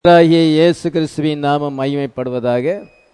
இயேசு கிறிஸ்துவின் நாமம் மகிமைப்படுவதாக.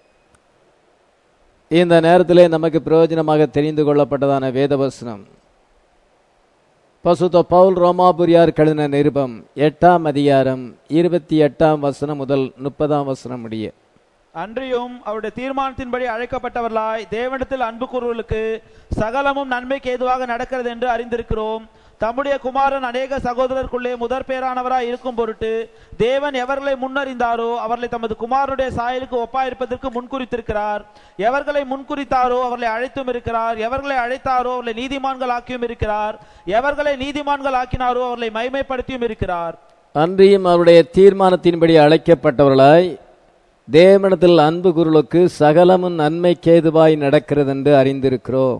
இந்த நேரத்திலே நமக்கு பிரயோஜனமாக தெரிந்து கொள்ளப்பட்டதான வேதவசனம் பசுத்த பவுல் ரோமாபுரியார் எழுதின நிருபம் 8ஆம் அதிகாரம் 28ஆம் வசனம் முதல் 30ஆம் வசனம் முடிய. அன்றியும் அவருடைய தீர்மானத்தின்படி அழைக்கப்பட்டவர்களாய் தேவனிடத்தில் அன்பு கூறுவர்களுக்கு சகலமும் நன்மைக்கு ஏதுவாக நடக்கிறது என்று அறிந்திருக்கிறோம். தம்முடைய குமாரன் அநேக சகோதரருக்குள்ளே முதற் பேரானவராய் இருக்கும் பொருட்டு தேவன் எவர்களை முன்னறிந்தாரோ அவர்களை தமது குமாரனுடைய சாயலுக்கு ஒப்பாயிருப்பதற்கு முன்குறித்திருக்கிறார். எவர்களை முன்குறித்தாரோ அவர்களை அழைத்தும் இருக்கிறார். எவர்களை அழைத்தாரோ அவர்களை நீதிமான்கள் ஆக்கியும் இருக்கிறார். எவர்களை நீதிமான்கள் ஆக்கினாரோ அவர்களை மகிமைப்படுத்தியும் இருக்கிறார். அன்றியும் அவருடைய தீர்மானத்தின்படி அழைக்கப்பட்டவர்களாய் தேவனிடத்தில் அன்பு கூறுவர்களுக்கு சகலமும் நன்மைக்கேதுவாய் நடக்கிறது என்று அறிந்திருக்கிறோம்.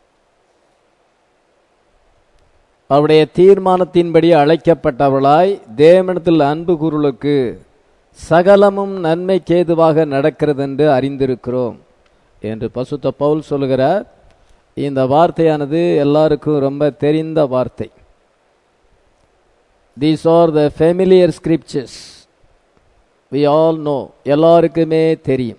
அவருடைய தீர்மானத்தின்படி அழைக்கப்பட்டவர்களாய் தேவனிடத்தில் அன்பு கூறுவர்களுக்கு சகலமும் நன்மைக்கேதுவாக நடக்கிறது என்று அறிந்திருக்கிறோம் என்று பசுத்த பவுல் சொல்லுகிறார். இந்த வார்த்தையானது எல்லாருக்கும் ரொம்ப தெரிந்த வார்த்தை. These are the familiar scriptures. We all know. எல்லாருக்குமே தெரியும்.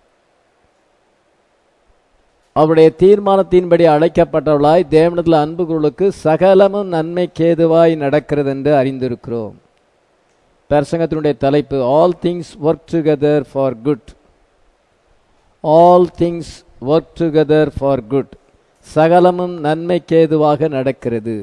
அவருடைய தீர்மானத்தின்படி அழைக்கப்பட்டவர்களாய் தேவனிடத்தில் அன்பு கூறுவர்களுக்கு சகலமும் நன்மைக்கேதுவாய் நடக்கிறது என்று அறிந்திருக்கிறோம். பிரசங்கத்தினுடைய தலைப்பு all things work together for good. All things work together for good. சகலமும் நன்மைக்கேதுவாக நடக்கிறது.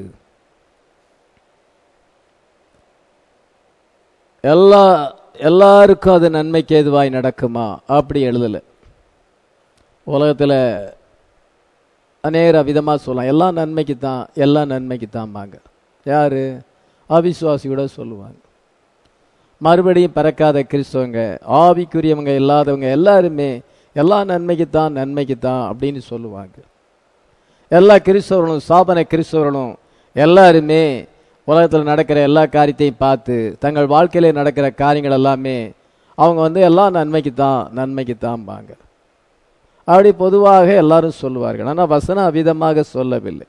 எல்லாருக்கும் அது நன்மைக்கேதுவாய் நடக்குமா? அப்படி எழுதலை. உலகத்தில் அநேக விதமாக சொல்லலாம். எல்லாம் நன்மைக்கு தான், எல்லாம் நன்மைக்கு தான்பாங்க. யார்? அவிசுவாசி கூட சொல்லுவாங்க. மறுபடியும் பிறக்காத கிறிஸ்தவங்க, ஆவிக்குரியவங்க இல்லாதவங்க எல்லாருமே எல்லாம் நன்மைக்கு தான், நன்மைக்கு தான் அப்படின்னு சொல்லுவாங்க. எல்லா கிறிஸ்தவர்களும், சாபன கிறிஸ்தவர்களும் எல்லாருமே உலகத்தில் நடக்கிற எல்லா காரியத்தையும் பார்த்து தங்கள் வாழ்க்கையிலே நடக்கிற காரியங்கள் எல்லாமே அவங்க எல்லாம் நன்மைக்கு தான், நன்மைக்கு தான்பாங்க. அப்படி பொதுவாக எல்லாரும் சொல்லுவார்கள். ஆனால் வசனம் அவ்விதமாக சொல்லவில்லை.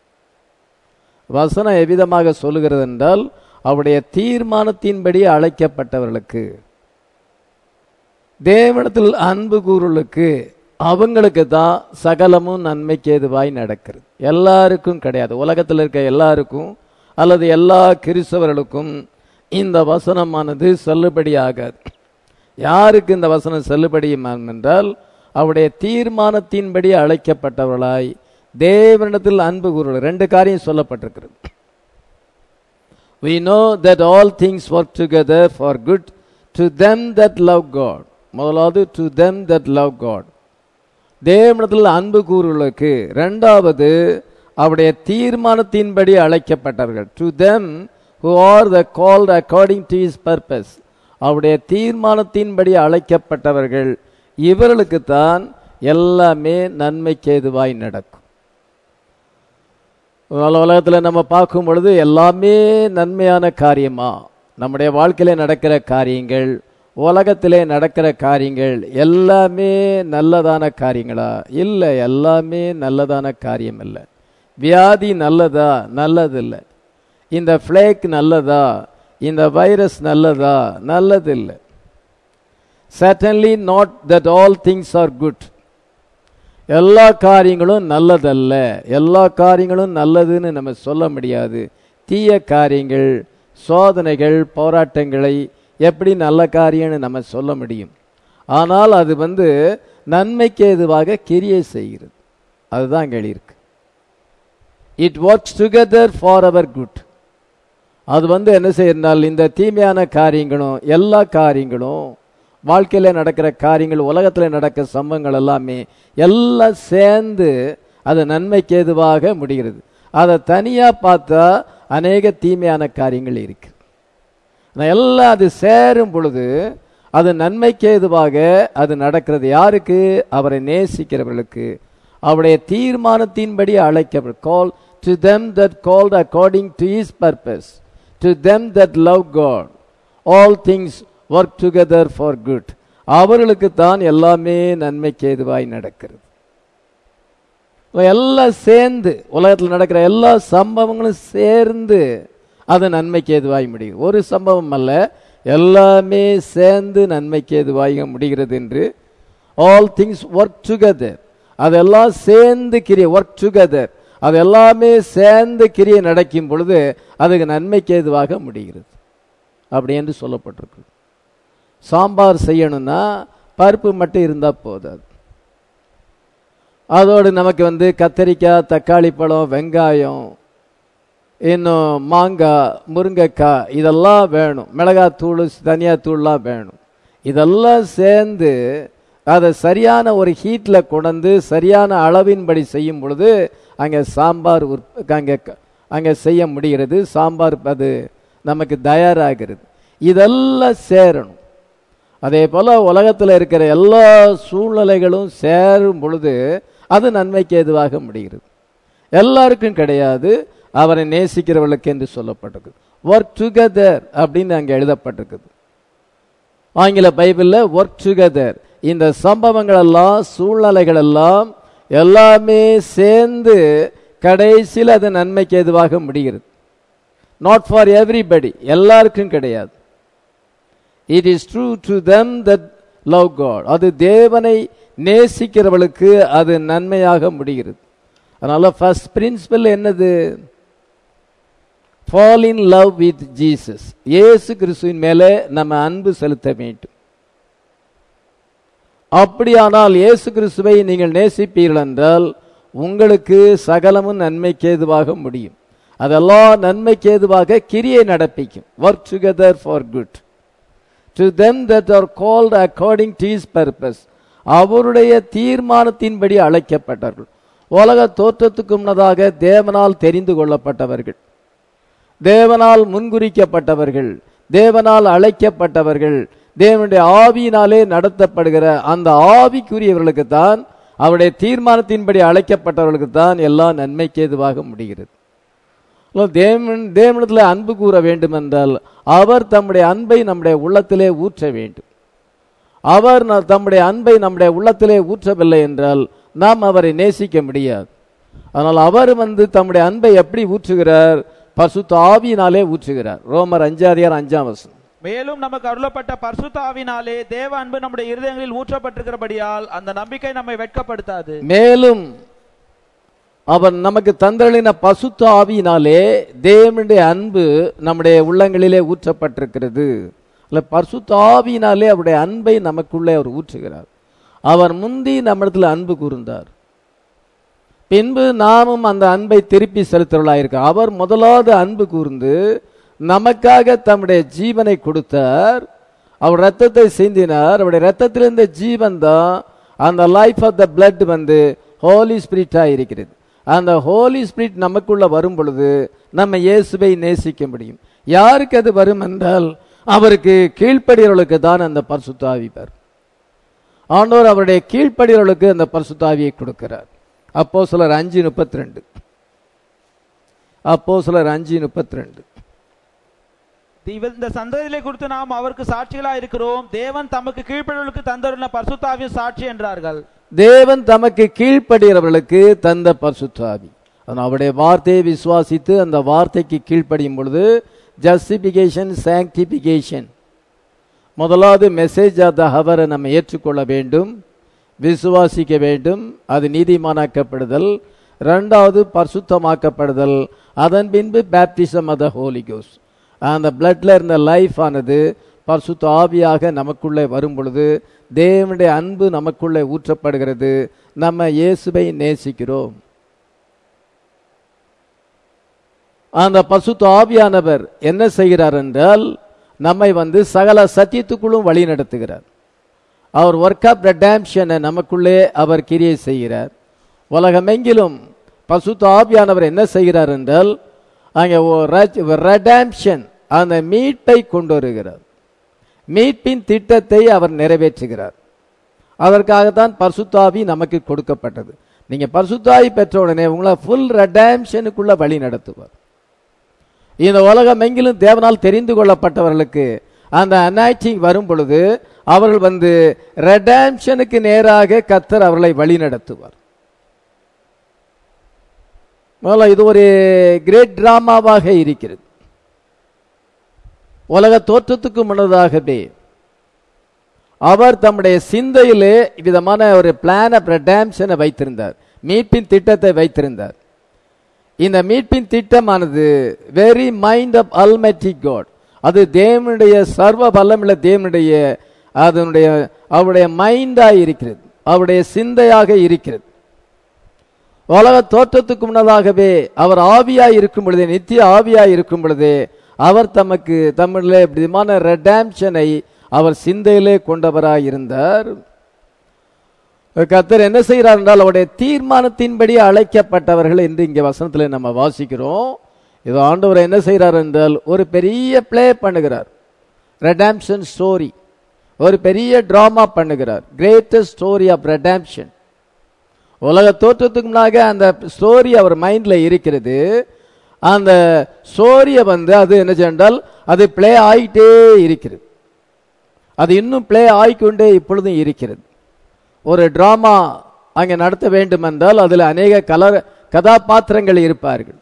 வசனம் எவ்விதமாக சொல்லுகிறது என்றால் அவருடைய தீர்மானத்தின்படி அழைக்கப்பட்டவர்களுக்கு, தேவனிடத்தில் அன்பு கூறுவர்களுக்கு, அவங்களுக்கு தான் சகலமும் நன்மைக்கேதுவாய் நடக்கிறது. எல்லாருக்கும் கிடையாது. உலகத்தில் இருக்க எல்லாருக்கும் அல்லது எல்லா கிறிஸ்தவர்களுக்கும் இந்த வசனமானது செல்லுபடியாகாது. யாருக்கு இந்த வசனம் செல்லுபடியும் என்றால் அவருடைய தீர்மானத்தின்படி அழைக்கப்பட்டவர்களாய் தேவனிடத்தில் அன்பு கூறுவர்கள். ரெண்டு காரியம் சொல்லப்பட்டிருக்கிறது. We know that all things work together for good to them that love God. முதலாவது to them that love God. தேவனிடத்தில் அன்பு கூறுவர்களுக்கு. இரண்டாவது அவருடைய தீர்மானத்தின்படி அழைக்கப்பட்டவர்கள். To them who are the called according to his purpose. அவருடைய தீர்மானத்தின்படி அழைக்கப்பட்டவர்கள், இவர்களுக்குத்தான் எல்லாமே நன்மைக்கேதுவாய் நடக்கும். உலகத்தில் நம்ம பார்க்கும் பொழுது எல்லாமே நன்மையான காரியமா? நம்முடைய வாழ்க்கையிலே நடக்கிற காரியங்கள், உலகத்திலே நடக்கிற காரியங்கள் எல்லாமே நல்லதான காரியங்களா? இல்லை, எல்லாமே நல்லதான காரியம் இல்லை. வியாதி நல்லதா? நல்லதில்லை. இந்த பிளேக் நல்லதா? இந்த வைரஸ் நல்லதா? நல்லதில்லை. Certainly not that all things are good. எல்லா காரியங்களும் நல்லதல்ல. எல்லா காரியங்களும் நல்லதுன்னு நம்ம சொல்ல முடியாது. தீய காரியங்கள், சோதனைகள், போராட்டங்களை எப்படி நல்ல காரியம்னு நம்ம சொல்ல முடியும்? ஆனால் அது நன்மைக்கு ஏதுவாக கிரியை செய்கிறது. அதுதான் இங்கே இருக்கு. It works together for our good. அது என்ன செய்யறதுனால் இந்த தீமையான காரியங்களும் எல்லா காரியங்களும், வாழ்க்கையில் நடக்கிற காரியங்கள், உலகத்தில் நடக்கிற சம்பவங்கள் எல்லாமே எல்லாம் சேர்ந்து அது நன்மைக்கு ஏதுவாக முடிகிறது. அதை தனியாக பார்த்தா அநேக தீமையான காரியங்கள் இருக்கு. எல்லாம் அது சேரும் பொழுது அது நன்மைக்கு ஏதுவாக அது நடக்கிறது. யாருக்கு? அவரை நேசிக்கிறவர்களுக்கு, அவருடைய தீர்மானத்தின்படி அழைக்கப்படும். Call to them that called according to his purpose, to them that love God, all things work together for good. அவர்களுக்கு தான் எல்லாமே நன்மைக்கு ஏதுவாய் நடக்கிறது. எல்லாம் சேர்ந்து, உலகத்தில் நடக்கிற எல்லா சம்பவங்களும் சேர்ந்து அது நன்மைக்கு ஏதுவாய் முடியும். ஒரு சம்பவம் அல்ல, எல்லாமே சேர்ந்து நன்மைக்கு எதுவாக முடிகிறது என்று. ஆல் திங்ஸ் ஒர்க் டுகெதர், அதெல்லாம் சேர்ந்து கிரியை, ஒர்க் டுகெதர், அது எல்லாமே சேர்ந்து கிரியை நடக்கும் பொழுது அதுக்கு நன்மைக்கு ஏதுவாக முடிகிறது அப்படி என்று சொல்லப்பட்டிருக்கு. சாம்பார் செய்யணும்னா பருப்பு மட்டும் இருந்தால் போதாது. அதோடு நமக்கு கத்தரிக்காய், தக்காளி பழம், வெங்காயம், இன்னும் மாங்காய், முருங்கைக்காய் இதெல்லாம் வேணும். மிளகாத்தூள், தனியாத்தூள்லாம் வேணும். இதெல்லாம் சேர்ந்து அதை சரியான ஒரு ஹீட்டில் கொண்டு சரியான அளவின்படி செய்யும் பொழுது அங்கே சாம்பார் அங்கே செய்ய முடிகிறது. சாம்பார் அது நமக்கு தயாராகிறது. இதெல்லாம் சேரணும். அதே போல் உலகத்தில் இருக்கிற எல்லா சூழ்நிலைகளும் சேரும் பொழுது அது நன்மைக்கு ஏதுவாக முடிகிறது. எல்லாருக்கும் கிடையாது, அவரை நேசிக்கிறவர்களுக்கு என்று சொல்லப்பட்டிருக்கு. ஒர்க் டுகெதர் அப்படின்னு அங்கே எழுதப்பட்டிருக்குது. ஆங்கில பைபிளில் ஒர்க் டுகெதர். இந்த சம்பவங்கள் எல்லாம், சூழ்நிலைகள் எல்லாம் எல்லாமே சேர்ந்து கடைசியில் அது நன்மைக்கு ஏதுவாக முடிகிறது. நாட் ஃபார் எவ்ரிபடி, எல்லாருக்கும் கிடையாது. It is true to them that love God. அது தேவனை நேசிக்கிறவளுக்கு அது நன்மையாக முடிகிறது. அதனால ஃபர்ஸ்ட் பிரின்சிபல் என்னது? fall in love with Jesus. இயேசு கிறிஸ்துவின் மேலே நம்ம அன்பு செலுத்த வேண்டும். அப்படியானால் இயேசு கிறிஸ்துவை நீங்கள் நேசிப்பீர்கள் என்றால் உங்களுக்கு சகலமும் நன்மைக்கு ஏதுவாக முடியும். அதெல்லாம் நன்மைக்கு ஏதுவாக கிரியை நடப்பிக்கும். work together for good to them that are called according to his purpose. அவருடைய தீர்மானத்தின்படி அழைக்கப்பட்டார்கள். உலக தோற்றத்துக்கு முன்னதாக தேவனால் தெரிந்து கொள்ளப்பட்டவர்கள், தேவனால் முன்குறிக்கப்பட்டவர்கள், தேவனால் அழைக்கப்பட்டவர்கள், தேவனுடைய ஆவியினாலே நடத்தப்படுகிற அந்த ஆவிக்குரியவர்களுக்கு தான், அவருடைய தீர்மானத்தின்படி அழைக்கப்பட்டவர்களுக்கு தான் எல்லாம் நன்மைக்கு ஏதுவாக முடிகிறது. தேவனிடத்தில் அன்பு கூற வேண்டும் என்றால் அவர் தம்முடைய அன்பை நம்முடைய உள்ளத்திலே ஊற்ற வேண்டும். அவர் தம்முடைய அன்பை நம்முடைய உள்ளத்திலே ஊற்றவில்லை என்றால் நாம் அவரை நேசிக்க முடியாது. அதனால் அவர் தம்முடைய அன்பை எப்படி ஊற்றுகிறார்? பரிசுத்த ஆவியினாலே ஊற்றுகிறார். ரோமர் 5:5. மேலும் நமக்கு அருளப்பட்ட பரிசுத்த ஆவியினாலே தேவ அன்பு நம்முடைய இருதயங்களில் ஊற்றப்பட்டிருக்கிறபடியால் அந்த நம்பிக்கை நம்மை வெட்கப்படுத்தாது. மேலும் அவர் நமக்கு தந்தளின பரிசுத்த ஆவியினாலே தேவனுடைய அன்பு நம்முடைய உள்ளங்களிலே ஊற்றப்பட்டிருக்கிறது. பரிசுத்த ஆவியினாலே அவருடைய அன்பை நமக்குள்ளே அவர் ஊற்றுகிறார். அவர் முந்தி நம்மிடத்தில் அன்பு கூர்ந்தார், பின்பு நாமும் அந்த அன்பை திருப்பி செலுத்துவர்களாயிருக்க. அவர் முதலாவது அன்பு கூர்ந்து நமக்காக தம்முடைய ஜீவனை கொடுத்தார். அவர் ரத்தத்தை சிந்தினார். அவருடைய ரத்தத்திலிருந்த ஜீவன் தான் அந்த life of the blood holy ஸ்பிரிட்டா இருக்கிறது. அந்த ஹோலி ஸ்பிரிட் நமக்குள்ள வரும் பொழுது நம்ம இயேசுவை நேசிக்க முடியும். யாருக்கு அது வரும் என்றால் அவருக்கு கீழ்ப்படியவர்களுக்கு தான் அந்த பரிசுத்த ஆவி வரும். ஆண்டவர் அவருடைய கீழ்ப்படியவர்களுக்கு அந்த பரிசுத்த ஆவியை கொடுக்கிறார். அப்போஸ்தலர் 5:32. அப்போஸ்தலர் 5:32. இந்த சந்ததியிலே குறித்து நாம் அவருக்கு சாட்சிகளா இருக்கிறோம். தேவன் தமக்கு கீழ்ப்படியவர்களுக்கு தந்தருள்ள பரிசுத்த ஆவி சாட்சி என்றார்கள். தேவன் தமக்கு கீழ்ப்படியவர்களுக்கு தந்த பரிசுத்த ஆவி. அவருடைய வார்த்தையை விசுவாசித்து அந்த வார்த்தைக்கு கீழ்ப்படியும் பொழுது ஜஸ்டிபிகேஷன், சாங்டிபிகேஷன். முதலாவது மெசேஜ் ஆஃப் த ஹவரை நம்ம ஏற்றுக்கொள்ள வேண்டும், விசுவாசிக்க வேண்டும். அது நீதிமானாக்கப்படுதல். ரெண்டாவது பரிசுத்தமாக்கப்படுதல். அதன் பின்பு baptism of the holy ghost. அந்த பிளட்ல இருந்த லைஃப் ஆனது பரிசுத்த ஆவியாக நமக்குள்ளே வரும் பொழுது தேவனுடைய அன்பு நமக்குள்ளே ஊற்றப்படுகிறது. நம்ம இயேசுவை நேசிக்கிறோம். அந்த பரிசுத்த ஆவியானவர் என்ன செய்கிறார் என்றால் நம்மை சகல சத்தியத்துக்குள்ளும் வழி நடத்துகிறார். அவர் ஒர்க் ஆஃப் ரெடம்ப்ஷனை நமக்குள்ளே அவர் கிரியை செய்கிறார். உலகமெங்கிலும் பரிசுத்த ஆவியானவர் என்ன செய்கிறார் என்றால் அங்கே ரெடம்ப்ஷன், அந்த மீட்பை கொண்டு வருகிறார். மீட்பின் திட்டத்தை அவர் நிறைவேற்றுகிறார். அதற்காகத்தான் பரிசுத்த ஆவி நமக்கு கொடுக்கப்பட்டது. நீங்க பரிசுத்த ஆவி பெற்ற உடனே உங்களை ஃபுல் ரெடம்ப்ஷனுக்குள்ள வழி நடத்துவார். இந்த உலகம் எங்கிலும் தேவனால் தெரிந்து கொள்ளப்பட்டவர்களுக்கு அந்த அனாய்டிங் வரும் பொழுது அவர்கள் ரெடம்ப்ஷனுக்கு நேராக கர்த்தர் அவர்களை வழி நடத்துவார். இது ஒரு கிரேட் டிராமாவாக இருக்கிறது. உலக தோற்றத்துக்கு முன்னதாகவே அவர் தம்முடைய சிந்தையிலே விதமான ஒரு பிளான் ஆஃப் ரெடம்ஷனை வைத்திருந்தார், மீட்பின் திட்டத்தை வைத்திருந்தார். இந்த மீட்பின் திட்டமானது very mind of almighty God, அது தேவனுடைய சர்வ வல்லமுள்ள தேவனுடைய அதனுடைய அவருடைய மைண்டாக இருக்கிறது, அவருடைய சிந்தையாக இருக்கிறது. உலக தோற்றத்துக்கு முன்னதாகவே அவர் ஆவியாய் இருக்கும் பொழுதே, நித்திய ஆவியாய் இருக்கும் பொழுதே அவர் தமக்கு தம்முடைய விதமான ரெடம்ஷனை அவர் சிந்தையிலே கொண்டவராய் இருந்தார். கர்த்தர் என்ன செய்கிறார் என்றால் அவருடைய தீர்மானத்தின்படி அழைக்கப்பட்டவர்கள் என்று இங்கே வசனத்தில் நம்ம வாசிக்கிறோம். இது ஆண்டவர் என்ன செய்கிறார் என்றால் ஒரு பெரிய பிளே பண்ணுகிறார், ரெடம்ஷன் ஸ்டோரி, ஒரு பெரிய டிராமா பண்ணுகிறார், கிரேட்டஸ்ட் ஸ்டோரி ஆஃப் ரெடம்ஷன். உலக தோற்றத்துக்கு முன்னாக அந்த ஸ்டோரி அவர் மைண்ட்ல இருக்கிறது. அந்த ஸ்டோரியை அது என்ன சென்றால் அது பிளே ஆகிட்டே இருக்கிறது, அது இன்னும் பிளே ஆகிக்கொண்டே இப்பொழுதும் இருக்கிறது. ஒரு டிராமா அங்கே நடத்த வேண்டும் என்றால் அதில் அநேக கதாபாத்திரங்கள் இருப்பார்கள்.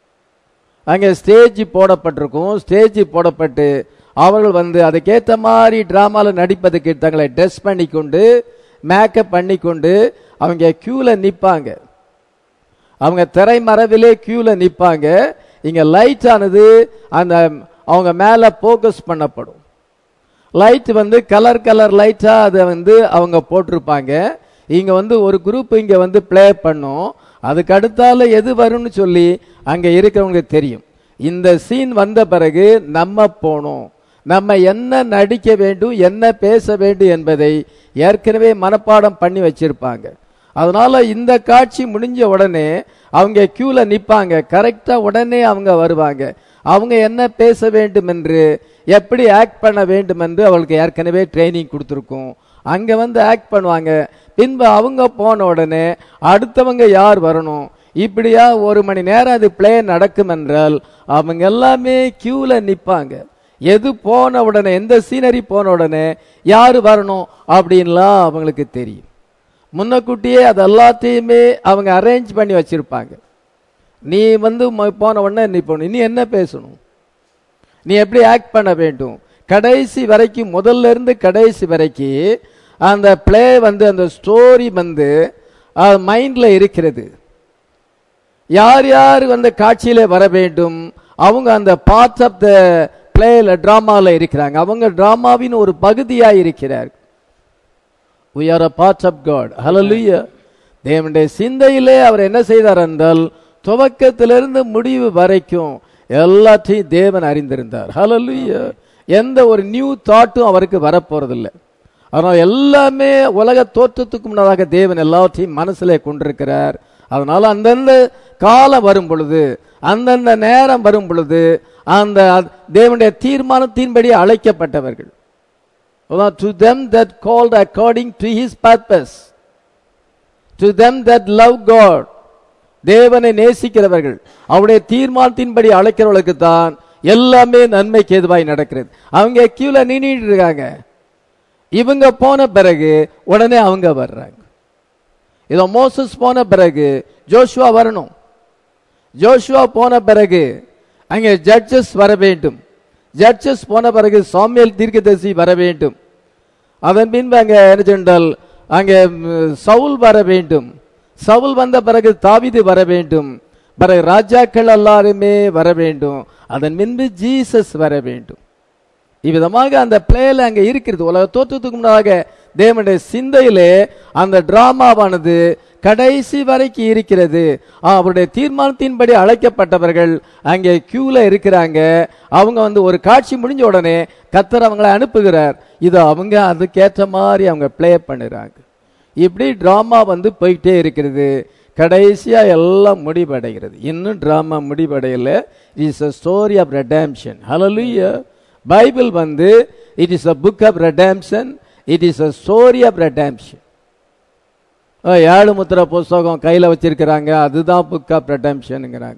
அங்கே ஸ்டேஜ் போடப்பட்டிருக்கும், ஸ்டேஜ் போடப்பட்டு அவர்கள் அதுக்கேற்ற மாதிரி டிராமாவில் நடிப்பதுக்கு தங்களை ட்ரெஸ் பண்ணிக்கொண்டு மேக்கப் பண்ணிக்கொண்டு அவங்க கியூல நிற்பாங்க, அவங்க திரைமறைவிலே கியூல நிற்பாங்க. இங்க லைட் ஆனது அந்த அவங்க மேல போக்கஸ் பண்ணப்படும். லைட் கலர் கலர் லைட்டா அதை அவங்க போட்டிருப்பாங்க. இங்க ஒரு குரூப் இங்க பிளே பண்ணும். அதுக்கு அடுத்தால எது வரும்னு சொல்லி அங்க இருக்கிறவங்களுக்கு தெரியும். இந்த சீன் வந்த பிறகு நம்ம போனோம், நம்ம என்ன நடிக்க வேண்டும், என்ன பேச வேண்டும் என்பதை ஏற்கனவே மனப்பாடம் பண்ணி வச்சிருப்பாங்க. அதனால இந்த காட்சி முடிஞ்ச உடனே அவங்க கியூல நிப்பாங்க, கரெக்டா உடனே அவங்க வருவாங்க. அவங்க என்ன பேச வேண்டும் என்று, எப்படி ஆக்ட் பண்ண வேண்டும் என்று அவளுக்கு ஏற்கனவே ட்ரைனிங் கொடுத்துருக்கும். அங்க ஆக்ட் பண்ணுவாங்க. பின்பு அவங்க போன உடனே அடுத்தவங்க யார் வரணும், இப்படியா 1 மணி நேரம் அது பிளே நடக்கும் என்றால் அவங்க எல்லாமே கியூல நிப்பாங்க. எது போன உடனே, எந்த சீனரி போன உடனே யாரு வரணும் அப்படின்லாம் அவங்களுக்கு தெரியும். முன்னக்கூட்டியே அது எல்லாத்தையுமே அவங்க அரேஞ்ச் பண்ணி வச்சிருப்பாங்க. நீ போன உடனே நீ போகணும், நீ என்ன பேசணும், நீ எப்படி ஆக்ட் பண்ண வேண்டும், கடைசி வரைக்கும் முதல்ல இருந்து கடைசி வரைக்கும் அந்த பிளே அந்த ஸ்டோரி மைண்ட்ல இருக்கிறது. யார் யார் காட்சியில வர வேண்டும், அவங்க அந்த பார்ட்ஸ் ஆஃப் த பிளேல டிராமால இருக்கிறாங்க, அவங்க டிராமாவின் ஒரு பகுதியா இருக்கிறார். We are a part of God. Hallelujah. தேவனுடைய சிந்தையிலே அவர் என்ன செய்தார் என்றால் துவக்கத்திலிருந்து முடிவு வரைக்கும் எல்லாத்தையும் தேவன் அறிந்திருந்தார். Hallelujah. எந்த ஒரு நியூ தாட்டும் அவருக்கு வரப்போறதில்லை. அதனால எல்லாமே உலக தோற்றத்துக்கு முன்னதாக தேவன் எல்லாத்தையும் மனசிலே கொண்டிருக்கிறார். அதனால அந்தந்த காலம் வரும் பொழுது, அந்தந்த நேரம் வரும் பொழுது அந்த தேவனுடைய தீர்மானத்தின்படி அழைக்கப்பட்டவர்கள், to them that called according to his purpose, to them that love God, தேவனை நேசிக்கிறவர்கள், அவருடைய தீர்மானத்தின்படி அழைக்கிறவர்களுக்கு தான் எல்லாமே நன்மைக்கு ஏதுவாய் நடக்கிறது. அவங்க கியூல நின்னுட்டு இருக்காங்க, இவங்க போன பிறகு உடனே அவங்க வர்றாங்க. இதோ மோசஸ் போன பிறகு ஜோஷுவா வரணும், ஜோஷுவா போன பிறகு அங்கே ஜட்ஜஸ் வர வேண்டும், ஜட்ஜஸ் போன பிறகு சாமுவேல் தீர்க்கதரிசி வர வேண்டும், அதன் பின்பு அங்கே என்ன சொன்னால் அங்கே சவுல் வர வேண்டும், சவுல் வந்த பிறகு தாவீது வர வேண்டும், பிறகு ராஜாக்கள் எல்லாருமே வர வேண்டும், அதன் பின்பு ஜீசஸ் வர வேண்டும். இவ்விதமாக அந்த பிளேல அங்க இருக்கிறது. உலக தோற்றத்துக்கு முன்னாக தேவனுடைய சிந்தையிலே அந்த டிராமாவானது கடைசி வரைக்கும் இருக்கிறது. அவருடைய தீர்மானத்தின்படி அழைக்கப்பட்டவர்கள் அங்கே கியூல இருக்கிறாங்க. அவங்க ஒரு காட்சி முடிஞ்ச உடனே கர்த்தர் அவங்களை அனுப்புகிறார். இது அவங்க அதுக்கேற்ற மாதிரி அவங்க பிளே பண்ணுறாங்க. இப்படி டிராமா போயிட்டே இருக்கிறது. கடைசியா எல்லாம் முடிவடைகிறது. இன்னும் டிராமா முடிவடையல. It's a story of redemption. Hallelujah. Bible it is a book of redemption. It is a story of redemption. 7 முத்திரை புஸ்தகம் கையில வச்சிருக்கிறாங்க, அதுதான் புக் ஆஃப் ரெடம்ஷன்ங்கிறாங்க.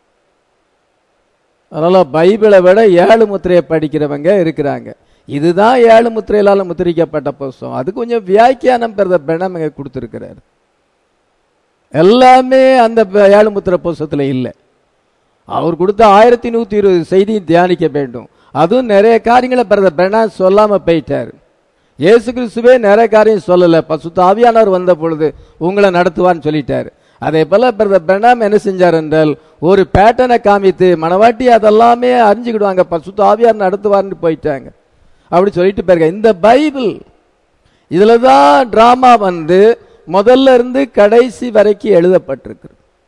அதனால பைபிளை விட 7 முத்திரையை படிக்கிறவங்க இருக்கிறாங்க. இதுதான் 7 முத்திரையிலால முத்திரிக்கப்பட்ட புஸ்தகம். அது கொஞ்சம் வியாக்கியானம் பெணம் கொடுத்திருக்கிறார். எல்லாமே அந்த 7 முத்திரை புஸ்தகத்துல இல்லை. அவர் கொடுத்த 1120 செய்தியும் தியானிக்க வேண்டும். அதுவும் நிறைய காரியங்களை பிரதர் பிரணாம் சொல்லாம போயிட்டார். இயேசு கிறிஸ்துவே நிறைய காரியம் சொல்லல, பரிசுத்த ஆவியானவர் வந்த பொழுது உங்களை நடத்துவான்னு சொல்லிட்டார். அதே போல பிரதர் பிரணாம் என்ன செஞ்சார் என்றால் ஒரு பேட்டர்னை காமித்து மனவாட்டி அதெல்லாமே அறிஞ்சுக்கிடுவாங்க, பரிசுத்த ஆவியார் நடத்துவார்னு போயிட்டாங்க. அப்படி சொல்லிட்டு போயிருக்க. இந்த பைபிள் இதுலதான் டிராமா வந்து முதல்ல இருந்து கடைசி வரைக்கும் எழுதப்பட்டிருக்கு.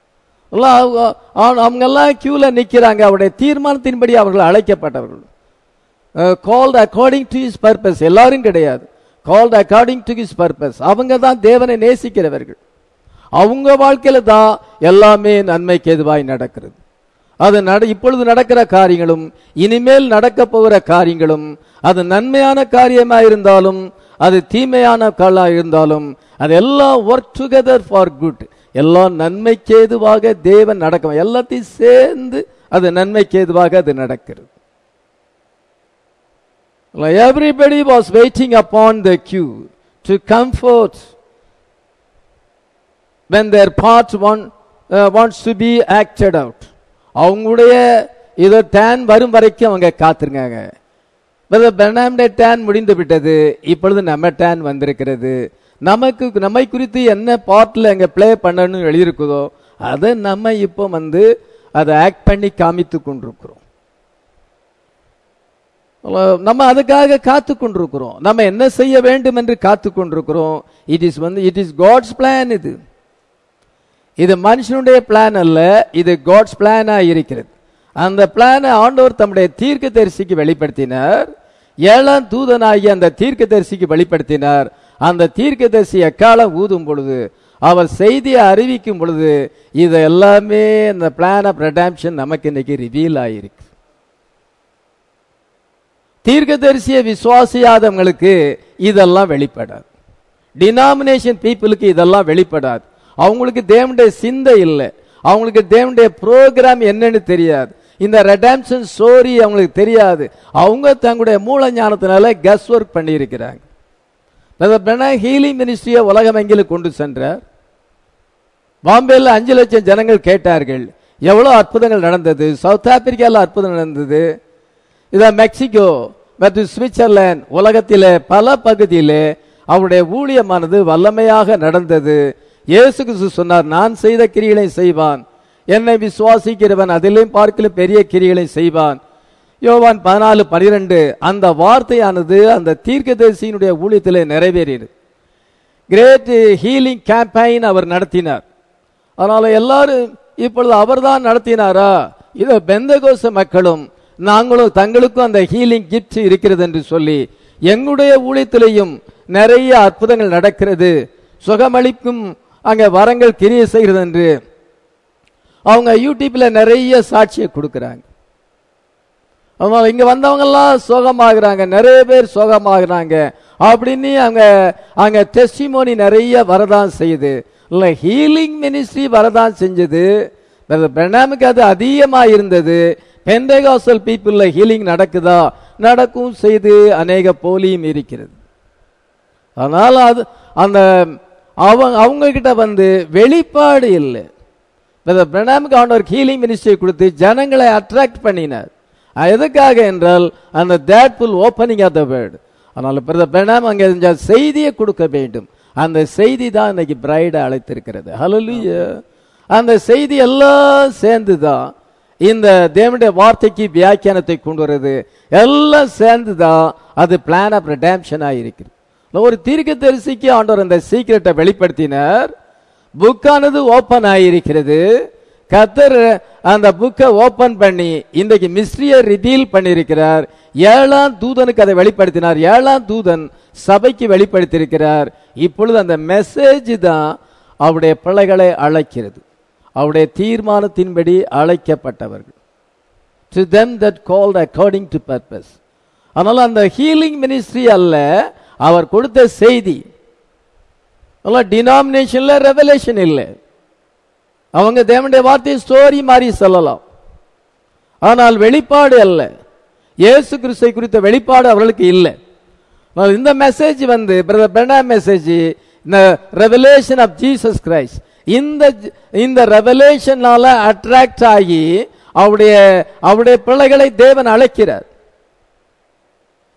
அவங்க எல்லாம் கியூல நிக்கிறாங்க, அவருடைய தீர்மானத்தின்படி அவர்கள் அழைக்கப்பட்டவர்கள். Called according to his purpose, எல்லாரும் கிடையாது, called according to his purpose. அவங்க தான் தேவனை நேசிக்கிறவர்கள். அவங்க வாழ்க்கையில தான் எல்லாமே நன்மைக்கு எதுவாய் நடக்கிறது. அது இப்பொழுது நடக்கிற காரியங்களும் இனிமேல் நடக்க போகிற காரியங்களும் அது நன்மையான காரியமா இருந்தாலும் அது தீமையான காலா இருந்தாலும் அது எல்லாம் ஒர்க் டுகெதர் ஃபார் குட், எல்லாம் நன்மைக்கு ஏதுவாக தேவன் நடக்கும். எல்லாத்தையும் சேர்ந்து அது நன்மைக்கு ஏதுவாக அது நடக்கிறது. Everybody was waiting upon the queue to comfort when their part wants to be acted out. அவங்களுடைய இதோ டேன் வரும் வரைக்கும் அவங்க காத்திருக்காங்க. பெர்னாம்டே டேன் முடிந்து விட்டது, இப்பொழுது நம்ம டேன் வந்திருக்கிறது. நம்மை குறித்து என்ன பார்ட்ல எங்க பிளே பண்ணணும்னு எழுதியிருக்குதோ அதை நம்ம இப்போ வந்து அதை ஆக்ட் பண்ணி காமித்து கொண்டிருக்கிறோம். நம்ம அதுக்காக காத்து கொண்டிருக்கிறோம். நம்ம என்ன செய்ய வேண்டும் என்று காத்து கொண்டிருக்கிறோம். It is God's plan. இது மனுஷனுடைய பிளான் அல்ல, இது காட்ஸ் பிளானா இருக்கிறது. அந்த பிளானை ஆண்டவர் தம்முடைய தீர்க்கதரிசிக்கு வெளிப்படுத்தினார். 7ஆம் தூதனாகி அந்த தீர்க்கதரிசிக்கு வெளிப்படுத்தினார். அந்த தீர்க்கதரிசி எக்காலம் ஊதும் பொழுது அவர் செய்தியை அறிவிக்கும் பொழுது இது எல்லாமே இந்த பிளான் ஆஃப் ரெடம்ப்ஷன் நமக்கு இன்னைக்கு ரிவீல் ஆயிருக்கு. தீர்க்கதரிசியை விசுவாசியாதவங்களுக்கு இதெல்லாம் வெளிப்படாது. டினாமினேஷன் பீப்புளுக்கு இதெல்லாம் வெளிப்படாது. அவங்களுக்கு தேவனுடைய சிந்தை இல்லை, அவங்களுக்கு தேவனுடைய ப்ரோக்ராம் என்னன்னு தெரியாது, இந்த ரெடம்ப்ஷன் ஸ்டோரி அவங்களுக்கு தெரியாது. அவங்க தங்களுடைய மூல ஞானத்தினால கஸ் ஒர்க் பண்ணி இருக்கிறாங்க. ஹீலிங் மினிஸ்ட்ரியை உலகம் எங்கிலும் கொண்டு சென்றார். பாம்பேல 5 லட்சம் ஜனங்கள் கேட்டார்கள், எவ்வளவு அற்புதங்கள் நடந்தது. சவுத் ஆப்பிரிக்கால அற்புதம் நடந்தது. மெக்சிகோ மற்றும் சுவிட்சர்லாந்து உலகத்திலே பல பகுதியிலே அவருடைய ஊழியமானது வல்லமையாக நடந்தது. இயேசு கிறிஸ்து சொன்னார், நான் செய்த கிரிகளை செய்வான், என்னை விசுவாசிக்கிறவன் அதிலும் பார்க்கலும் பெரிய கிரிகளை செய்வான். யோவான் 14:12 அந்த வார்த்தையானது அந்த தீர்க்கதரிசியினுடைய ஊழியத்திலே நிறைவேறியது. கிரேட் ஹீலிங் கேம்பெயின் அவர் நடத்தினார். அதனால எல்லாரும் இப்பொழுது அவர்தான் நடத்தினாரா? இதோ பெந்தகோஸ்த மக்களும் நாங்களும் தங்களுக்கும் அந்த ஹீலிங் கிஃப்ட் இருக்கிறது என்று சொல்லி எங்களுடைய ஊழியத்திலேயும் நிறைய அற்புதங்கள் நடக்கிறது, சுகமளிக்கும் அங்க வரங்கள் கிரியை செய்கிறது என்று அவங்க யூடியூப்ல நிறைய சாட்சியை கொடுக்கிறாங்க. இங்க வந்தவங்க எல்லாம் சோகமாகறாங்க, நிறைய பேர் சோகமாகறாங்க அப்படின்னு அங்க டெஸ்டிமோனி நிறைய வரதான் செய்யுது. இல்ல ஹீலிங் மினிஸ்ட்ரி வரதான் செஞ்சது. பிரணாமுக்கு அது அதிகமா இருந்தது. பெந்தேகாஸ்டல் பீப்புள்ல ஹீலிங் நடக்குதா? நடக்கும் செய்து அநேக போலியும் இருக்கிறது. அதனால அது அந்த அவங்க கிட்ட வந்து வெளிப்பாடு இல்லை. பிரணாமுக்கு ஆண்டவர் ஹீலிங் மினிஸ்ட்ரி கொடுத்து ஜனங்களை அட்ராக்ட் பண்ணினார். எதுக்காக என்றால் அந்த thoughtful opening of the word. அதனால பிரணாம் அங்கே செய்தியை கொடுக்க வேண்டும். அந்த செய்தி தான் இன்னைக்கு பிரைடை அழைத்திருக்கிறது. ஹல்லேலூயா. அந்த செய்தி எல்லாம் சேர்ந்துதான் இந்த தேவனுடைய வார்த்தைக்கு வியாக்கியானத்தை கொண்டு வருது. எல்லாம் சேர்ந்துதான் அது பிளான் ஆஃப் ரெடம்ப்ஷனா இருக்கிறது. ஒரு தீர்க்கதரிசிக்கு ஆண்டவர் அந்த சீக்ரெட்டை வெளிப்படுத்தினார். புக்கானது ஓபன் ஆகியிருக்கிறது. கர்த்தர் அந்த புக்கை ஓபன் பண்ணி இன்றைக்கு மிஸ்ட்ரியை ரிவீல் பண்ணியிருக்கிறார். 7ஆம் தூதனுக்கு அதை வெளிப்படுத்தினார். 7ஆம் தூதன் சபைக்கு வெளிப்படுத்தியிருக்கிறார். இப்பொழுது அந்த மெசேஜ் தான் அவருடைய பிள்ளைகளை அழைக்கிறது. அவருடைய தீர்மானத்தின்படி அழைக்கப்பட்டவர்கள். To them that called according to purpose. அதனால அந்த ஹீலிங் மினிஸ்ட்ரி அல்ல, அவர் கொடுத்த செய்தி. டினாமினேஷன்ல ரெவலேஷன் இல்லை. அவங்க தேவனுடைய வார்த்தை ஸ்டோரி மாதிரி சொல்லலாம், ஆனால் வெளிப்பாடு அல்ல. இயேசு கிறிஸ்துவை குறித்த வெளிப்பாடு அவர்களுக்கு இல்லை. இந்த மெசேஜ் வந்து பிரதர் பிரணாம் மெசேஜ், இந்த ரெவலேஷன் ஆஃப் ஜீசஸ் கிரைஸ்ட். இந்த ரெவலேஷனால அட்ராக்ட் ஆகி அவருடைய பிள்ளைகளை தேவன் அழைக்கிறார்.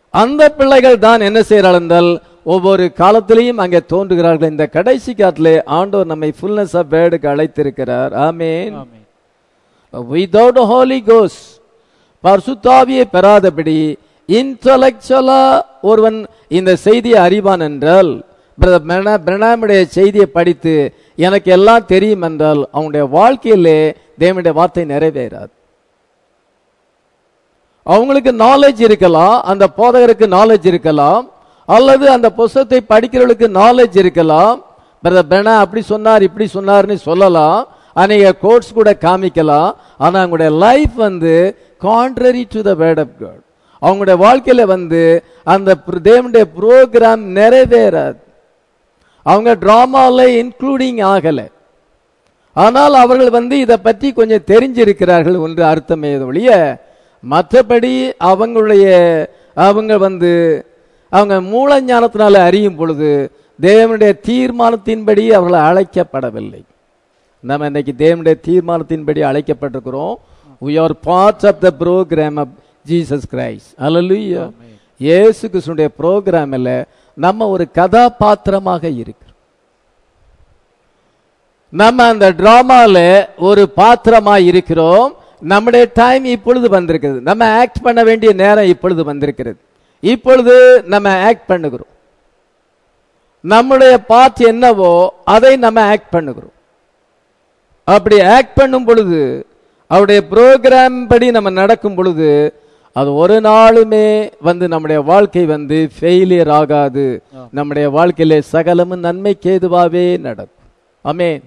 அந்த பிள்ளைகள் தான் என்ன செய்யறாள் என்றால் ஒவ்வொரு காலத்திலையும் அங்கே தோன்றுகிறார்கள். இந்த கடைசி காலத்திலே ஆண்டவர் நம்மை ஃபுல்னஸ் ஆஃப் வேர்டுக்கு அழைத்திருக்கிறார். ஆமென். வித்அவுட் ஹோலி கோஸ்ட், பரிசுத்தாவியை பெறாதபடி இன்டலெக்சுவலா ஒருவன் இந்த செய்தியை அறிவான் என்றால், பிரணாமுடைய செய்தியை படித்து எனக்கு எல்லாம் தெரியும் என்றால் அவனுடைய வாழ்க்கையிலே தேவனுடைய வார்த்தை நிறைவேறாது. அவங்களுக்கு நாலேஜ் இருக்கலாம், அந்த போதகருக்கு நாலேஜ் இருக்கலாம், அல்லது அந்த புத்தகத்தை படிக்கிறவர்களுக்கு நாலேஜ் இருக்கலாம். பிரதர் அப்படி சொன்னார் இப்படி சொன்னார்னு சொல்லலாம், அநேக கோட்ஸ் கூட காமிக்கலாம். ஆனா அவங்களுடைய லைஃப் வந்து contrary to the word of God. அவங்களுடைய வாழ்க்கையில வந்து அந்த தேவனுடைய ப்ரோக்ராம் நிறைவேறாது. அவங்க டிராமால இன்க்ளூடிங் ஆகல. ஆனால் அவர்கள் வந்து இதை பற்றி கொஞ்சம் தெரிஞ்சிருக்கிறார்கள் ஒன்று அர்த்தமே ஒழிய, மற்றபடி அவங்க வந்து அவங்க மூல ஞானத்தினால அறியும் பொழுது தேவனுடைய தீர்மானத்தின்படி அவர்கள் அழைக்கப்படவில்லை. நம்ம இன்னைக்கு தேவனுடைய தீர்மானத்தின்படி அழைக்கப்பட்டிருக்கிறோம். we are part of the program of Jesus Christ. Hallelujah. இயேசு கிறிஸ்துவின் புரோகிராம்ல நம்ம ஒரு கதாபாத்திரமாக இருக்கிறோம். நம்ம அந்த டிராமால ஒரு பாத்திரமாக இருக்கிறோம். நம்முடைய டைம் இப்பொழுது வந்திருக்கிறது. நம்ம ஆக்ட் பண்ண வேண்டிய நேரம் இப்பொழுது வந்திருக்கிறது. இப்பொழுது நம்ம ஆக்ட் பண்ணுகிறோம். நம்முடைய பார்ட் என்னவோ அதை நம்ம ஆக்ட் பண்ணுகிறோம். அப்படி ஆக்ட் பண்ணும் பொழுது, அவருடைய ப்ரோக்ராம் படி நம்ம நடக்கும் பொழுது, அது ஒரு நாளுமே வந்து நம்முடைய வாழ்க்கை வந்து ஃபெயிலியர் ஆகாது. நம்முடைய வாழ்க்கையிலே சகலமும் நன்மைக்கு ஏதுவாகவே நடக்கும். ஆமென்.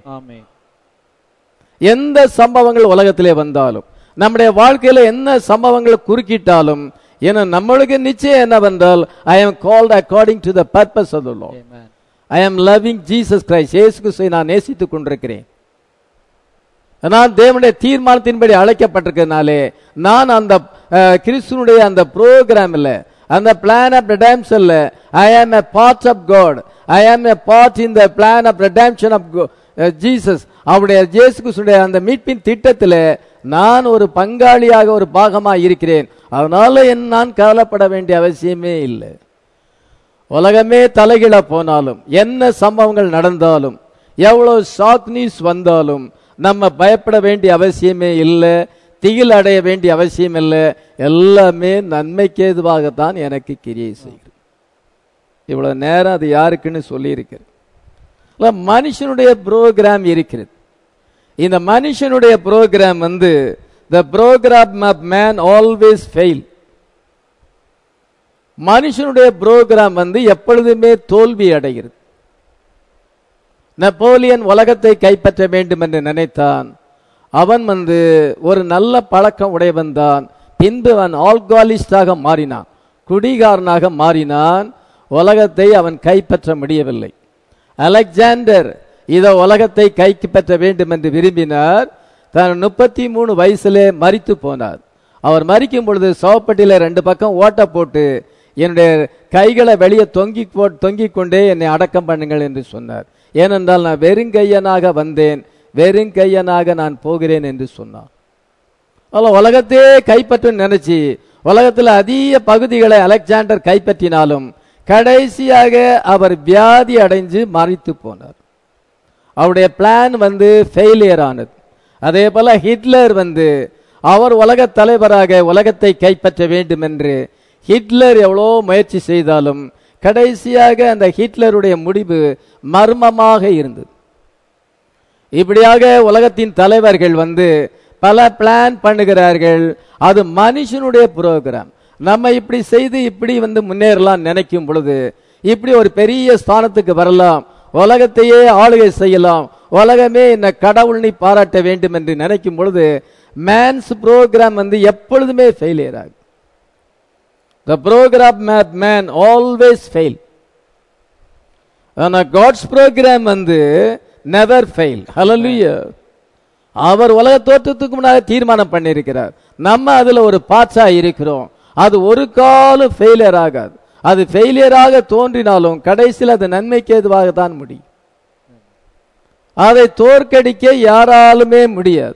எந்த சம்பவங்கள் உலகத்திலே வந்தாலும், நம்முடைய வாழ்க்கையில என்ன சம்பவங்கள் குறுக்கிட்டாலும், ஏன்னா நம்மளுக்கு நிச்சயம் என்னவென்றால், ஐ am called according to the purpose of the Lord. I am loving Jesus Christ. இயேசு கிறிஸ்துவை நான் நேசித்துக் கொண்டிருக்கிறேன். நான் தேவனுடைய தீர்மானத்தின்படி அழைக்கப்பட்டிருக்கிறதுனாலே நான் அந்த கிறிஸ்துனுடைய அந்த ப்ரோக்ராம்ல, அந்த பிளான் ஆஃப் ரெடெம்ப்ஷன்ல ஐ ஆம் a part of God. I am a part in the plan of redemption of Jesus. அவருடைய இயேசு கிறிஸ்துடைய அந்த மீட்பின் திட்டத்தில் நான் ஒரு பங்காளியாக, ஒரு பாகமாக இருக்கிறேன். அதனால நான் கவலைப்பட வேண்டிய அவசியமே இல்லை. உலகமே தலைகீழ போனாலும், என்ன சம்பவங்கள் நடந்தாலும், எவ்வளவு ஷாக் நியூஸ் வந்தாலும் நம்ம பயப்பட வேண்டிய அவசியமே இல்லை, திகில் அடைய வேண்டிய அவசியம் இல்லை. எல்லாமே நன்மைக்கு ஏதுவாகத்தான் எனக்கு கிரியை செய்கிறது. இவ்வளவு நேரம் அது யாருக்குன்னு சொல்லி இருக்கிறது. மனுஷனுடைய ப்ரோக்ராம் இருக்கிறது. இந்த மனுஷனுடைய ப்ரோக்ராம் வந்து the program of man always fail. மனுஷனுடைய ப்ரோக்ராம் வந்து எப்பொழுதுமே தோல்வி அடைகிறது. நெப்போலியன் உலகத்தை கைப்பற்ற வேண்டும் என்று நினைத்தான். அவன் வந்து ஒரு நல்ல பழக்கம் உடையவன் தான். பின்பு அவன் ஆல்கஹாலிஸ்டாக மாறினான், குடிகாரனாக மாறினான். உலகத்தை அவன் கைப்பற்ற முடியவில்லை. அலெக்சாண்டர் இத உலகத்தை கைப்பற்ற வேண்டும் என்று விரும்பினார். தன் 33 வயசிலே மரித்து போனார். அவர் மரிக்கும் பொழுது சவப்பட்டியில 2 பக்கம் ஓட்ட போட்டு, என்னுடைய கைகளை வெளியே தொங்கிக் கொண்டே என்னை அடக்கம் பண்ணுங்கள் என்று சொன்னார். ஏனென்றால் நான் வெறுங்கையனாக வந்தேன், வெறுங்கையனாக நான் போகிறேன் என்று சொன்னார். உலகத்தையே கைப்பற்ற நினைச்சு உலகத்தில் அதிக பகுதிகளை அலெக்சாண்டர் கைப்பற்றினாலும் கடைசியாக அவர் வியாதி அடைஞ்சு மரித்து போனார். அவருடைய பிளான் வந்து ஃபெயிலியர் ஆனது. அதே போல ஹிட்லர் வந்து அவர் உலக தலைவராக உலகத்தை கைப்பற்ற வேண்டும் என்று ஹிட்லர் எவ்வளோ முயற்சி செய்தாலும் கடைசியாக அந்த ஹிட்லருடைய முடிவு மர்மமாக இருந்தது. இப்படியாக உலகத்தின் தலைவர்கள் வந்து பல பிளான் பண்ணுகிறார்கள். அது மனுஷனுடைய புரோகிராம். நம்ம இப்படி செய்து இப்படி வந்து முன்னேறலாம் நினைக்கும் பொழுது, இப்படி ஒரு பெரிய ஸ்தானத்துக்கு வரலாம், உலகத்தையே ஆளுகை செய்யலாம், உலகமே என்ன கடவுள் நீ பாராட்ட வேண்டும் என்று நினைக்கும் பொழுது மேன்ஸ் ப்ரோக்ராம் வந்து எப்பொழுதுமே ஃபெயிலியர் ஆகும். The program of man always fail. ஆனா God's program வந்து never fail. Hallelujah. அவர் உலக தோற்றத்துக்கு முன்னாடி தீர்மானம் பண்ணியிருக்கிறார். நம்ம அதுல ஒரு பார்ட்ஸா இருக்கிறோம். அது ஒரு காலம் ஃபெயிலியர் ஆகாது. அது ஃபெயிலியராக தோன்றினாலும் கடைசியில் அது நன்மைக்கு ஏதுவாக தான் முடியும். அதை தோற்கடிக்க யாராலுமே முடியாது.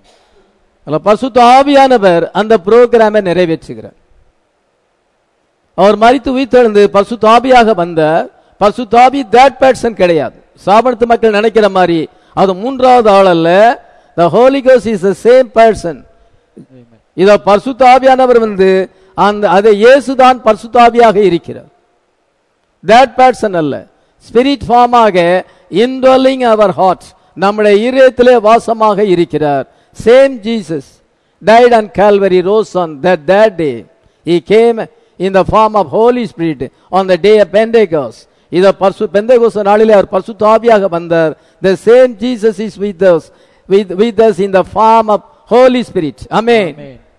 பரிசுத்த ஆவியானவர் அந்த புரோகிராமை நிறைவேற்றுகிறார். அவர் மரித்து உயிர்த்தெழுந்து பரிசுத்த ஆவியாக வந்தார். பரிசுத்த ஆவி தேட் பர்சன் கிடையாது. சாபனத்து மக்கள் நினைக்கிற மாதிரி அது மூன்றாவது ஆள் அல்ல. The Holy Ghost is the same person. இத பரிசுத்த ஆவியானவர் வந்து அந்த அதை இயேசுதான் பரிசுத்த ஆவியாக இருக்கிறார். தேட் பர்சன் அல்ல. ஸ்பிரிட் ஃபார்மாக indwelling our heart, நம்முடைய இதயத்திலே வாசமாக இருக்கிறார். Same Jesus died on Calvary, rose on that day. He came in the form of Holy Spirit on the day of Pentecost. இத பெந்தேகோஸ்து நாளிலே அவர் பரிசுத்த ஆவியாக வந்தார். The same Jesus is with us in the form of Holy Spirit. Amen.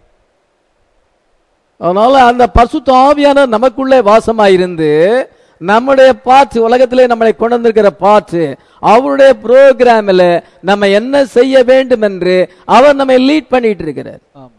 அதனால அந்த பரிசுத்த ஆவியானவர் நமக்குள்ளே வாசமாயிருந்து நம்முடைய பாட்டு உலகத்திலே நம்மளை கொண்டு வந்திருக்கிற பாட்டு அவருடைய புரோகிராமில் நம்ம என்ன செய்ய வேண்டும் என்று அவர் நம்மை லீட் பண்ணிட்டு இருக்கிறார்.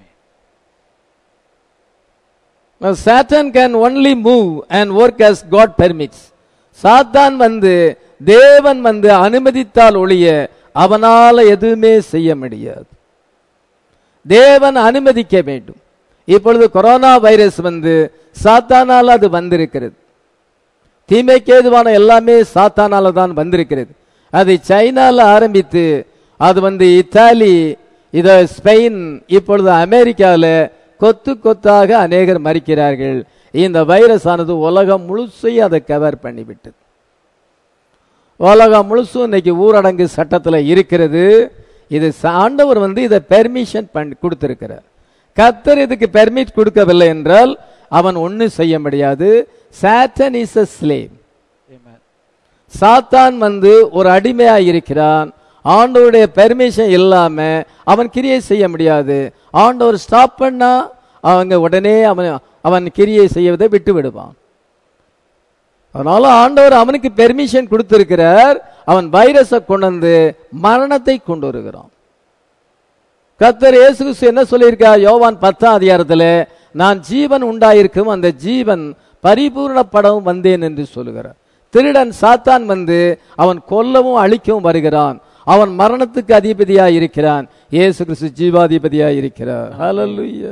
Satan can only move and work as God permits. சாத்தான் வந்து தேவன் வந்து அனுமதித்தால் ஒழிய அவனால எதுவுமே செய்ய முடியாது. தேவன் அனுமதிக்க வேண்டும். இப்பொழுது கொரோனா வைரஸ் வந்து சாத்தானால அது வந்திருக்கிறது. தீமைக்கு ஏதுவான எல்லாமே சாத்தானால தான் வந்திருக்கிறது. அது சைனால ஆரம்பித்து அது வந்து இத்தாலி, இத ஸ்பெயின், இப்பொழுது அமெரிக்காவில் கொத்து கொத்தாக அநேகர் மரிக்கிறார்கள். இந்த வைரஸ் ஆனது உலகம் முழுசையும் அதை கவர் பண்ணிவிட்டது. உலகம் முழுசும் இன்னைக்கு ஊரடங்கு சட்டத்தில் இருக்கிறது. இது ஆண்டவர் வந்து இதை பெர்மிஷன் கொடுத்திருக்கிறார். கர்த்தர் இதுக்கு பெர்மிட் கொடுக்கவில்லை என்றால் அவன் ஒன்னும் செய்ய முடியாது. Satan is a slave. சாத்தான் வந்து ஒரு அடிமையா இருக்கிறான். ஆண்டவருடைய பெர்மிஷன் இல்லாம அவன் கிரியை செய்ய முடியாது. ஆண்டவர் ஸ்டாப் பண்ணா அவங்க உடனே அவன் கிரியை செய்வதை விட்டு விடுவான். அதனால ஆண்டவர் அவனுக்கு பெர்மிஷன் கொடுத்திருக்கிறார். அவன் வைரஸை கொண்டு வந்து மரணத்தை கொண்டு வருகிறான். கர்த்தர் இயேசு கிறிஸ்து என்ன சொல்லியிருக்கார்? யோவான் 10ஆம் அதிகாரத்தில் நான் ஜீவன் உண்டாயிருக்கும், அந்த ஜீவன் பரிபூர்ணப்படவும் வந்தேன் என்று சொல்லுகிறார். திருடன் சாத்தான் வந்து அவன் கொல்லவும் அழிக்கவும் வருகிறான். அவன் மரணத்துக்கு அதிபதியா இருக்கிறான். இயேசு கிறிஸ்து ஜீவாதிபதியா இருக்கிறார். ஹல்லேலூயா.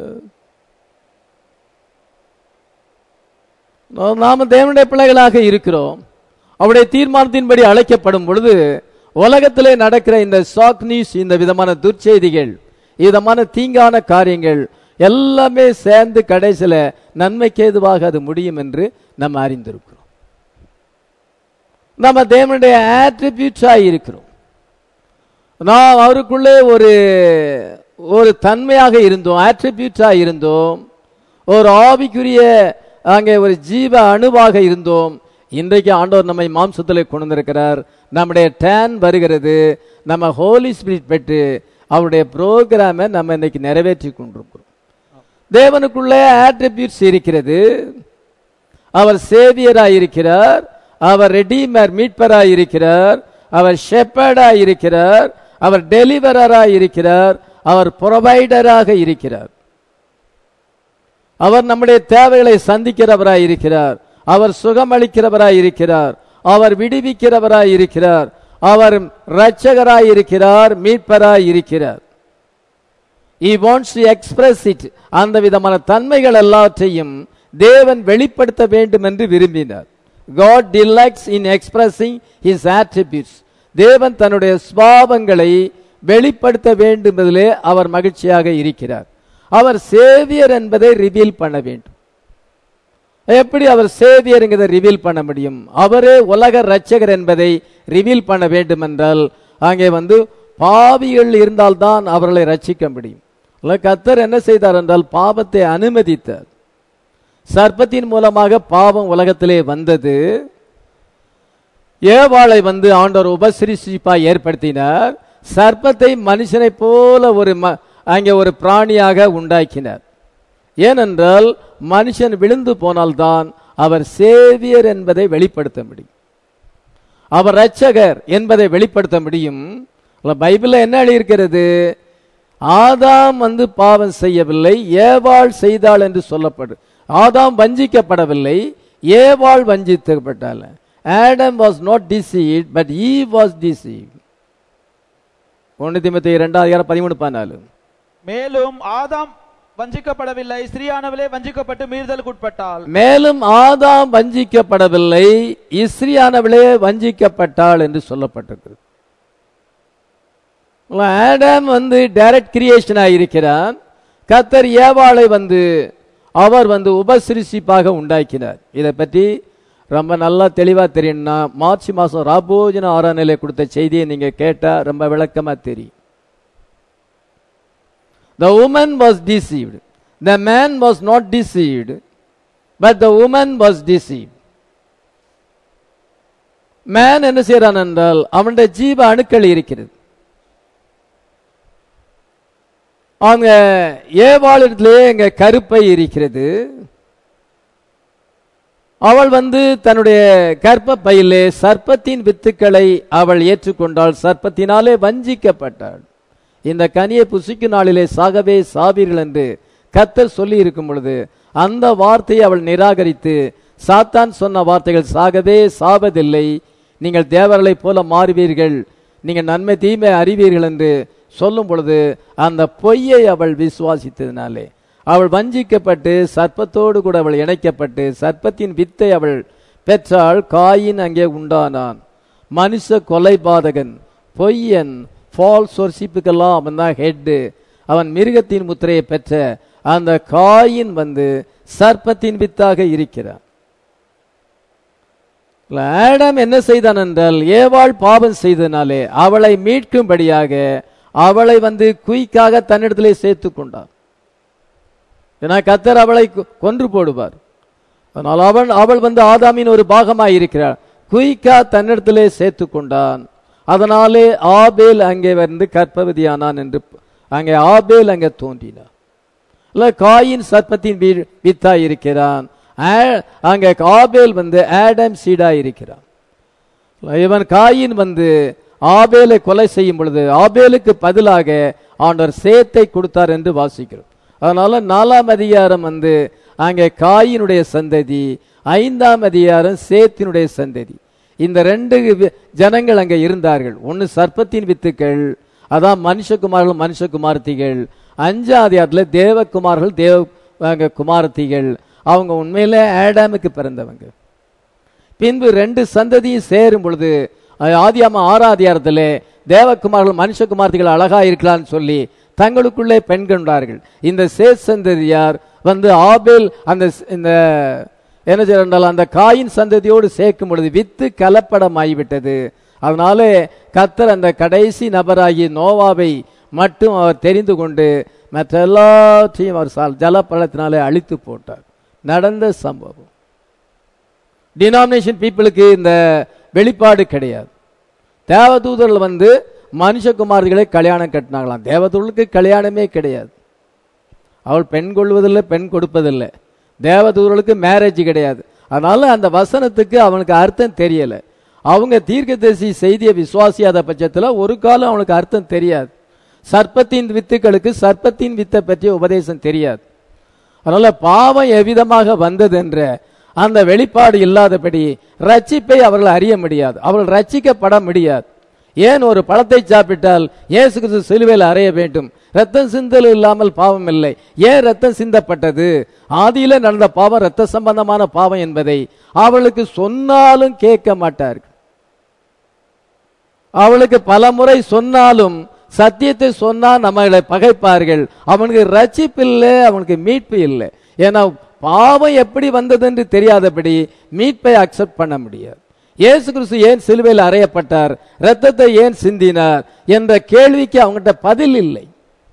நாம தேவனுடைய பிள்ளைகளாக இருக்கிறோம். அவருடைய தீர்மானத்தின்படி அழைக்கப்படும் பொழுது உலகத்திலே நடக்கிற இந்த ஷாக் நியூஸ், இந்த விதமான துர்ச்செய்திகள், விதமான தீங்கான காரியங்கள் எல்லாமே சேர்ந்து கடைசியில நன்மைக்கு ஏதுவாக அது முடியும் என்று நம்ம அறிந்திருக்கிறோம். நம்ம தேவனுடைய ஆட்ரிபியூட்ஸா இருக்கிறோம். நாம் அவருக்குள்ளே ஒரு தன்மையாக இருந்தோம், ஆட்ரிபியூட்டா இருந்தோம், ஒரு ஆவிக்குரிய அங்கே ஒரு ஜீவ அணுவாக இருந்தோம். இன்றைக்கு ஆண்டவர் நம்மை மாம்சத்தில் கொண்டு வந்திருக்கிறார். நம்முடைய டேன் வருகிறது. நம்ம ஹோலி ஸ்பிரிட் பெற்று அவருடைய புரோகிராமை நம்ம இன்னைக்கு நிறைவேற்றி கொண்டிருக்கிறோம். தேவனுக்குள்ளே ஆட்ரிபியூட்ஸ் இருக்கிறது. அவர் சேவியராக இருக்கிறார், அவர் ரெடீமர் மீட்பராக இருக்கிறார், அவர் ஷெப்பர்டாக இருக்கிறார், அவர் டெலிவரராக இருக்கிறார், அவர் ப்ரொவைடராக இருக்கிறார். அவர் நம்முடைய தேவைகளை சந்திக்கிறவராய் இருக்கிறார், அவர் சுகமளிக்கிறவராய் இருக்கிறார், அவர் விடுவிக்கிறவராய் இருக்கிறார், அவர் இரட்சகராய் இருக்கிறார், மீட்பராய் இருக்கிறார். He wants to express it. அந்த விதமான தன்மைகள் எல்லாவற்றையும் தேவன் வெளிப்படுத்த வேண்டும் என்று விரும்பினார். God delights in expressing his attributes. தேவன் தன்னுடைய சுபாவங்களை வெளிப்படுத்த வேண்டும் என்பதிலே அவர் மகிழ்ச்சியாக இருக்கிறார். அவர் சேவியர் என்பதை ரிவீல் பண்ண வேண்டும். எப்படி அவர் சேவியர் என்கிறதை ரிவீல் பண்ண முடியும்? அவரே உலக இரட்சகர் என்பதை ரிவீல் பண்ண வேண்டும் என்றால் அங்கே வந்து பாவிகள் இருந்தால்தான் அவர்களை ரட்சிக்க முடியும். கர்த்தர் என்ன செய்தார் என்றால் பாவத்தை அனுமதித்தார். சர்ப்பத்தின் மூலமாக பாவம் உலகத்திலே வந்தது. ஏவாளை வந்து ஆண்டவர் உபசிருஷ்டிப்பாய் ஏற்படுத்தினார். சர்ப்பத்தை மனுஷனை போல அங்கே ஒரு பிராணியாக உண்டாக்கினார். ஏனென்றால் மனுஷன் விழுந்து போனால்தான் அவர் சேவியர் என்பதை வெளிப்படுத்த முடியும், அவர் இரட்சகர் என்பதை வெளிப்படுத்த முடியும். பைபிள்ல என்ன எழுதியிருக்கிறது? ஆதாம் வந்து பாவம் செய்யவில்லை, ஏவாள் செய்தாள் என்று சொல்லப்படும். ஆதாம் வஞ்சிக்கப்படவில்லை, ஏவாள் வஞ்சிக்கப்பட்டாள். Adam was not deceived, but Eve was deceived. 1 தீமோத்தேயு 2:13-14. மேலும் ஆதாம் வஞ்சிக்கப்படவில்லை, ஸ்திரீயானவளே வஞ்சிக்கப்பட்டு மீறுதலுக்கு உட்பட்டாள். மேலும் ஆதாம் வஞ்சிக்கப்படவில்லை, இஸ்ரீயானவளே வஞ்சிக்கப்பட்டாள் என்று சொல்லப்பட்டிருக்கிறது. ஆடாம் டைரக்ட் கிரியேஷனா இருக்கிறான். கர்த்தர் ஏவாளை அவர் உபசிருஷ்டிப்பாக உண்டாக்கினார். இதை பற்றி ரொம்ப நல்லா தெளிவா தெரியும்னா மார்ச் மாசம் ராபோஜன ஆராதனையிலே கொடுத்த செய்தியை நீங்க கேட்டா ரொம்ப விளக்கமா தெரியும். The woman was deceived. The man was not deceived, but the woman was deceived. Man என்ன செய்றான் என்றால் அவனுடைய ஜீவ அணுக்கள் இருக்கிறது. அங்க ஏவாளிடத்திலே எங்க கருப்பை இருக்கிறது. அவள் தன்னுடைய கர்ப்பப்பையிலே சர்ப்பத்தின் வித்துக்களை அவள் ஏற்றுக்கொண்டாள், சர்ப்பத்தினாலே வஞ்சிக்கப்பட்டாள். இந்த கனியை புசிக்கும் நாளிலே சாகவே சாவீர்கள் என்று கர்த்தர் சொல்லி இருக்கும் பொழுது அந்த வார்த்தையை அவள் நிராகரித்து சாத்தான் சொன்ன வார்த்தைகள் சாகவே சாவதில்லை, நீங்கள் தேவர்களை போல மாறுவீர்கள், நீங்கள் நன்மை தீமை அறிவீர்கள் என்று சொல்லும் பொழுது அந்த பொய்யை அவள் விசுவாசித்ததினாலே அவள் வஞ்சிக்கப்பட்டு சர்ப்பத்தோடு கூட அவள் இணைக்கப்பட்டு சர்ப்பத்தின் வித்தை அவள் பெற்றாள். காயின் அங்கே உண்டானான். மனுஷ கொலைபாதகன், பொய்யன், ஃபால்ஸ் வர்ஷிப்புக்கெல்லாம் அவன் தான் ஹெட்டு. அவன் மிருகத்தின் முத்திரையை பெற்ற அந்த காயின் சர்ப்பத்தின் வித்தாக இருக்கிறான். ஆடம் என்ன செய்தான் என்றால் ஏவாள் பாவம் செய்தனாலே அவளை மீட்கும்படியாக அவளை குயிக்காக தன்னிடத்திலே சேர்த்து கொண்டார். ஏன்னா கர்த்தர் அவளை கொன்று போடுவார். அதனால் அவள் ஆதாமின் ஒரு பாகமாய் இருக்கிறாள். குயிக்கா தன்னிடத்திலே சேர்த்து கொண்டான். அதனாலே ஆபேல் அங்கே கர்ப்பவதியானான் என்று அங்கே ஆபேல் அங்கே தோன்றினார். காயின் சர்ப்பத்தின் வித்தா இருக்கிறான். அங்கே ஆபேல் ஆடம் சீடா இருக்கிறான். இவன் காயின் ஆபேலை கொலை செய்யும் பொழுது ஆபேலுக்கு பதிலாக ஆண்டவர் சேத்தை கொடுத்தார் என்று வாசிக்கிறோம். அதனால 4ஆம் அதிகாரம் அங்கே காயினுடைய சந்ததி, 5ஆம் அதிகாரம் சேத்தினுடைய சந்ததி. இந்த 2 ஜனங்கள் அங்கே இருந்தார்கள். ஒன்னு சர்ப்பத்தின் வித்துக்கள், அதான் மனுஷகுமார்கள் மனுஷகுமார்த்திகள். 5ஆம் அதிகாரத்தில் தேவகுமார்கள் தேவ குமாரத்திகள். அவங்க உண்மையில ஆடாமுக்கு பிறந்தவங்க. பின்பு 2 சந்ததியும் சேரும் பொழுது ஆதியாகமம் 6ஆம் அதிகாரத்திலே தேவகுமார்கள் மனுஷகுமார்த்திகள் அழகா இருக்கலாம்னு சொல்லி தங்களுக்குள்ளே பெண் கொண்டார்கள். இந்த சேத் சந்ததியார் ஆபேல் இந்த என்ன செய்யறால் அந்த காயின் சந்ததியோடு சேர்க்கும் பொழுது வித்து கலப்படமாகிவிட்டது. அதனாலே கர்த்தர் அந்த கடைசி நபராகிய நோவாவை மட்டும் அவர் தெரிந்து கொண்டு மற்ற எல்லாத்தையும் அவர் ஜலப்பழத்தினாலே அழித்து போட்டார். நடந்த சம்பவம். டினாமினேஷன் பீப்புளுக்கு இந்த வெளிப்பாடு கிடையாது. தேவதூதர்கள் மனுஷகுமாரிகளை கல்யாணம் கட்டினாங்களாம். தேவதூதர்களுக்கு கல்யாணமே கிடையாது. அவள் பெண் கொள்வதில்லை, பெண் கொடுப்பதில்லை. தேவதூதர்களுக்கு மேரேஜ் கிடையாது. அதனால அந்த வசனத்துக்கு அவனுக்கு அர்த்தம் தெரியல. அவங்க தீர்க்கதரிசி செய்தியை விசுவாசியாத பட்சத்தில் ஒரு காலம் அவனுக்கு அர்த்தம் தெரியாது. சர்ப்பத்தின் வித்துக்களுக்கு சர்ப்பத்தின் வித்தை பற்றிய உபதேசம் தெரியாது. அதனால பாவம் எவ்விதமாக வந்தது என்ற அந்த வெளிப்பாடு இல்லாதபடி ரட்சிப்பை அவர்கள் அறிய முடியாது. அவர்கள் ரட்சிக்கப்பட முடியாது. ஏன் ஒரு பழத்தை சாப்பிட்டால் இயேசு கிறிஸ்து சிலுவையில் அறைய வேண்டும், ரத்தம் சிந்தல் இல்லாமல் பாவம் இல்லை. ஏன் ரத்தம் சிந்தப்பட்டது? ஆதியில நடந்த பாவம் ரத்த சம்பந்தமான பாவம் என்பதை அவளுக்கு சொன்னாலும் கேட்க மாட்டார்கள். அவளுக்கு பல முறை சொன்னாலும் சத்தியத்தை சொன்னா நம்மளை பகைப்பார்கள். அவனுக்கு ரட்சிப்பு இல்லை, அவனுக்கு மீட்பு இல்லை. ஏன்னா பாவம் எப்படி வந்தது என்று தெரியாதபடி மீட்பை அக்செப்ட் பண்ண முடியாது. இயேசு கிறிஸ்து ஏன் சிலுவையில் அறையப்பட்டார், ரத்தத்தை ஏன் சிந்தினார் என்ற கேள்விக்கு அவங்ககிட்ட பதில் இல்லை.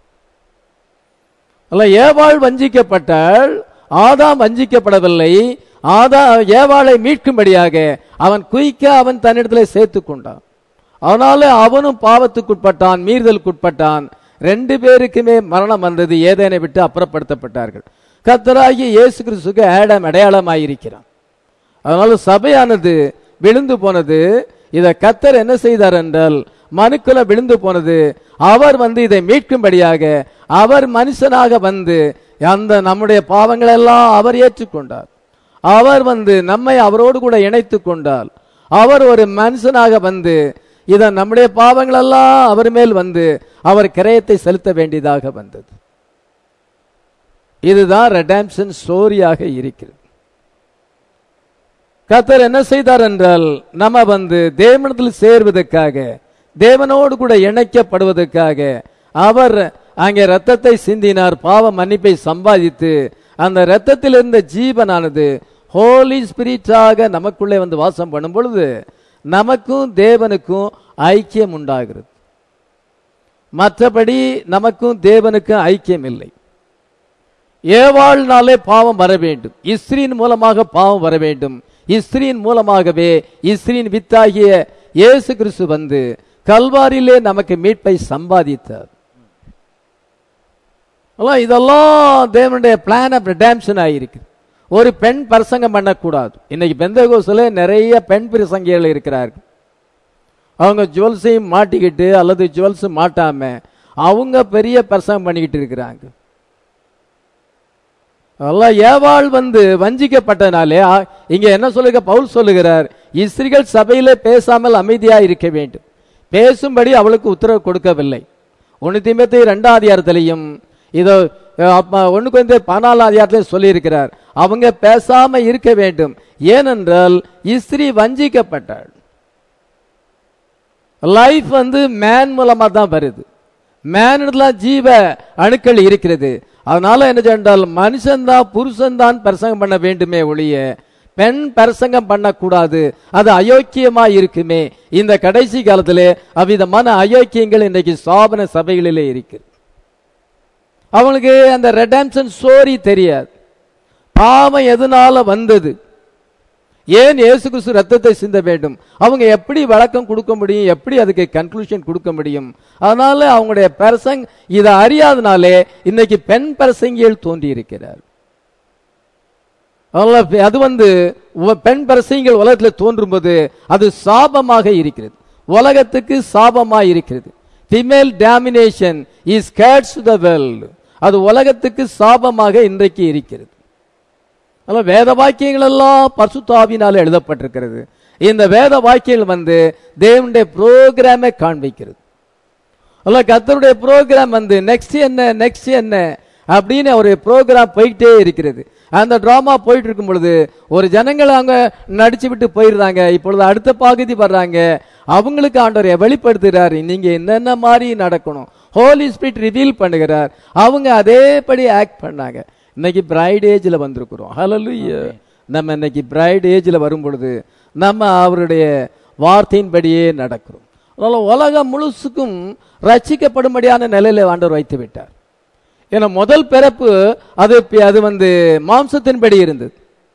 ஏவாள் வஞ்சிக்கப்பட்டால் ஆதாம் வஞ்சிக்கப்படவில்லை. ஏவாளை மீட்கும்படியாக அவன் குயிக்கா அவன் தன்னிடத்தில் சேர்த்து கொண்டான். அதனால அவனும் பாவத்துக்குட்பட்டான், மீறுதலுக்குட்பட்டான். 2 பேருக்குமே மரணம் வந்தது. ஏதேனை விட்டு அப்புறப்படுத்தப்பட்டார்கள். கர்த்தராகிய இயேசு கிறிஸ்துக்கு ஆடம் அடையாளமாயிருக்கிறான். அதனால சபையானது விழுந்து போனது. இதை கர்த்தர் என்ன செய்தார் என்றால் மனுக்குல விழுந்து போனது. அவர் இதை மீட்கும்படியாக அவர் மனுஷனாக அந்த நம்முடைய பாவங்கள் எல்லாம் அவர் ஏற்றுக்கொண்டார். அவர் நம்மை அவரோடு கூட இணைத்து கொண்டார். அவர் ஒரு மனுஷனாக இதை நம்முடைய பாவங்கள் எல்லாம் அவர் மேல் அவர் கிரயத்தை செலுத்த வேண்டியதாக வந்தது. இதுதான் ரெடம்ஷன் ஸ்டோரியாக இருக்கிறது. கர்த்தர் என்ன செய்தார் என்றால், நம்ம தேவனிடத்தில் சேர்வதற்காக, தேவனோடு கூட இணைக்கப்படுவதற்காக அவர் அங்கே ரத்தத்தை சிந்தினார். பாவ மன்னிப்பை சம்பாதித்து அந்த ரத்தத்தில் இருந்த ஜீவனானது ஹோலி ஸ்பிரிட்டாக நமக்குள்ளே வாசம் பண்ணும் பொழுது நமக்கும் தேவனுக்கும் ஐக்கியம் உண்டாகிறது. மற்றபடி நமக்கும் தேவனுக்கும் ஐக்கியம் இல்லை. ஏவாள்னாலே பாவம் வர வேண்டும், இஸ்ரீன் மூலமாக பாவம் வர வேண்டும். இஸ்ரீன் மூலமாகவே இஸ்ரீன் வித்தாகிய இயேசு கிறிஸ்து கல்வாரியிலே நமக்கு மீட்பை சம்பாதித்தார். இதெல்லாம் தேவனுடைய பிளான் ஆஃப் ரிடெம்ப்ஷன் ஆயிருக்கு. ஒரு பெண் பிரசங்கம் பண்ணக்கூடாது. இன்னைக்கு பெந்தகோஸ்ல நிறைய பெண் பிரசங்கிகள் இருக்கிறார்கள். அவங்க ஜுவல்ஸையும் மாட்டிக்கிட்டு அல்லது ஜுவல்ஸ் மாட்டாம அவங்க பெரிய பிரசங்கம் பண்ணிக்கிட்டு இருக்கிறாங்க. அதெல்லாம் ஏவாள் வஞ்சிக்கப்பட்டனாலே இங்க என்ன சொல்லுங்க, பவுல் சொல்லுகிறார், இஸ்ரீகள் சபையில பேசாமல் அமைதியா இருக்க வேண்டும். பேசும்படி அவளுக்கு உத்தரவு கொடுக்கவில்லை. 1 தீமோத்தேயு 2ஆம் அதிகாரத்திலையும் இதோ 1 கொரிந்தியர் 14ஆம் அதிகாரத்திலையும் சொல்லி இருக்கிறார், அவங்க பேசாம இருக்க வேண்டும். ஏனென்றால் இஸ்ரீ வஞ்சிக்கப்பட்டாள். லைஃப் மேன் மூலமா தான் வருது. மேன்ல ஜீவ அணுக்கள் இருக்கிறது. அதனால என்ன சொன்னால், மனுஷன் தான் புருஷன் தான் பிரசங்கம் பண்ண வேண்டுமே ஒழிய பெண் பிரசங்கம் பண்ணக்கூடாது. அது அயோக்கியமா இருக்குமே. இந்த கடைசி காலத்திலே அவ்விதமான அயோக்கியங்கள் இன்றைக்கு ஸ்தாபன சபைகளிலே இருக்கு. அவங்களுக்கு அந்த ரெடெம்ப்ஷன் ஸ்டோரி தெரியாது. பாவம் எதனால வந்தது, ஏன் இயேசு கிறிஸ்து ரத்தத்தை சிந்த வேண்டும், அவங்க எப்படி விளக்கம் கொடுக்க முடியும், எப்படி அதுக்கு கன்க்ளூஷன் கொடுக்க முடியும். அதனால அவங்களுடைய பிரசங் இதை அறியாதனாலே இன்னைக்கு பெண் பிரசங்கிகள் தோன்றி இருக்கிறார். அது பெண் பிரசங்கிகள் உலகத்தில் தோன்றும் போது அது சாபமாக இருக்கிறது, உலகத்துக்கு சாபமாக இருக்கிறது. Female domination is curse to the world. அது உலகத்துக்கு சாபமாக இன்றைக்கு இருக்கிறது. வேத வாக்கியங்கள் எல்லாம் பரிசுத்த ஆவியினால எழுதப்பட்டிருக்கிறது. இந்த வேத வாக்கியங்கள் தேவனுடைய புரோகிராமை காண்பிக்கிறது. கர்த்தருடைய புரோகிராம் நெக்ஸ்ட் என்ன நெக்ஸ்ட் என்ன அப்படின்னு ஒரு புரோகிராம் போயிட்டே இருக்கிறது. அந்த டிராமா போயிட்டு இருக்கும் பொழுது ஒரு ஜனங்கள் அவங்க நடிச்சு விட்டு போயிடுறாங்க. இப்பொழுது அடுத்த பகுதி வர்றாங்க. அவங்களுக்கு ஆண்டவரை வெளிப்படுத்துகிறார், நீங்க என்னென்ன மாதிரி நடக்கணும். ஹோலி ஸ்பிரிட் ரிவீல் பண்ணுகிறார். அவங்க அதேபடி ஆக்ட் பண்ணாங்க. இன்னைக்கு பிரைட் ஏஜ்ல வந்திருக்கிறோம். ஹல்லேலூயா. நம்ம இன்னைக்கு பிரைட் ஏஜ்ல வரும் பொழுது நம்ம அவருடைய வார்த்தையின்படியே நடக்கிறோம். அதனால உலகம் முழுசுக்கும் ரட்சிக்கப்படும்படியான நிலையில ஆண்டவர் வைத்து விட்டார். ஏன்னா முதல் பிறப்பு அது மாம்சத்தின்படி இருந்தது.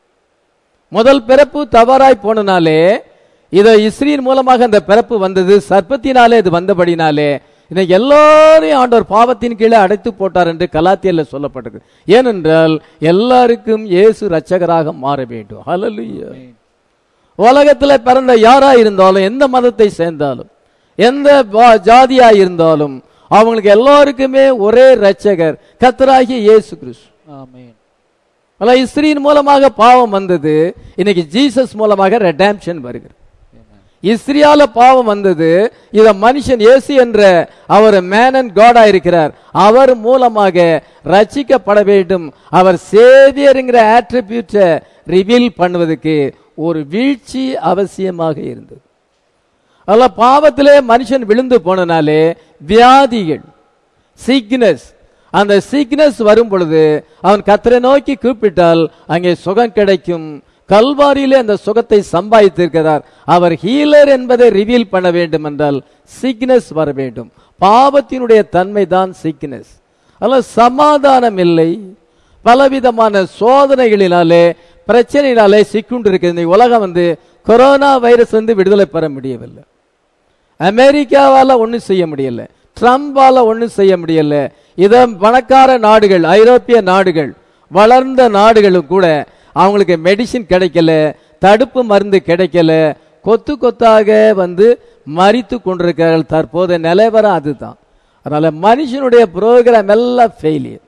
முதல் பிறப்பு தவறாய் போனனாலே இதை இஸ்ரீன் மூலமாக அந்த பிறப்பு வந்தது. சர்ப்பத்தினாலே இது வந்தபடினாலே இன்னைக்கு எல்லாரையும் ஆண்டவர் பாவத்தின் கீழே அடைத்து போட்டார் என்று கலாத்தியர்ல சொல்லப்பட்டது. ஏனென்றால் எல்லாருக்கும் இயேசு ரட்சகராக மாற வேண்டும். ஹல்லேலூயா. உலகத்துல பிறந்த யாரா இருந்தாலும், எந்த மதத்தை சேர்ந்தாலும், எந்த ஜாதியா இருந்தாலும், அவங்களுக்கு எல்லாருக்குமே ஒரே ரட்சகர் கர்த்தராகிய இயேசு கிறிஸ்து. ஆமென். இஸ்ரீன் மூலமாக பாவம் வந்தது. இன்னைக்கு ஜீசஸ் மூலமாக ரெடெம்ப்ஷன் வருகிறது. இஸ்ரீயால பாவம் வந்தது. இத மனுஷன் இயேசு என்ற அவர் மேன் அண்ட் காடா இருக்கிறார். அவர் மூலமாக ரட்சிக்கப்பட வேண்டும். அவர் சேவியர்ங்கிற ஆட்ரிபியூட்டை ரிவீல் பண்ணுவதற்கு ஒரு வீழ்ச்சி அவசியமாக இருந்தது. அல்ல பாவத்திலே மனுஷன் விழுந்து போனனாலே வியாதிகள், சிக்னஸ், அந்த சிக்னஸ் வரும் பொழுது அவன் கர்த்தரை நோக்கி கூப்பிட்டால் அங்கே சுகம் கிடைக்கும். கல்வாரியிலே அந்த சுகத்தை சம்பாதித்திருக்கிறார். அவர் ஹீலர் என்பதை ரிவீல் பண்ண வேண்டும் என்றால் சிக்னஸ் வர வேண்டும். பாவத்தினுடைய தன்மை தான் சிக்னஸ். அல்ல சமாதானம் இல்லை. பலவிதமான சோதனைகளினாலே பிரச்சனையினாலே சிக்குண்டு இருக்குது. உலகம் கொரோனா வைரஸ் விடுதலை பெற முடியவில்லை. அமெரிக்காவால ஒன்றும் செய்ய முடியல, ட்ரம்பால ஒன்றும் செய்ய முடியல. இத பணக்கார நாடுகள், ஐரோப்பிய நாடுகள், வளர்ந்த நாடுகளும் கூட அவங்களுக்கு மெடிசின் கிடைக்கல, தடுப்பு மருந்து கிடைக்கல, கொத்து கொத்தாக மரித்து கொண்டிருக்கிறார்கள். தற்போதைய நிலவரம் அதுதான். அதனால மனுஷனுடைய புரோகிராம் எல்லாம் ஃபெயிலியர்.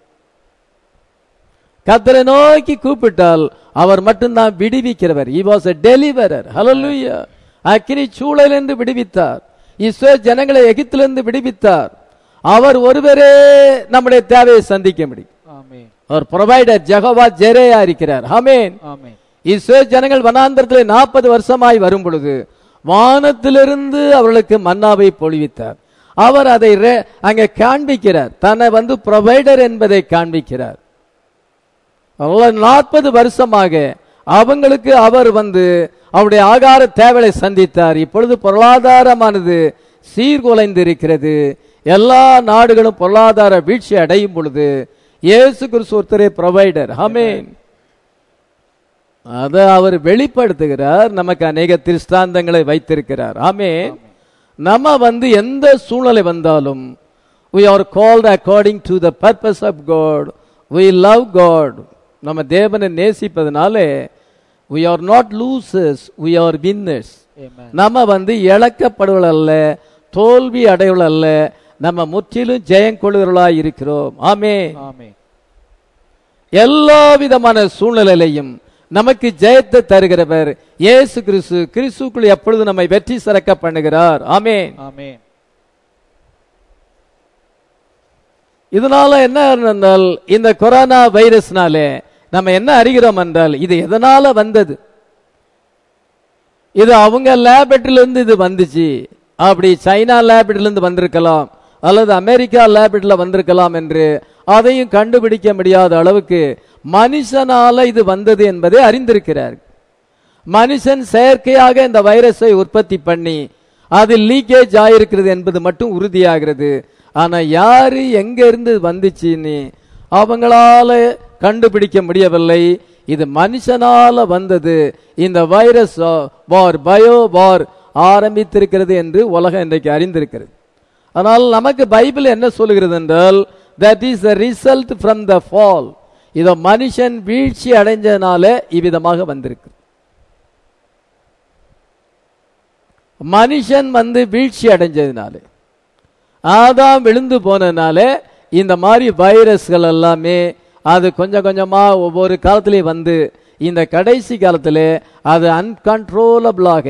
கர்த்தரை நோக்கி கூப்பிட்டால் அவர் மட்டும்தான் விடுவிக்கிறவர். He was a deliverer. Hallelujah. அக்கினி சூழலிலிருந்து விடுவித்தார். இஸ்ரவேல் ஜனங்களை எகிப்திலிருந்து விடுவித்தார். அவர் ஒருவரே நம்முடைய தேவையை சந்திக்க முடியும். அவர் ப்ரொவைடர், ஜெகோவா ஜெரேயா இருக்கிறார். ஆமென். ஆமென். இஸ்ரவேல் ஜனங்கள் வனாந்தரத்திலே 40 வருஷமாய் வரும் பொழுது வானத்திலிருந்து அவர்களுக்கு மன்னாவை பொழிவித்தார். அவர் அதை அங்கே காண்பிக்கிறார், தன்னை ப்ரொவைடர் என்பதை காண்பிக்கிறார். 40 வருஷமாக அவங்களுக்கு அவர் அவருடைய ஆகார தேவையை சந்தித்தார். இப்பொழுது பொருளாதாரமானது சீர்குலைந்து இருக்கிறது. எல்லா நாடுகளும் பொருளாதார வீழ்ச்சி அடையும் பொழுது இயேசு கிறிஸ்து ஒருத்தரே ப்ரொவைடர். ஆமென். அதை அவர் வெளிப்படுத்துகிறார், நமக்கு அநேக திருஷ்டாந்தங்களை வைத்திருக்கிறார். ஆமென். நம்ம எந்த சூழ்நிலை வந்தாலும் we are called according to the purpose of God. We love God. நம்ம தேவனை நேசிப்பதனாலே we are not losers, we are winners. நம்ம இழக்கப்படுவர்கள் அல்ல, தோல்வி அடைவர்கள் அல்ல, நம்ம முற்றிலும் ஜெயம் கொள்கிறவர்களாய் இருக்கிறோம். ஆமென். எல்லா விதமான சூழ்நிலையிலையும் நமக்கு ஜெயத்தை தருகிறவர் இயேசு கிறிஸ்து. கிறிஸ்துக்குள் எப்பொழுது நம்மை வெற்றி சிறக்க பண்ணுகிறார். ஆமென். ஆமென். இதனால என்ன என்றால், இந்த கொரோனா வைரஸ்னாலே நம்ம என்ன அறிகிறோம் என்றால், இது எதனால வந்தது, இது அவங்க லேபரட்டரியிலிருந்து இது வந்துச்சு, அப்படி சைனா லேபரட்டரியிலிருந்து வந்திருக்கலாம் அல்லது அமெரிக்கா லேபரட்டரியில் வந்திருக்கலாம் என்று அதையும் கண்டுபிடிக்க முடியாத அளவுக்கு மனுஷனால இது வந்தது என்பதை அறிந்திருக்கிறார். மனுஷன் செயற்கையாக இந்த வைரஸை உற்பத்தி பண்ணி அது லீக்கேஜ் ஆயிருக்கிறது என்பது மட்டும் உறுதியாகிறது. ஆனா யாரு எங்க இருந்து வந்துச்சுன்னு அவங்களால கண்டுபிடிக்க முடியவில்லை. இது மனுஷனால வந்தது. இந்த வைரஸ் வார், பயோ வார் ஆரம்பித்திருக்கிறது என்று உலகம் இன்றைக்கு அறிந்திருக்கிறது. ஆனால் நமக்கு பைபிள் என்ன சொல்லுகிறது என்றால், that is the result from the fall. இத மனுஷன் வீழ்ச்சி அடைஞ்சதுனால இவ்விதமாக வந்திருக்கு. மனுஷன் வீழ்ச்சி அடைஞ்சதுனால, ஆதாம் விழுந்து போனதுனால இந்த மாதிரி வைரஸ்கள் எல்லாமே அது கொஞ்சம் கொஞ்சமா ஒவ்வொரு காலத்திலேயும் இந்த கடைசி காலத்திலே அது அன்கண்ட்ரோலபிளாக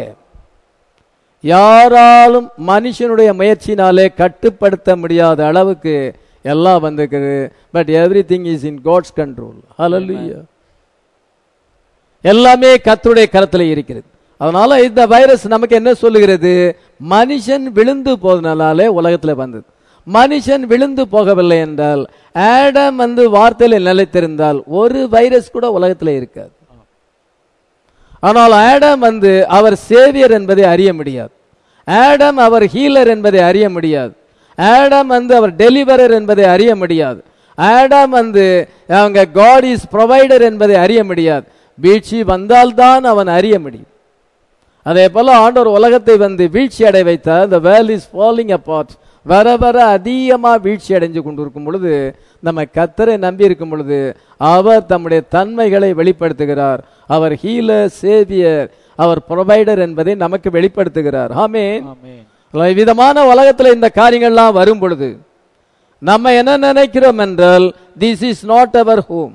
யாராலும் மனுஷனுடைய முயற்சினாலே கட்டுப்படுத்த முடியாத அளவுக்கு எல்லாம் வந்திருக்குது. But everything is in God's control. Hallelujah. எல்லாமே கர்த்தருடைய கரத்தில் இருக்கிறது. அதனால இந்த வைரஸ் நமக்கு என்ன சொல்லுகிறது, மனுஷன் விழுந்து போதனாலே உலகத்தில் வந்தது. மனுஷன் விழுந்து போகவில்லை என்றால், ஆடம் வார்த்தையில நிலைத்திருந்தால் ஒரு வைரஸ் கூட உலகத்தில் இருக்காது. ஆனால் ஆடம் அவர் சேவியர் என்பதை அறிய முடியாது. ஆடம் அவர் ஹீலர் என்பதை அறிய முடியாது. ஆடம் அவர் டெலிவரர் என்பதை அறிய முடியாது. ஆடம் அவங்க காட் இஸ் ப்ரொவைடர் என்பதை அறிய முடியாது. வீழ்ச்சி வந்தால்தான் அவன் அறிய முடியும். அதே போல ஆண்டவர் உலகத்தை வீழ்ச்சி அடை வைத்தார். the world is falling apart. வர வர அதிகமா வீழ்ச்சி அடைஞ்சு கொண்டிருக்கும் பொழுது, நம்ம கர்த்தரை நம்பி இருக்கும் பொழுது அவர் தம்முடைய தன்மைகளை வெளிப்படுத்துகிறார். அவர் ஹீலர், சேவியர், அவர் ப்ரொவைடர் என்பதை நமக்கு வெளிப்படுத்துகிறார். ஆமென். விதமான உலகத்தில் இந்த காரியங்கள்லாம் வரும் பொழுது நம்ம என்ன நினைக்கிறோம் என்றால், this is not our home.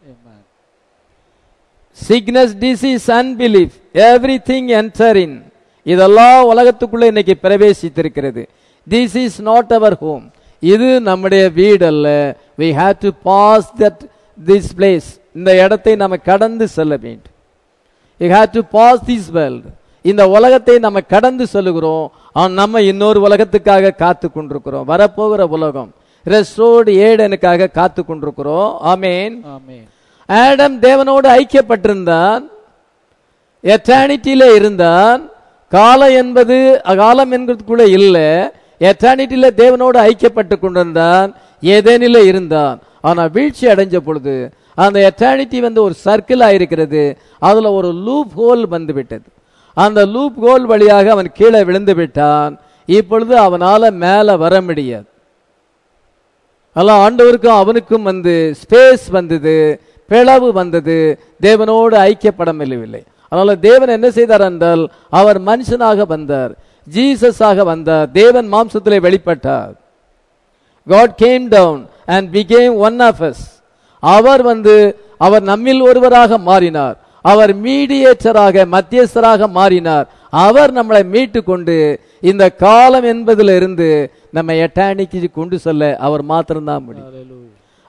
sickness, disease, unbelief, everything enter in. இதெல்லாம் உலகத்துக்குள்ள இன்னைக்கு பிரவேசித்திருக்கிறது. this is not our home. இது நம்முடைய வீடு அல்ல. we have to pass this place. இந்த இடத்தை நம்ம கடந்து செல்ல வேண்டும். we have to pass this world. இந்த உலகத்தை நம்ம கடந்து செல்கிறோம். நம்ம இன்னொரு உலகத்துக்காக காத்து கொண்டிருக்கிறோம். வரப்போகிற உலகம் ரெஸ்டோர்டு ஏடனுக்காக காத்து கொண்டிருக்கிறோம். ஆமென். ஆடம் தேவனோடு ஐக்கியப்பட்டிருந்தான், எட்டர்னிட்டியில இருந்தான். காலம் என்பதுக்குள்ள இல்லை. எட்டர்னிட்டியில தேவனோடு ஐக்கியப்பட்டு கொண்டிருந்தான், ஏதேனில இருந்தான். ஆனா வீழ்ச்சி அடைஞ்ச பொழுது அந்த எட்டர்னிட்டி ஒரு சர்க்கிள் ஆயிருக்கிறது. அதுல ஒரு லூப் ஹோல் விட்டது. அந்த லூப் ஹோல் வழியாக அவன் கீழே விழுந்து விட்டான். இப்பொழுது அவனால மேல வர முடியாது. அதெல்லாம் ஆண்டவருக்கும் அவனுக்கும் ஸ்பேஸ் வந்தது, பிளவு வந்தது, தேவனோடு ஐக்கியப்பட முடியவில்லை. அதனால தேவன் என்ன செய்தார் என்றால், அவர் மனுஷனாக வந்தார், ஜீசஸாக வந்தார், தேவன் மாம்சத்திலே வெளிப்பட்டார். God came down and became one of us. அவர் அவர் நம்மில் ஒருவராக மாறினார். அவர் மீடியேட்டராக, மத்தியஸ்தராக மாறினார். அவர் நம்மளை மீட்டு கொண்டு இந்த காலம் என்பதில் இருந்து நம்ம எட்டர்னிட்டிக்கு கொண்டு செல்ல அவர் மாத்திரம்தான் முடியும்.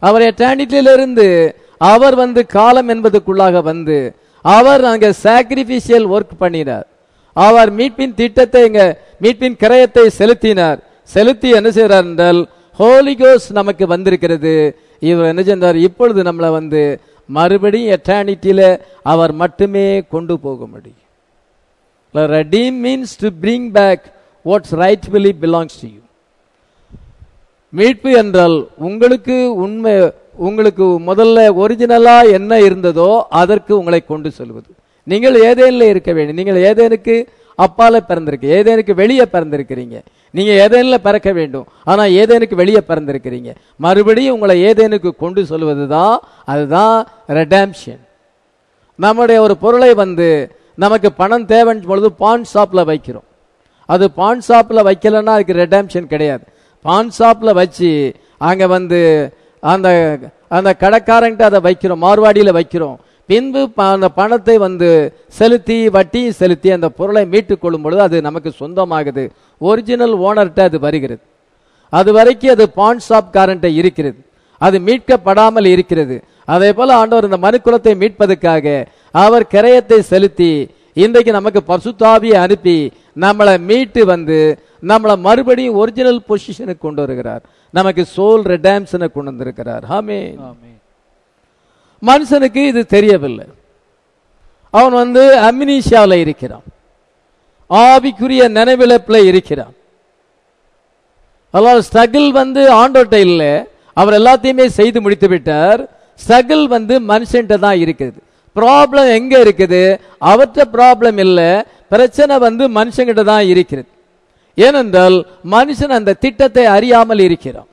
அவர் எட்டர்னிட்டியிலிருந்து அவர் வந்து காலம் என்பதுக்குள்ளாக வந்து அவர் அங்க சாக்ரிபிஷியல் ஒர்க் பண்ணினார். அவர் மீட்பின் திட்டத்தை மீட்பின் கிரயத்தை செலுத்தி என்ன செய்றார் என்றால் ஹோலி கோஸ்ட் நமக்கு வந்திருக்கிறது. இவர் என்ன செஞ்சார், இப்பொழுது நம்மளை வந்து மறுபடியும் எட்டர்னிட்டியில அவர் மட்டுமே கொண்டு போக முடியும். redeem means to bring back what rightfully belongs to you. மீட்பு என்றால் உங்களுக்கு முதல்ல ஒரிஜினலா என்ன இருந்ததோ அதற்கு உங்களை கொண்டு செல்வது. நீங்கள் ஏதேனில் இருக்க வேண்டும். நீங்கள் ஏதேனுக்கு அப்பால பிறந்திருக்கீங்க, ஏதேனுக்கு வெளியே பிறந்திருக்கிறீங்க. நீங்க ஏதேனில் பிறக்க வேண்டும், ஆனா ஏதேனுக்கு வெளியே பிறந்திருக்கிறீங்க. மறுபடியும் உங்களை ஏதேனுக்கு கொண்டு சொல்வதுதான், அதுதான் ரெடம்ஷன். நம்முடைய ஒரு பொருளை வந்து நமக்கு பணம் தேவைன்னு பொழுது பான் ஷாப்ல வைக்கிறோம். அது பான் ஷாப்ல வைக்கலன்னா அதுக்கு ரெடம்ஷன் கிடையாது. பான் ஷாப்ல வச்சு அங்க வந்து அந்த அந்த கடைக்காரங்கிட்ட அதை வைக்கிறோம், மார்வாடியில வைக்கிறோம். பின்பு அந்த பணத்தை வந்து செலுத்தி வட்டி செலுத்தி அந்த பொருளை மீட்டுக் கொள்ளும் பொழுது அது நமக்கு சொந்தமாகுது. ஒரிஜினல் ஓனர்கிட்ட அது வருகிறது. அது வரைக்கும் அது பான் ஷாப் காரன்ட்ட இருக்கிறது, அது மீட்கப்படாமல் இருக்கிறது. அதே போல ஆண்டவர் இந்த மனுக்குலத்தை மீட்பதற்காக அவர் கிரயத்தை செலுத்தி இன்றைக்கு நமக்கு பரிசுத்தாவியை அனுப்பி நம்மளை மீட்டு வந்து நம்மளை மறுபடியும் ஒரிஜினல் பொசிஷனுக்கு கொண்டு வருகிறார். நமக்கு சோல் ரெடம்ஷனை கொண்டு வந்திருக்கிறார். ஆமென். மனுஷனுக்கு இது தெரியவில்லை. அவன் வந்து அம்னீசியால இருக்கிறான், ஆவிக்குரிய நினைவிழப்பில் இருக்கிறான். அதனால ஸ்ட்ரகிள் வந்து ஆண்டோட்ட இல்லை, அவர் எல்லாத்தையுமே செய்து முடித்து விட்டார். ஸ்ட்ரகிள் வந்து மனுஷன்ட்ட தான் இருக்குது. ப்ராப்ளம் எங்க இருக்குது? அவற்ற ப்ராப்ளம் இல்லை, பிரச்சனை வந்து மனுஷங்கிட்ட தான் இருக்கிறது. ஏனென்றால் மனுஷன் அந்த திட்டத்தை அறியாமல் இருக்கிறான்.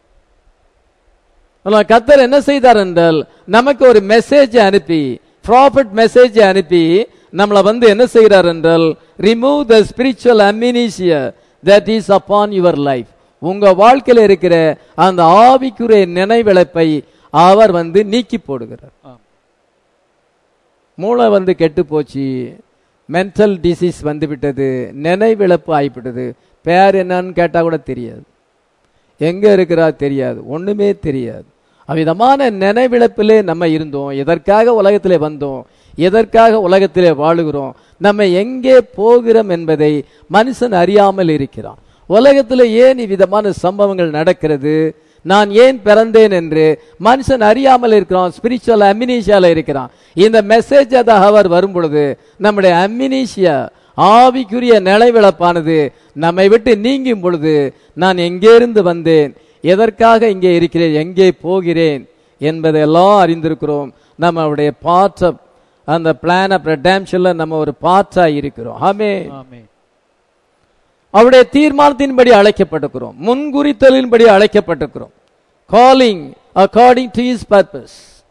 கர்த்தர் என்ன செய்தார் என்றால் நமக்கு ஒரு மெசேஜ் அனுப்பி, ப்ராஃபட் மெசேஜ் அனுப்பி நம்மளை வந்து என்ன செய்கிறார் என்றால் remove the spiritual amnesia that is upon your life. உங்க வாழ்க்கையில் இருக்கிற அந்த ஆவிக்குரிய நினைவிழப்பை அவர் வந்து நீக்கி போடுகிறார். மூளை வந்து கெட்டு போச்சு, மென்டல் டிசீஸ் வந்து விட்டது, நினைவிழப்பு ஆகிவிட்டது. பேர் என்னன்னு கேட்டா கூட தெரியாது, எங்க இருக்கிறா தெரியாது, ஒண்ணுமே தெரியாது. அவ்விதமான நினைவிழப்பிலே நம்ம இருந்தோம். எதற்காக உலகத்திலே வந்தோம், எதற்காக உலகத்திலே வாழுகிறோம், நம்ம எங்கே போகிறோம் என்பதை மனுஷன் அறியாமல் இருக்கிறான். உலகத்தில் ஏன் இவ்விதமான சம்பவங்கள் நடக்கிறது, நான் ஏன் பிறந்தேன் என்று மனுஷன் அறியாமல் இருக்கிறான். ஸ்பிரிச்சுவல் அம்னீசியால இருக்கிறான். இந்த மெசேஜ் அவர் வரும் பொழுது நம்முடைய அம்னீசியா ஆவிக்குரிய நிலைவிழப்பானது நம்மை விட்டு நீங்கும் பொழுது நான் எங்கே இருந்து வந்தேன், எதற்காக இங்கே இருக்கிறேன், எங்கே போகிறேன் என்பதெல்லாம் அறிந்திருக்கிறோம். நம்ம அவருடைய பார்ட் ஆஃப் அந்த பிளான் ஆஃப் ரெடம்ஷன்ல நம்ம ஒரு பார்ட்டா இருக்கிறோம். ஆமென். அவருடைய தீர்மானத்தின்படி அழைக்கப்பட்டிருக்கிறோம், முன்குறித்தலின்படி அழைக்கப்பட்டிருக்கிறோம். Calling according to his purpose.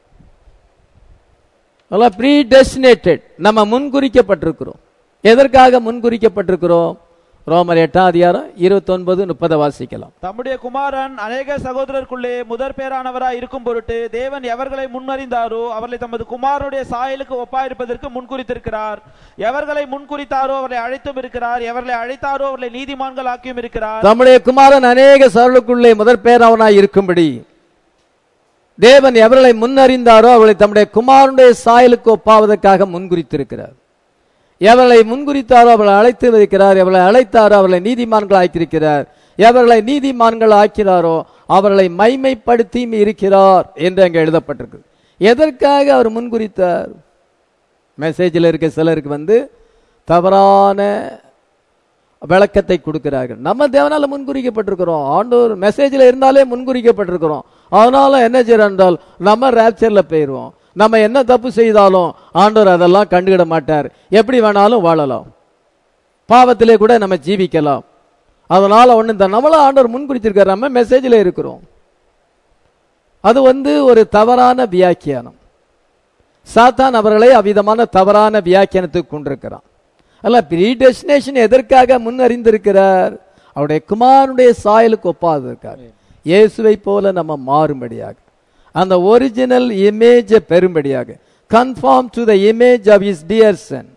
Predestinated, நம்ம முன்குறிக்கப்பட்டிருக்கிறோம். எதற்காக முன்குறிக்கப்பட்டிருக்கிறோம்? ரோமர் 8:29-30 வாசிக்கலாம். தம்முடைய குமாரன் அநேக சகோதரருக்குள்ளே முதற் பேரானவராய் இருக்கும் பொருட்டு தேவன் எவர்களை முன்னறிந்தாரோ அவர்களை தமது குமாரனுடைய சாயலுக்கு ஒப்பாயிருப்பதற்கு முன்குறித்திருக்கிறார். எவர்களை முன்குறித்தாரோ அவர்களை அழைத்தும் இருக்கிறார், எவர்களை அழைத்தாரோ அவர்களை நீதிமான்கள் ஆக்கியும் இருக்கிறார். தம்முடைய குமாரன் அநேக சகோதரருக்குள்ளே முதற் பேரானவராய் இருக்கும்படி தேவன் எவர்களை முன்னறிந்தாரோ அவர்களை தம்முடைய குமாரனுடைய சாயலுக்கு ஒப்பாவதற்காக முன்குறித்திருக்கிறார். எவர்களை முன்குறித்தாரோ அவர்களை அழைத்து இருக்கிறார், எவர்களை அழைத்தாரோ அவர்களை நீதிமான்கள் ஆக்கியிருக்கிறார், எவர்களை நீதிமான்கள் ஆக்கிறாரோ அவர்களை மைமைப்படுத்தி இருக்கிறார் என்று அங்கே எழுதப்பட்டிருக்கு. எதற்காக அவர் முன்குறித்தார்? மெசேஜில் இருக்க சிலருக்கு வந்து தவறான விளக்கத்தை கொடுக்கிறார்கள். நம்ம தேவனால முன்குறிக்கப்பட்டிருக்கிறோம், ஆண்டவர் மெசேஜில் இருந்தாலே முன்குறிக்கப்பட்டிருக்கிறோம். அதனால என்ன செய்யறோம் என்றால் நம்ம ராப்சர்ல போயிடுவோம். நம்ம என்ன தப்பு செய்தாலும் ஆண்டவர் அதெல்லாம் கண்டுகிட மாட்டார், எப்படி வேணாலும் வாழலாம், பாவத்திலே கூட நம்ம ஜீவிக்கலாம். அதனால ஒண்ணு நம்மள ஆண்டவர் முன்குறித்திருக்கார், நம்ம மெசேஜில் இருக்கிறோம். அது வந்து ஒரு தவறான வியாக்கியானம். சாத்தான் அவர்களை அவ்விதமான தவறான வியாக்கியானத்துக்கு கொண்டிருக்கிறான். அல்ல, ப்ரீடெஸ்டினேஷன் எதற்காக முன்னறிந்திருக்கிறார்? அவருடைய குமாரனுடைய சாயலுக்கு ஒப்பாததற்காக, இயேசுவை போல நம்ம மாறும்படியாக, அந்த ஒரிஜினல் இமேஜ் பெறும்படியாக, conform to the image of his dear son,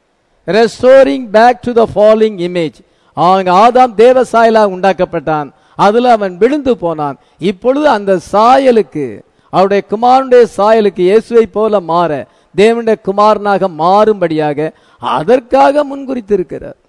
restoring back to the falling image. ஆதாம் தேவ சாயலாக உண்டாக்கப்பட்டான், அதுல அவன் விழுந்து போனான். இப்பொழுது அந்த சாயலுக்கு, அவருடைய குமாரனுடைய சாயலுக்கு இயேசுவை போல மாற, தேவனுடைய குமாரனாக மாறும்படியாக அதற்காக முன்குறித்திருக்கிறார்.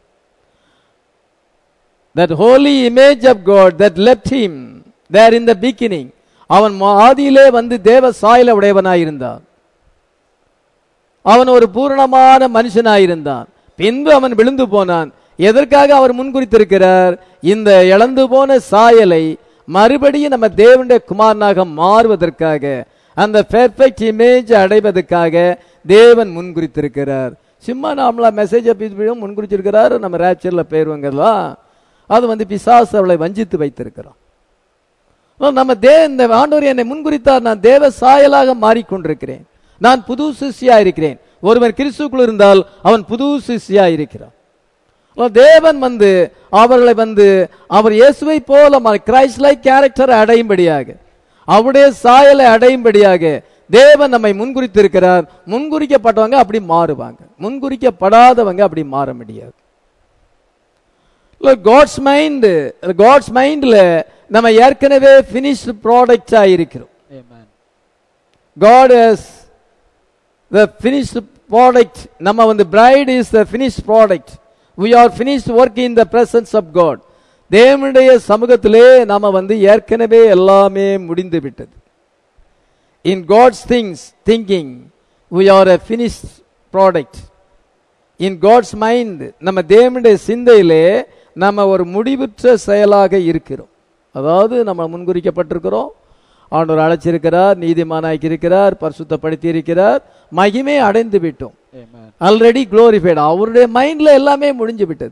That holy image of God that left him there in the beginning. அவன் ஆதியிலே வந்து தேவ சாயல உடையவனாயிருந்தான். அவன் ஒரு பூரணமான மனுஷனாயிருந்தான். பின்பு அவன் விழுந்து போனான். எதற்காக அவர் முன்குறித்திருக்கிறார்? இந்த இழந்து போன சாயலை மறுபடியும் நம்ம தேவனுடைய குமாரனாக மாறுவதற்காக, அந்த பெர்ஃபெக்ட் இமேஜ் அடைவதற்காக தேவன் முன்குறித்திருக்கிறார். சும்மா நாமளா மெசேஜ் முன்குறிச்சிருக்கிறார், நம்ம ரேப்சர்ல போயிருவங்கலாம். அது வந்து பிசாசு அவளை வஞ்சித்து வைத்திருக்கிறான். நம்ம இந்த ஆண்டவர் என்னை முன்குறித்தார், நான் தேவ சாயலாக மாறிக்கொண்டிருக்கிறேன், நான் புது சிஷ்யா இருக்கிறேன். ஒருவன் கிறிஸ்துக்குள் இருந்தால் அவன் புது சிஷ்யா இருக்கிறான். தேவன் வந்து அவர்களை வந்து அவர் இயேசுவை போல கிரைஸ்ட் லைக் கேரக்டரை அடையும்படியாக, அவருடைய சாயலை அடையும்படியாக தேவன் நம்மை முன்குறித்திருக்கிறார். முன்குறிக்கப்பட்டவங்க அப்படி மாறுவாங்க, முன்குறிக்கப்படாதவங்க அப்படி மாற முடியாது. காட்ஸ் மைண்ட்ல நம்ம ஏற்கனவே பினிஷ்டு ப்ராடக்டா இருக்கிறோம். God has the finished product. நம்ம வந்து bride is the finished product. We are finished work in the presence of God. தேவனுடைய சமூகத்திலே நாம வந்து ஏற்கனவே எல்லாமே முடிந்து விட்டது. In God's thinking we are a finished product. In God's mind, நம்ம தேவனுடைய சிந்தையிலே நம்ம ஒரு முடிவுற்ற செயலாக இருக்கிறோம். அதாவது நம்ம முன்குறிக்கப்பட்டிருக்கிறோம், ஆண்டவர் அழைச்சிருக்கிறார், நீதிமானாக்கி இருக்கிறார், பரிசுத்தப்படுத்தி இருக்கிறார், மகிமை அடைந்து விட்டோம். Already glorified. அவருடைய மைண்ட்ல எல்லாமே முடிஞ்சு விட்டது.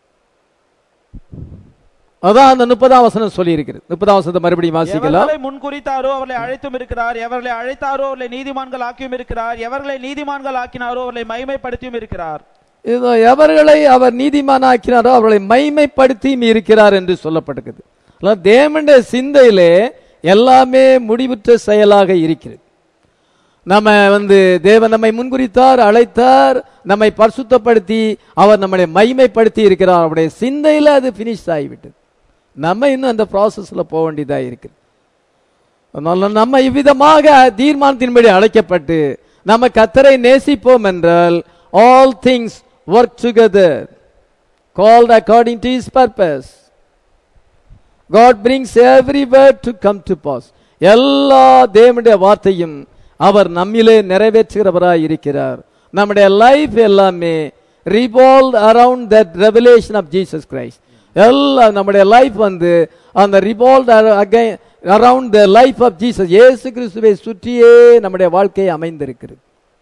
அதான் அந்த 30ஆம் வசனம் சொல்லி இருக்கிறது. 30ஆம் வசனத்தை மறுபடியும் வாசிக்கலாம். எவர்களை முன்குறித்தாரோ அவர்களை அழைத்தும் இருக்கிறார், எவர்களை அழைத்தாரோ அவர்களை நீதிமான்கள் ஆக்கியும் இருக்கிறார், எவர்களை நீதிமான்கள் ஆக்கினாரோ அவர்களை மகிமைப்படுத்தியும் இருக்கிறார். இதோ எவர்களை அவர் நீதிமானாக்கினாரோ அவர்களை மகிமைப்படுத்தியும் இருக்கிறார் என்று சொல்லப்பட்டிருக்கிறது. தேவனுடைய சிந்தையிலே எல்லாமே முடிவுற்ற செயலாக இருக்கிறது. நம்ம வந்து தேவன் நம்மை முன்குறித்தார், அழைத்தார், நம்மை பரிசுத்தப்படுத்தி அவர் நம்மளை மகிமைப்படுத்தி இருக்கிறார். அவருடைய சிந்தையில அது பினிஷ் ஆகிவிட்டது. நம்ம இன்னும் அந்த ப்ராசஸ்ல போக வேண்டியதா இருக்கு. அதனால நம்ம இவ்விதமாக தீர்மானத்தின்படி அழைக்கப்பட்டு நம்ம கர்த்தரை நேசிப்போம் என்றால் all things work together called according to his purpose. God brings every word to come to pass. எல்லா தேவனுடைய வார்த்தையும் அவர் நம்மிலே நிறைவேற்றுகிறவராய் இருக்கிறார். நம்முடைய லைஃப் எல்லாமே revolved around that revelation of Jesus Christ. எல்லாம் நம்முடைய லைஃப் வந்து அந்த revolved around the life of Jesus. இயேசு கிறிஸ்துவை சுற்றியே நம்முடைய வாழ்க்கை அமைந்திருக்கிறது.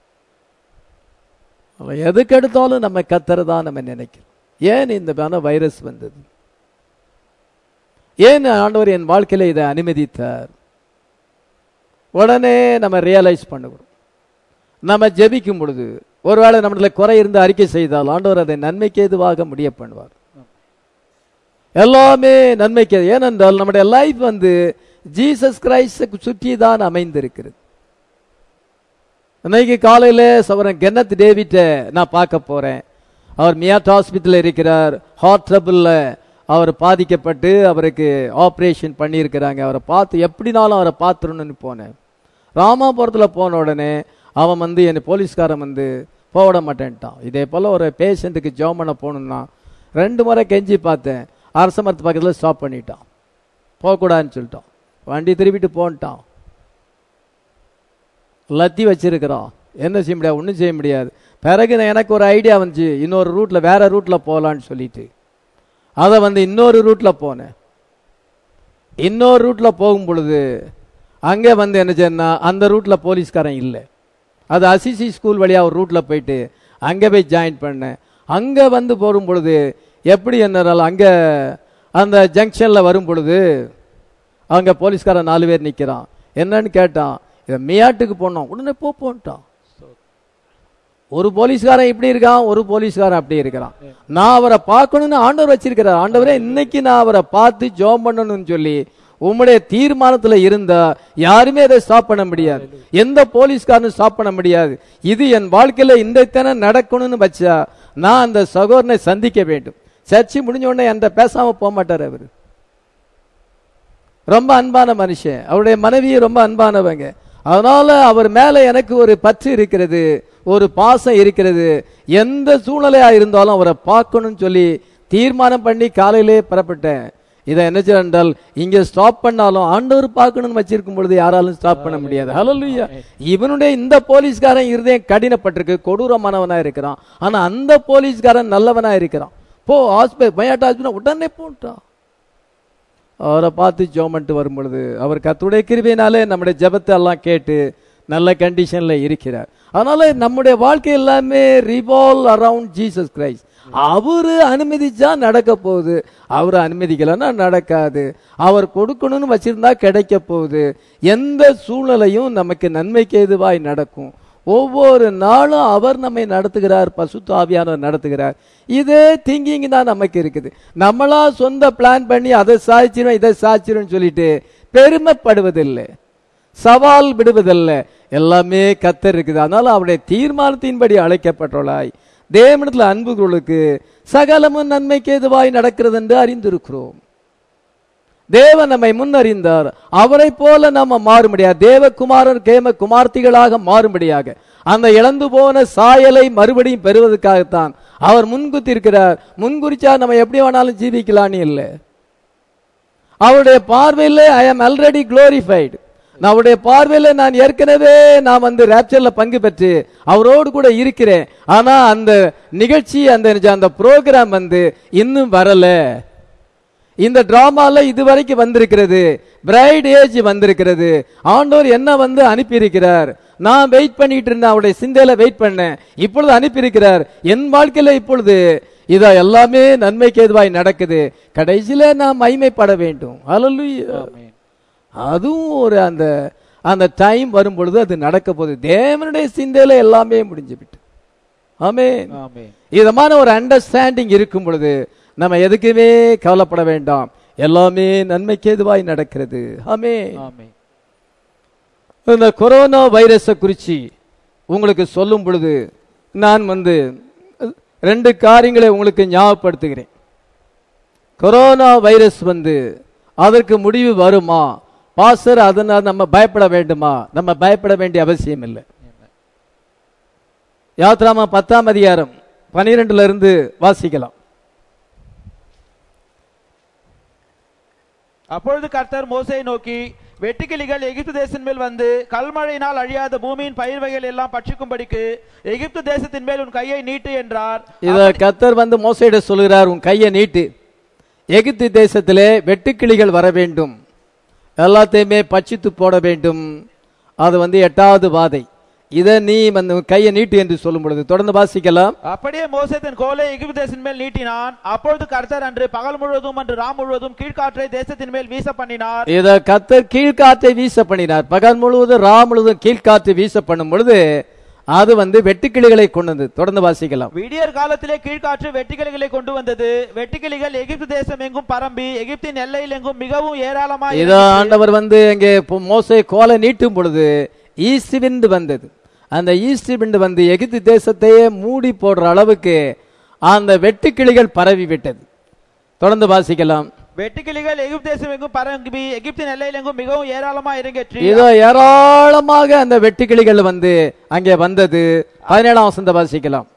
எதுக்கு எடுத்தாலும் நம்ம கர்த்தர்தான் நம்ம நினைக்கிறோம். ஏன் இந்த வைரஸ் வந்தது? ஏன் ஆண்டவர் என் வாழ்க்கையில இதை அனுமதித்தார்? உடனே நம்ம ரியலைஸ் பண்ணுகிறோம். நம்ம ஜெபிக்கும் பொழுது ஒருவேளை நம்மள குறை இருந்து அறிக்கை செய்தால் ஆண்டவர் அதை நன்மைக்கு ஏதுவாக முடிய பண்ணுவார். எல்லாமே நன்மைக்கு. ஏனென்றால் நம்முடைய லைஃப் வந்து ஜீசஸ் கிரைஸ்டுக்கு சுற்றி தான் அமைந்திருக்கிறது. இன்னைக்கு காலையில சவரன் கென்னத் டேவிட்ட நான் பார்க்க போறேன். அவர் மியாட் ஹாஸ்பிட்டல் இருக்கிறார். ஹார்ட் ட்ரபிள்ல அவர் பாதிக்கப்பட்டு அவருக்கு ஆப்ரேஷன் பண்ணியிருக்கிறாங்க. அவரை பார்த்து எப்படினாலும் அவரை பார்த்துடணும்னு போனேன். ராமாபுரத்தில் போன உடனே அவன் வந்து என்னை போலீஸ்காரன் வந்து போட மாட்டேன்ட்டான். இதே போல் ஒரு பேஷண்ட்டுக்கு ஜாம் பண்ண போகணுன்னா 2 முறை கெஞ்சி பார்த்தேன். அரச மரத்து பக்கத்தில் ஸ்டாப் பண்ணிட்டான். போகக்கூடாதுன்னு சொல்லிட்டான். வண்டி திருப்பிட்டு போன்ட்டான். லத்தி வச்சிருக்கிறான். என்ன செய்ய முடியாது? ஒன்றும் செய்ய முடியாது. பிறகு எனக்கு ஒரு ஐடியா வந்துச்சு, இன்னொரு ரூட்ல வேற ரூட்ல போகலான்னு சொல்லிட்டு அதை வந்து இன்னொரு ரூட்ல போனேன். இன்னொரு ரூட்ல போகும் பொழுது அங்கே வந்து என்ன செய்யணும்னா அந்த ரூட்ல போலீஸ்காரன் இல்லை. அது அசிசி ஸ்கூல் வழியா ஒரு ரூட்ல போயிட்டு அங்கே போய் ஜாயின் பண்ணேன். அங்கே வந்து போகும் பொழுது எப்படி என்னால அங்கே அந்த ஜங்ஷன்ல வரும் பொழுது அங்கே போலீஸ்காரன் 4 பேர் நிற்கிறான். என்னன்னு கேட்டான். இதை மியாட்டுக்கு போனோம். உடனே போன்ட்டான். ஒரு போலீஸ்காரன் இப்படி இருக்கான், ஒரு போலீஸ்காரன் அப்படி இருக்கிறான். நான் அவரை பார்க்கணும்னு ஆண்டவர் வச்சிருக்கிறார். ஆண்டவரே இன்னைக்கு நான் அவரை பார்த்து ஜெபம் பண்ணணும்னு சொல்லி உம்முடைய தீர்மானத்துல இருந்தா யாருமே அதை ஸ்டாப் பண்ண முடியாது. எந்த போலீஸ்காரனும் ஸ்டாப் பண்ண முடியாது. இது என் வாழ்க்கையில இன்றைத்தானே நடக்கணும்னு வச்சா நான் அந்த சகோதரனை சந்திக்க வேண்டும். சர்ச்சை முடிஞ்ச உடனே என்கிட்ட பேசாம போக மாட்டார். அவரு ரொம்ப அன்பான மனுஷன், அவருடைய மனைவி ரொம்ப அன்பானவங்க. அதனால அவர் மேல எனக்கு ஒரு பற்று இருக்கிறது, ஒரு பாசம் இருக்கிறது. எந்த சூழ்நிலையா இருந்தாலும் அவரை பார்க்கணும்னு சொல்லி தீர்மானம் பண்ணி காலையிலே புறப்பட்டேன். இதை என்ன என்றால் இங்க ஸ்டாப் பண்ணாலும் ஆண்டவர் பார்க்கணும்னு வச்சிருக்கும் பொழுது யாராலும் ஸ்டாப் பண்ண முடியாது. ஹல்லேலூயா. இவனுடைய இந்த போலீஸ்காரன் இருதயம் கடினப்பட்டிருக்கு, கொடூரமானவனா இருக்கிறான். ஆனா அந்த போலீஸ்காரன் நல்லவனா இருக்கிறான். போ ஹாஸ்பிட்டல் உடனே போட்டான். அவரை பார்த்து ஜெபம் வரும் பொழுது அவர் கர்த்தருடைய கிருபையினாலே நம்முடைய ஜெபத்தை எல்லாம் கேட்டு நல்ல கண்டிஷன்ல இருக்கிறார். அதனால நம்முடைய வாழ்க்கை எல்லாமே ரிவால்வ் அரவுண்ட் ஜீசஸ் கிரைஸ்ட். அவரு அனுமதிச்சா நடக்க போகுது, அவரு அனுமதிக்கலன்னா நடக்காது. அவர் கொடுக்கணும்னு வச்சிருந்தா கிடைக்க போகுது. எந்த சூழ்நிலையும் நமக்கு நன்மைக்கு ஏதுவாய் நடக்கும். ஒவ்வொரு நாளும் அவர் நம்மை நடத்துகிறார், பசுத்த ஆவியானவர் நடத்துகிறார். இதே திங்கிங் தான் நமக்கு இருக்குது. நம்மளா சொந்த பிளான் பண்ணி அதை சாதிச்சிரும் இதை சாதிச்சிரும் சொல்லிட்டு பெருமைப்படுவதில்லை, சவால் விடுவதில்லை. எல்லாமே கர்த்தர் இருக்குது. அதனால அவருடைய தீர்மானத்தின்படி அழைக்கப்பட்டுள்ளாய் தேவனிடத்தில் அன்புகளுக்கு சகலமும் நன்மைக்கு ஏதுவாய் நடக்கிறது என்று அறிந்திருக்கிறோம். தேவன் நம்மை முன்னறிந்தார். அவரை போல நாம மாறும்படியாக, தேவகுமாரர் கேம குமார்த்திகளாக மாறும்படியாக, அந்த இழந்து போன சாயலை மறுபடியும் பெறுவதற்காகத்தான் அவர் முன்குத்திருக்கிறார். முன்குறிச்சா நம்ம எப்படி வேணாலும் ஜீவிக்கலான்னு இல்லை. அவருடைய பார்வையில் ஐ ஆம் ஆல்ரெடி குளோரிஃபைடு. அவருடைய பார்வையில நான் ஏற்கனவே நான் ராப்சர்ல பங்கு பெற்று அவரோடு கூட இருக்கிறேன். ஆனா அந்த நிகழ்ச்சி அந்த ப்ரோக்ராம் இன்னும் வரல. இந்த டிராமால இதுவரைக்கும் வந்திருக்கிறது, பிரைட் ஏஜ் வந்திருக்கிறது. ஆண்டவர் என்ன அனுப்பியிருக்கிறார். நான் வெயிட் பண்ணிட்டு இருந்தேன், அவருடைய சிந்தையில வெயிட் பண்ணேன். இப்பொழுது அனுப்பியிருக்கிறார் என் வாழ்க்கையில. இப்பொழுது இத எல்லாமே நன்மைக்கு ஏதுவாய் நடக்குது. கடைசியில நான் மகிமைப்பட வேண்டும். ஹல்லேலூயா. அதுவும் ஒரு அந்த டைம் வரும் பொழுது அது நடக்க போகுது. தேவனுடைய சிந்தையில எல்லாமே முடிஞ்சு விட்டு. ஆமென். இதமான ஒரு அண்டர்ஸ்டாண்டிங் இருக்கும் பொழுது நம்ம எதுக்குமே கவலைப்பட வேண்டாம். எல்லாமே நன்மைக்கு ஏதுவாய் நடக்கிறது. ஆமென். இந்த கொரோனா வைரஸை குறித்து உங்களுக்கு சொல்லும் பொழுது நான் 2 காரியங்களை உங்களுக்கு ஞாபகப்படுத்துகிறேன். கொரோனா வைரஸ் அதற்கு முடிவு வருமா பாஸ்டர், அதனால் நம்ம பயப்பட வேண்டுமா? நம்ம பயப்பட வேண்டிய அவசியம் இல்லை. யாத்ராமா 10ஆம் அதிகாரம் 12 இருந்து வாசிக்கலாம். அப்பொழுது கர்த்தர் மோசேயை நோக்கி, வெட்டுக்கிளிகள் எகிப்து தேசத்தின் மேல் கல்மழையினால் அழியாத பூமியின் பயிர் வகைகள் எல்லாம் பட்சிக்கும்படிக்கு எகிப்து தேசத்தின் மேல் உன் கையை நீட்டு என்றார். இத கர்த்தர் மோசேயிடம் சொல்கிறார், உன் கையை நீட்டு. எகிப்து தேசத்திலே வெட்டுக்கிளிகள் வர வேண்டும், எல்லாத்தையுமே பட்சித்து போட வேண்டும். அது 8வது வாதை. இதை நீ கையை நீட்டு என்று சொல்லும் பொழுது தொடர்ந்து வாசிக்கலாம். அப்படியே மோசே தன் கோலை எகிப்து தேசத்தின் மேல் நீட்டினான். அப்பொழுது கர்த்தர் அன்று பகல் முழுவதும் அன்று ராம் முழுவதும் கீழ்காற்றை தேசத்தின் மேல் வீச பண்ணினார். இத கர்த்தர் கீழ்காற்றை வீச பண்ணினார். பகல் முழுவதும் ராம் முழுவதும் கீழ்காற்றை வீச பண்ணும் பொழுது அது வெட்டுக்கிளிகளை கொண்டு வந்தது. தொடர்ந்து வாசிக்கலாம். விடியற் காலத்திலே கீழ்காற்று வெட்டுக்கிளிகளை கொண்டு வந்தது. வெட்டுக்கிளிகள் எகிப்து தேசம் எங்கும் பரம்பி எகிப்தின் எல்லையில் எங்கும் மிகவும் ஏராளமாக. இத ஆண்டவர் அங்கே மோசே கோலை நீட்டும் பொழுது ஈஸ்ட் விண்ட் வந்தது. அந்த ஈஸ்ட் விண்ட் எகிப்து தேசத்தையே மூடி போடுற அளவுக்கு அந்த வெட்டுக்கிளிகள் பரவி விட்டது. தொடர்ந்து வாசிக்கலாம். வெட்டுக்கிளிகள் எகிப்து தேசம் எங்கும் பரம்பி எகிப்தின் எல்லையில் எங்கும் மிகவும் ஏராளமாக இறங்கி இதோ ஏராளமாக அந்த வெட்டுக்கிளிகள் அங்கே வந்தது. 17ஆம் வசனத்தை வாசிக்கலாம்.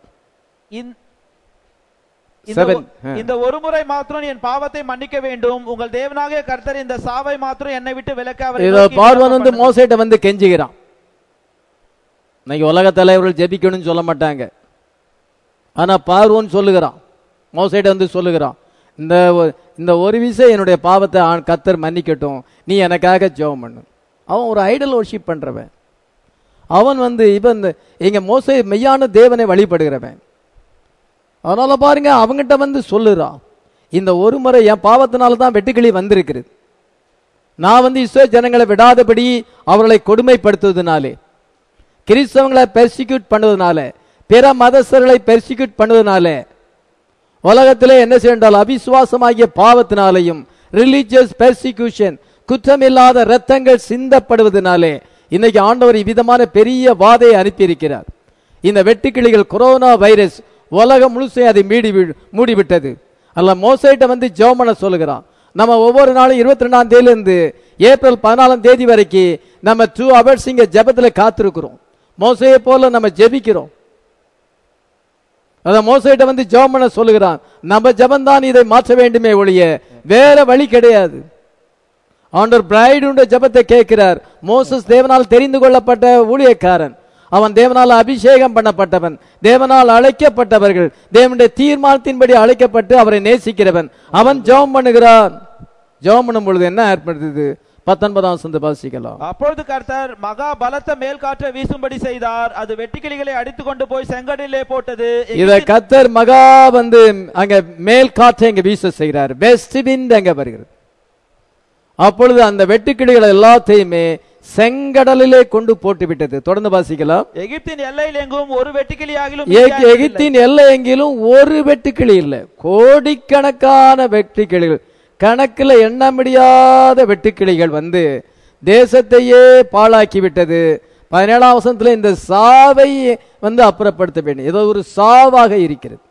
இந்த ஒரு முறை மாத்திரம் என் பாவத்தை மன்னிக்க வேண்டும். உங்கள் தேவனாகிய கர்த்தர் இந்த சாவை மாத்திரம் என்னை விட்டு விலக்க. அவர் பார்வன் மோசேட்ட கெஞ்சுகிறான். இன்னைக்கு உலக தலைவர்கள் ஜெபிக்கணும்னு சொல்ல மாட்டாங்க. ஆனா பார்வோன் சொல்லுகிறான், மோசேட்ட சொல்லுகிறான், இந்த ஒரு விஷயம் என்னுடைய பாவத்தை கர்த்தர் மன்னிக்கட்டும், நீ எனக்காக ஜெபம் பண்ணு. அவன் ஒரு ஐடல் வர்ஷிப் பண்றவன். அவன் இங்க மோசே மெய்யான தேவனை வழிபடுகிறவன். அதனால பாருங்க, அவங்கிட்ட சொல்லுறான், இந்த ஒரு முறை என் பாவத்தினால தான் வெட்டுக்கிளி வந்திருக்கிறது. நான் இஸ்ரவேல் ஜனங்களை விடாதபடி அவர்களை கொடுமைப்படுத்துவதனாலே, கிறிஸ்தவங்களை பெர்சிக்யூட் பண்ணுவதனால, பிற மதஸ்தர்களை பெர்சிக்யூட் பண்ணுவதனால, உலகத்திலே என்ன செய்தால் அவிசுவாசமாகிய பாவத்தினாலையும் ரிலிஜியஸ் பெர்சிக்யூஷன் குற்றமில்லாத இரத்தங்கள் சிந்தப்படுவதனாலே இன்னைக்கு ஆண்டவர் இவ்விதமான பெரிய வாதையை அனுப்பியிருக்கிறார். இந்த வெட்டுக்கிளிகள் கொரோனா வைரஸ் உலகம் முழுசையும் அதை மூடிவிட்டது. அல்ல மோசேட்ட ஜெபம் பண்ண சொல்லுகிறான். நம்ம ஒவ்வொரு நாளும் 22ஆம் தேதியிலிருந்து ஏப்ரல் 14ஆம் தேதி வரைக்கும் நம்ம 2 hours இங்க ஜெபத்துல காத்திருக்கிறோம். மோசேயை போல நம்ம ஜெபிக்கிறோம். அத மோசேட்ட வந்து ஜெபம் பண்ண சொல்லுகிறான். நம்ம ஜெபம் தான் இதை மாற்ற வேண்டுமே ஒழிய வேற வழி கிடையாது. ஆண்டவர் பிரைடுடைய ஜெபத்தை கேட்கிறார். மோசஸ் தேவனால் தெரிந்து கொள்ளப்பட்ட ஊழியக்காரன், அவன் தேவனால் அபிஷேகம் பண்ணப்பட்டவன், தேவனால் அழைக்கப்பட்டவர்கள், தேவனுடைய தீர்மானத்தின்படி அழைக்கப்பட்டு அவரை நேசிக்கிறவன். அவன் ஜெபம் பண்ணுகிறான். ஜெபம் பண்ணும் பொழுது என்ன ஏற்படுது? 19ஆம் வசனத்தை வாசிக்கலாம். அப்பொழுது கர்த்தர் மகா பலத்த மேல் காற்றை வீசும்படி செய்தார். அது வெட்டுக்கிளிகளை அடித்து கொண்டு போய் செங்கடலிலே போட்டது. இத கர்த்தர் மகா வந்து அங்க மேல் காற்றை அங்க வீச செய்கிறார். வெஸ்ட் விண்ட் அங்க வருகிறது. அப்பொழுது அந்த வெட்டுக்கிளிகள் எல்லாத்தையுமே செங்கடலிலே கொண்டு போட்டு விட்டது. தொடர்ந்து வாசிக்கலாம். எகிப்தின் எல்லையில் எங்கும் ஒரு வெட்டுக்கிளியாகிலும் எகிப்தின் எல்லை எங்கிலும் ஒரு வெட்டுக்கிளி இல்ல, கோடிக்கணக்கான வெட்டுக்கிளிகள், கணக்கில் எண்ண முடியாத வெட்டுக்கிளிகள் வந்து தேசத்தையே பாழாக்கி விட்டது. 17ஆம் வசனத்துல இந்த சாவை வந்து அப்புறப்படுத்த வேண்டும். ஏதோ ஒரு சாவாக இருக்கிறது,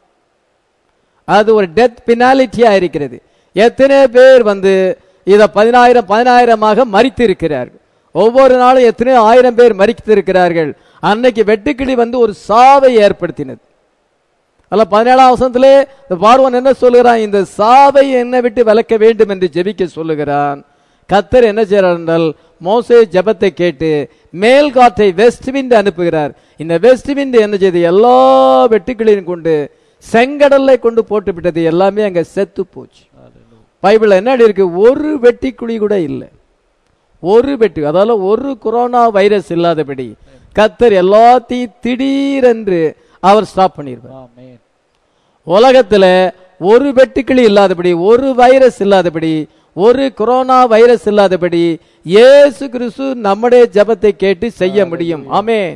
அது ஒரு டெத் பெனாலிட்டியா இருக்கிறது. எத்தனை பேர் வந்து இத 10,000 மரித்து இருக்கிறார்கள். ஒவ்வொரு நாளும் எத்தனையோ 1000 பேர் மரித்து இருக்கிறார்கள். அன்னைக்கு வெட்டுக்கிளி வந்து ஒரு சாவை ஏற்படுத்தினது. அல்ல 17ஆம் வசனத்திலே பார்வோன் என்ன சொல்லுகிறான்? இந்த சாவை என்னை விட்டு விலக்க வேண்டும் என்று ஜெபிக்க சொல்லுகிறான். கர்த்தர் என்ன செய்யறார் என்றால் மோசே ஜெபத்தை கேட்டு மேல் காற்றை வெஸ்ட் விண்ட் அனுப்புகிறார். இந்த வெஸ்ட் விண்ட் என்ன செய்து எல்லா வெட்டுக்கிளியும் கொண்டு செங்கடல்ல கொண்டு போட்டு விட்டது. எல்லாமே அங்க செத்து போச்சு. பைபிள்ல என்ன இருக்கு? ஒரு வெட்டுக்கிளி கூட இல்லை. ஒரு வெட்டு, அதாவது ஒரு கொரோனா வைரஸ் இல்லாதபடி கர்த்தர் எல்லாத்தையும் திடீரென்று அவர் ஸ்டாப் பண்ணிருப்பார். உலகத்துல ஒரு வெட்டுக்கிளி இல்லாதபடி, ஒரு வைரஸ் இல்லாதபடி, ஒரு கொரோனா வைரஸ் இல்லாதபடி இயேசு கிறிஸ்து நம்முடைய ஜெபத்தை கேட்டு செய்ய முடியும். ஆமென்.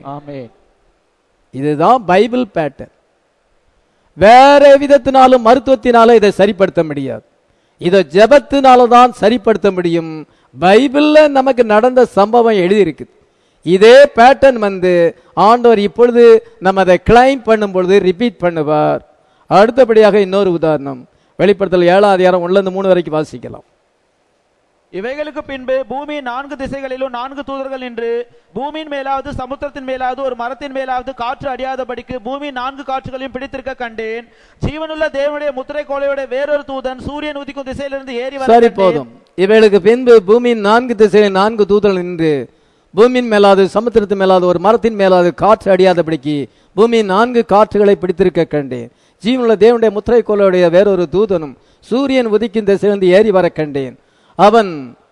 இதுதான் பைபிள் பேட்டர்ன். வேற விதத்தினாலும் மருத்துவத்தினாலும் இதை சரிப்படுத்த முடியாது. இதை ஜெபத்தினால தான் சரிப்படுத்த முடியும். பைபிள்ல நமக்கு நடந்த சம்பவம் எழுதியிருக்கு. இதே பேட்டர்ன் வந்து ஆண்டவர் இப்பொழுது நம்ம அதை கிளைம் பண்ணும் பொழுது ரிப்பீட் பண்ணுவார். அடுத்தபடியாக இன்னொரு உதாரணம், வெளிப்படுத்தல் 7ஆம் அதிகாரம் 1-3 வரைக்கும் வாசிக்கலாம். இவைகளுக்கு பின்பு பூமி 4 திசைகளிலும் 4 தூதர்கள் நின்று பூமியின் மேலாவது சமுத்திரத்தின் மேலாவது ஒரு மரத்தின் மேலாவது காற்று அடியாதபடிக்கு பூமி 4 காற்றுகளையும் பிடித்திருக்க கண்டேன். ஜீவனுள்ள தேவனுடைய முத்திரை கோலையோட வேறொரு தூதன் சூரியன் உதிக்கும் திசையிலிருந்து ஏறி வர. சரி, போதும். இவைகளுக்கு பின்பு பூமியின் 4 திசைகளில் 4 தூதர்கள் நின்று பூமியின் மேலாவது சமுத்திரத்தின் மேலாவது ஒரு மரத்தின் மேலாவது காற்று அடியாதபடிக்கு பூமியின் 4 காற்றுகளை பிடித்திருக்க கண்டேன். ஜீவனுள்ள தேவனுடைய முத்திரை கோலையுடைய வேறொரு தூதனும் சூரியன் உதிக்கும் திசையிலிருந்து ஏறி வர கண்டேன். அவன்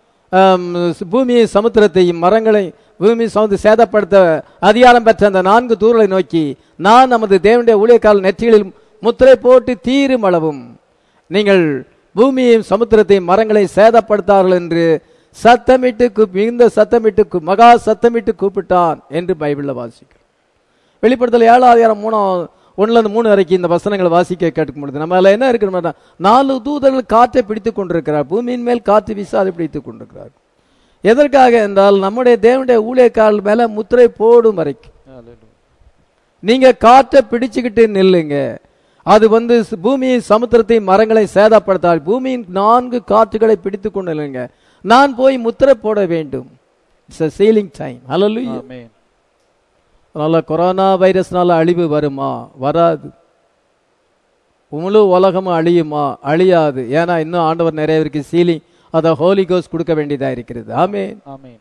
பூமியை சமுத்திரத்தையும் மரங்களை பூமி சேதப்படுத்த அதிகாரம் பெற்ற அந்த 4 தூதர்களை நோக்கி, நான் நமது தேவனுடைய ஊழியக்காரர் நெற்றிகளில் முத்திரை போட்டு தீரும் அளவும் நீங்கள் பூமியையும் சமுத்திரத்தையும் மரங்களை சேதப்படுத்தார்கள் என்று சத்தமிட்டு மிகுந்த சத்தமிட்டு மகா சத்தமிட்டு கூப்பிட்டான் என்று பைபிள்ல வாசிக்கிறோம். வெளிப்படுத்தல் 7ஆம் அதிகாரம் 1-3 வரைக்கும் இந்த வசனங்களை வாசிக்க கேட்கும் பொழுது நம்ம அதில் என்ன இருக்கிற 4 தூதர்கள் காற்றை பிடித்துக் கொண்டிருக்கிறார். பூமியின் மேல் காற்று வீசாது பிடித்துக் கொண்டிருக்கிறார். எதற்காக என்றால் நம்முடைய தேவனுடைய ஊழியக்காரர்கள் மேல முத்திரை போடும் வரைக்கும் நீங்க காற்றை பிடிச்சுக்கிட்டு நில்லுங்க. அது வந்து பூமியை சமுத்திரத்தை மரங்களை சேதப்படுத்தால் பூமியின் 4 காற்றுகளை பிடித்துக் கொண்டு நில்லுங்க. நான் போய் முத்திரை போட வேண்டும். It's a sealing time. Hallelujah. Amen. அதனால கொரோனா வைரஸ்னால அழிவு வருமா? வராது. முழு உலகமும் அழியுமா? அழியாது. ஏன்னா இன்னும் ஆண்டவர் நிறைய பேருக்கு சீலிங் அதை ஹோலி கோஸ்ட் கொடுக்க வேண்டியதா இருக்கிறது. ஆமென். ஆமென்.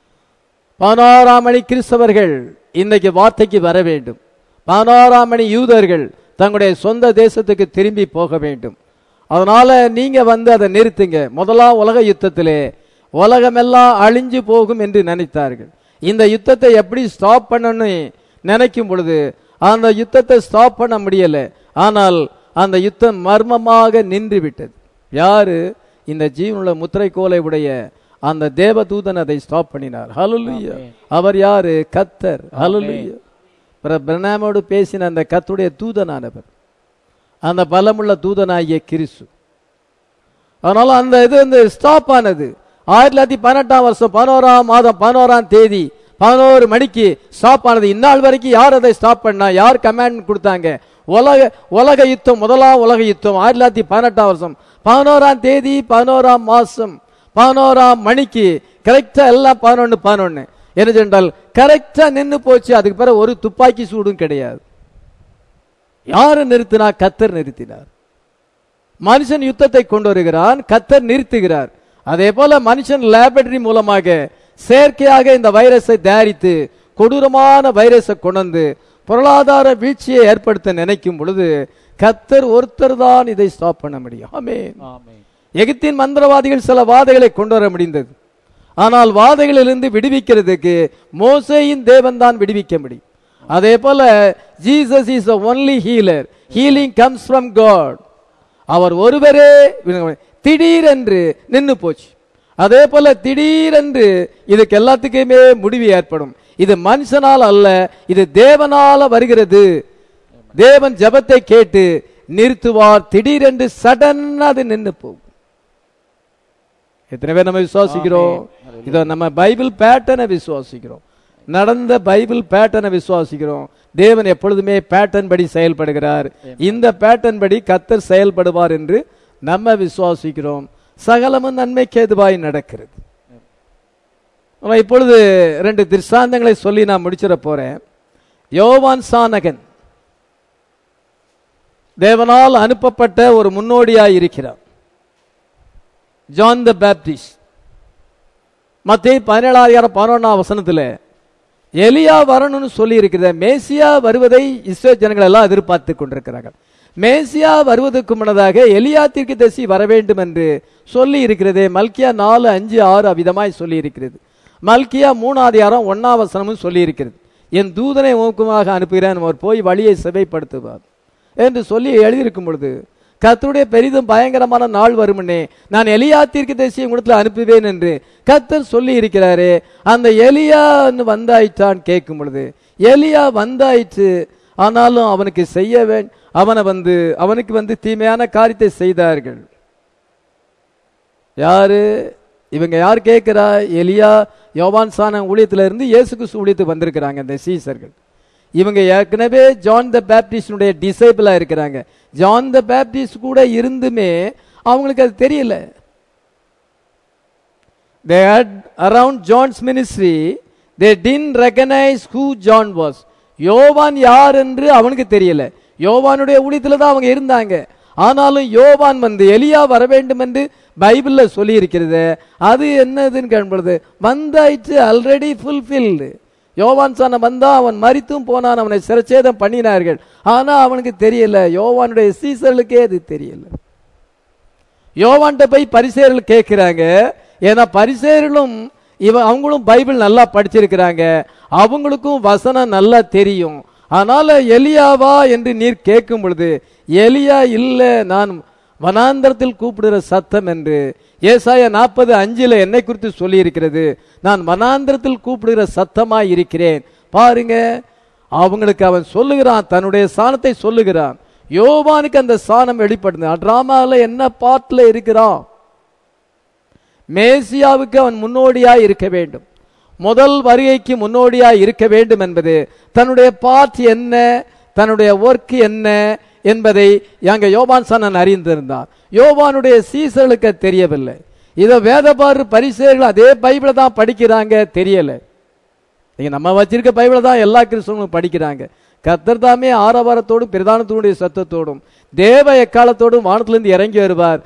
16ஆம் மணி கிறிஸ்தவர்கள் இன்னைக்கு வார்த்தைக்கு வர வேண்டும். 16ஆம் மணி யூதர்கள் தங்களுடைய சொந்த தேசத்துக்கு திரும்பி போக வேண்டும். அதனால நீங்க வந்து அதை நிறுத்துங்க. முதலாம் உலக யுத்தத்திலே உலகமெல்லாம் அழிஞ்சு போகும் என்று நினைத்தார்கள். இந்த யுத்தத்தை எப்படி ஸ்டாப் பண்ணணும்னு நினைக்கும் பொழுது அந்த யுத்தத்தை ஸ்டாப் பண்ண முடியல. ஆனால் அந்த யுத்தம் மர்மமாக நின்று விட்டது. யாரு? இந்த ஜீவனுள்ள முத்திரை கோலை உடைய அந்த தேவதூதன் அதை ஸ்டாப் பண்ணினார். ஹல்லேலூயா. அவர் யாரு? கர்த்தர். ஹல்லேலூயா. பிரனாமோடு பேசின அந்த கர்த்தருடைய தூதனானவர், அந்த பலமுள்ள தூதனாகிய கிறிஸ்து. அதனால அந்த இது வந்து ஸ்டாப் ஆனது 1918ஆம் வருஷம் 11ஆம் மாதம் 11ஆம் தேதி 11 மணிக்கு ஸ்டாப் ஆனது. இந்நாள் வரைக்கும் யார் அதை ஸ்டாப் பண்ணா? யார் கமாண்ட் கொடுத்தாங்க? உலக யுத்தம், முதலாம் உலக யுத்தம் 1918 வருஷம் 11ஆம் தேதி 11ஆம் மாசம் 11ஆம் மணிக்கு கரெக்டா எல்லாம் 11 என்ன சொன்னால் கரெக்டா நின்னு போச்சு. அதுக்கு பிறகு ஒரு துப்பாக்கி சூடும் கிடையாது. யாரு நிறுத்தினா? கர்த்தர் நிறுத்தினார். மனுஷன் யுத்தத்தை கொண்டு வருகிறான், கர்த்தர் நிறுத்துகிறார். அதே போல மனுஷன் லேபரட்டரி மூலமாக செயற்கையாக இந்த வைரஸை தயாரித்து கொடூரமான வைரஸை கொண்டு பொருளாதார வீழ்ச்சியை ஏற்படுத்த நினைக்கும் பொழுது கர்த்தர் ஒருத்தர் தான் இதை ஸ்டாப் பண்ண முடியும். ஆமென். எகிப்தின் மந்திரவாதிகள் சில வாதைகளை கொண்டு வர முடிந்தது. ஆனால் வாதைகளிலிருந்து விடுவிக்கிறதுக்கு மோசேயின் தேவன் தான் விடுவிக்க முடியும். அதே போல Jesus is the only healer. Healing comes from God. அவர் ஒருவரே திடீரென்று நின்னு போச்சு. அதே போல திடீரென்று இதுக்கு எல்லாத்துக்குமே முடிவு ஏற்படும். இது மனுஷனால் அல்ல, இது தேவனால வருகிறது. தேவன் ஜெபத்தை கேட்டு நிறுத்துவார். திடீரென்று சடன் அது நின்னு போகும். எத்தனை பேர் நம்ம விசுவாசிக்கிறோம்? இத நம்ம பைபிள் பேட்டர்னை விசுவாசிக்கிறோம். நடந்த பைபிள் பேட்டர்னை விசுவாசிக்கிறோம். தேவன் எப்பொழுதுமே பேட்டர்ன் படி செயல்படுகிறார். இந்த பேட்டர்ன் படி கர்த்தர் செயல்படுவார் என்று நம்ம விசுவாசிக்கிறோம். சகலமும் நன்மைக்கு ஏதுவாய் நடக்கிறது. இப்பொழுது 2 திருஷ்டாந்தங்களை சொல்லி நான் முடிச்சிட போறேன். யோவான் சானகன் தேவனால் அனுப்பப்பட்ட ஒரு முன்னோடியாய் இருக்கிறார். John the Baptist. மத்தேயு 17:11 எலியா வரணும்னு சொல்லி இருக்கிறது. மேசியா வருவதை இஸ்ரவேல் ஜனங்கள் எல்லாம் எதிர்பார்த்து கொண்டிருக்கிறார்கள். மேசியா வருவதற்கு முன்னதாக எலியா தீர்க்கதரிசி வர வேண்டும் என்று சொல்லி இருக்கிறது. மல்கியா 4:5-6 அவ்விதமாய் சொல்லி இருக்கிறது. மல்கியா 3:1 சொல்லி இருக்கிறது. என் தூதனை உமக்குமாக அனுப்புகிறேன், அவர் போய் வழியை செவைப்படுத்துவார் என்று சொல்லி எழுதியிருக்கும் பொழுது கர்த்தருடைய பெரிதும் பயங்கரமான நாள் வருமுன்னே நான் எலியா தீர்க்கதரிசியை உங்களிடத்தில் அனுப்புவேன் என்று கர்த்தர் சொல்லி இருக்கிறாரே. அந்த எலியா வந்தாயிற்றான் கேட்கும் பொழுது எலியா வந்தாயிற்று. ஆனாலும் அவனுக்கு அவனுக்கு தீமையான காரியத்தை செய்தார்கள். யாரு இவங்க? யார் கேட்கிறா? எலியா யோவான் சானகன் ஊழியத்திலிருந்து இயேசு கிறிஸ்து ஊழியத்துக்கு வந்திருக்கிறாங்க இந்த சீசர்கள். இவங்க ஏற்கனவே ஜான் த பேப்டிஸ்டுடைய டிசைபிளா இருக்கிறாங்க. ஜான் த பேப்டிஸ்ட் கூட இருந்துமே அவங்களுக்கு அது தெரியல. They had around John's ministry, they didn't recognize who John was. யோவான் யார் என்று அவனுக்கு தெரியல. யோவானுடைய ஊழியத்துல தான் அவங்க இருந்தாங்க. ஆனாலும் யோவான் எலியா வர வேண்டும் என்று பைபிள்ல சொல்லி இருக்கிறது. அது என்னதுன்னு கேட்பது வந்தாயிற்று, ஆல்ரெடி ஃபுல்ஃபில்டு. யோவான் சான வந்தா அவன் மரித்தும் போனான், அவனை சிரச்சேதம் பண்ணினார்கள். ஆனா அவனுக்கு தெரியல. யோவானுடைய சீசர்களுக்கே அது தெரியல. யோவான்கிட்ட போய் பரிசேயர்கள் கேட்கிறாங்க. ஏன்னா பரிசேயர்களும் அவங்களும் பைபிள் நல்லா படிச்சிருக்கிறாங்க, அவங்களுக்கும் வசனம் நல்லா தெரியும். அதனால எலியாவா என்று நீர் கேட்கும் பொழுது எலியா இல்ல, நான் வனாந்தரத்தில் கூப்பிடுற சத்தம் என்று ஏசாயா 40:5 என்னை குறித்து சொல்லி இருக்கிறது. நான் வனாந்தரத்தில் கூப்பிடுகிற சத்தமாய் இருக்கிறேன். பாருங்க, அவங்களுக்கு அவன் சொல்லுகிறான், தன்னுடைய சாணத்தை சொல்லுகிறான். யோவானுக்கு அந்த சாணம் வெளிப்படுது. டிராமால என்ன பாட்டுல இருக்கிறான்? மேசியாவுக்கு அவன் முன்னோடியாய் இருக்க வேண்டும், முதல் வருகைக்கு முன்னோடியாய் இருக்க வேண்டும் என்பது தன்னுடைய பாட் என்ன, தன்னுடைய ஒர்க் என்ன என்பதை அங்க யோவான் சானன் அறிந்திருந்தார். யோவானுடைய சீசர்களுக்கு தெரியவில்லை. இதை வேதபாரு பரிசேயர்கள் அதே பைபிளை தான் படிக்கிறாங்க, தெரியல. நீங்க நம்ம வச்சிருக்க பைபிளை தான் எல்லா கிறிஸ்தவங்களும் படிக்கிறாங்க. கர்த்தர் தாமே ஆரவாரத்தோடும் பிரதானத்தினுடைய சத்தத்தோடும் தேவ எக்காலத்தோடும் வானத்திலிருந்து இறங்கி வருவார்.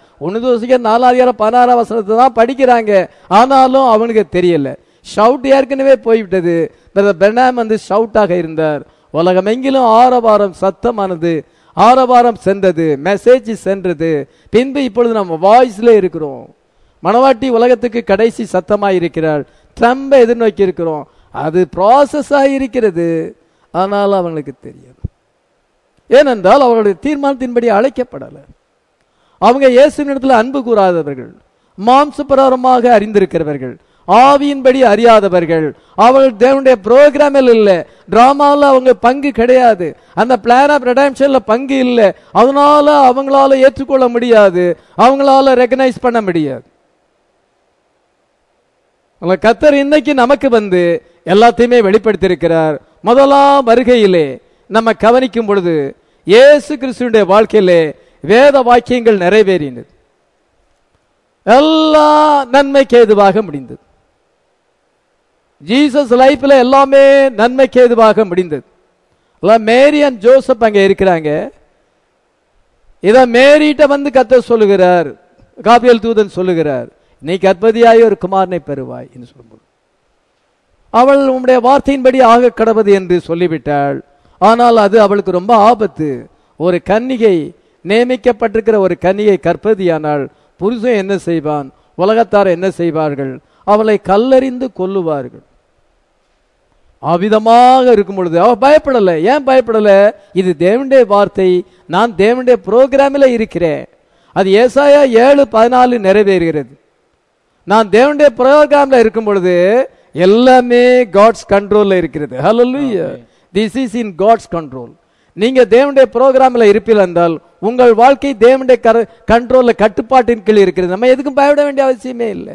1 தான் படிக்கிறாங்க. ஆனாலும் அவனுக்கு தெரியல. ஷவுட் ஏற்கனவே போய்விட்டது. பெர்னாம் ஷவுட்டாக இருந்தார். உலகமெங்கிலும் ஆரவாரம் சத்தமானது, ஆரவாரம் சென்றது, மெசேஜ் சென்றது. பின்பு இப்பொழுது நம்ம வாய்ஸ்ல இருக்கிறோம். மணவாட்டி உலகத்துக்கு கடைசி சத்தமாய் இருக்கிறாள். ட்ரம்பை எதிர்நோக்கி இருக்கிறோம். அது ப்ராசஸ் ஆகியிருக்கிறது. ஆனால் அவங்களுக்கு தெரியாது. ஏனென்றால் அவர்களுடைய தீர்மானத்தின்படி அழைக்கப்படலை. அவங்க இயேசுவினிடத்தில் அன்பு கூறாதவர்கள், மாம்சப்பிரகாரமாக அறிந்திருக்கிறவர்கள், ஆவியின்படி அறியாதவர்கள். அவர்கள் தேவனுடைய புரோகிராமில் இல்லை, டிராமாவில் அவங்க பங்கு கிடையாது, அந்த பிளான் ஆஃப் ரெடெம்ஷன்ல பங்கு இல்லை. அதனால அவங்களால ஏற்றுக்கொள்ள முடியாது, அவங்களால ரெகனைஸ் பண்ண முடியாது. கர்த்தர் இன்னைக்கு நமக்கு எல்லாத்தையுமே வெளிப்படுத்தி இருக்கிறார். முதலாம் வருகையிலே நம்ம கவனிக்கும் பொழுது இயேசு கிறிஸ்துவினுடைய வாழ்க்கையிலே வேத வாக்கியங்கள் நிறைவேறினது. எல்லா நன்மைக்கு ஏதுவாக முடிந்தது. ஜீசஸ் லைஃப்ல எல்லாமே நன்மைக்கு ஏதுவாக முடிந்தது. மேரி அண்ட் ஜோசப் அங்க இருக்கிறாங்க. இத மேரிட்ட வந்து கர்த்தர் சொல்லுகிறார், காபிரியேல் தூதன் சொல்லுகிறார், நீ கர்ப்பவதியாய் ஒரு குமாரனை பெறுவாய் என்று சொல்லும்போது அவள் உம்முடைய வார்த்தையின்படி ஆக கடவது என்று சொல்லிவிட்டாள். ஆனால் அது அவளுக்கு ரொம்ப ஆபத்து. ஒரு கன்னிகை, நியமிக்கப்பட்டிருக்கிற ஒரு கன்னிகை கர்ப்பவதியானால் புருஷன் என்ன செய்வான், உலகத்தார் என்ன செய்வார்கள், அவளை கல்லறிந்து கொல்லுவார்கள். அவ்விதமாக இருக்கும் பொழுது அவ பயப்படல. ஏன் பயப்படல? இது தேவனுடைய வார்த்தை, நான் தேவனுடைய புரோகிராமில் இருக்கிறேன். அது ஏசாயா 7:14 நிறைவேறுகிறது. நான் தேவனுடைய புரோகிராமில் இருக்கும் பொழுது எல்லாமே காட்ஸ் கண்ட்ரோல்ல இருக்கிறது. Hallelujah. This is in God's control. நீங்க தேவனுடைய புரோகிராமில் இருப்பீர்கள் என்றால் உங்கள் வாழ்க்கை தேவனுடைய கண்ட்ரோல்ல, கட்டுப்பாட்டின் கீழ் இருக்கிறது. நம்ம எதுக்கும் பயப்பட வேண்டிய அவசியமே இல்லை.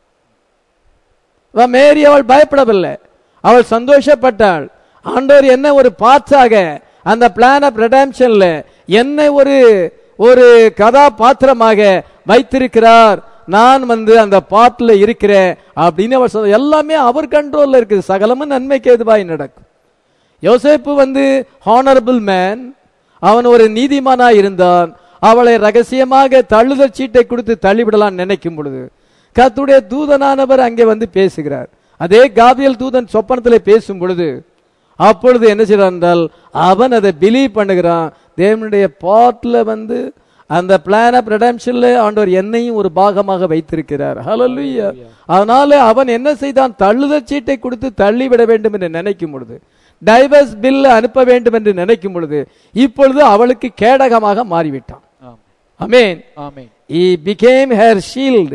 மேரி அவள் பயப்படவில்லை, அவள் சந்தோஷப்பட்டாள். ஆண்டவர் என்ன ஒரு பாற்றாக அந்த பிளான் ஆஃப் ரெடம்ஷன்ல என்ன ஒரு கதாபாத்திரமாக வைத்திருக்கிறார். நான் வந்து அந்த பாட்டுல இருக்கிறேன் அப்படின்னு அவர் சொல்ல, எல்லாமே அவர் கண்ட்ரோல்ல இருக்குது. சகலமும் நன்மைக்கு எதுவாய் நடக்கும். யோசேப்பு வந்து ஹானரபிள் மேன், அவன் ஒரு நீதிமானாய் இருந்தான். அவளை ரகசியமாக தள்ளுதல் சீட்டை கொடுத்து தள்ளிவிடலாம் நினைக்கும் பொழுது கர்த்தருடைய தூதனானவர் அங்கே வந்து பேசுகிறார். அதே காபிரியேல் தூதன் சொப்பனத்தில் பேசும் பொழுது அப்பொழுது என்ன செய்யறான் என்றால் அவன் அதை பிலீவ் பண்ணுகிறான். தேவனுடைய பாட்ல வந்து அந்த பிளான் ஆஃப் ரெடம்ஷன்ல ஆண்டவர் என்னையும் ஒரு பாகமாக வைத்திருக்கிறார். ஹல்லேலூயா. அதனால அவன் என்ன செய்தான், தள்ளுதல் சீட்டை கொடுத்து தள்ளிவிட வேண்டும் என்று நினைக்கும் பொழுது, டைவர்ஸ் பில் அனுப்ப வேண்டும் என்று நினைக்கும் பொழுது இப்பொழுது அவளுக்கு கேடகமாக மாறிவிட்டான். ஆமென். ஆமென். He became her shield.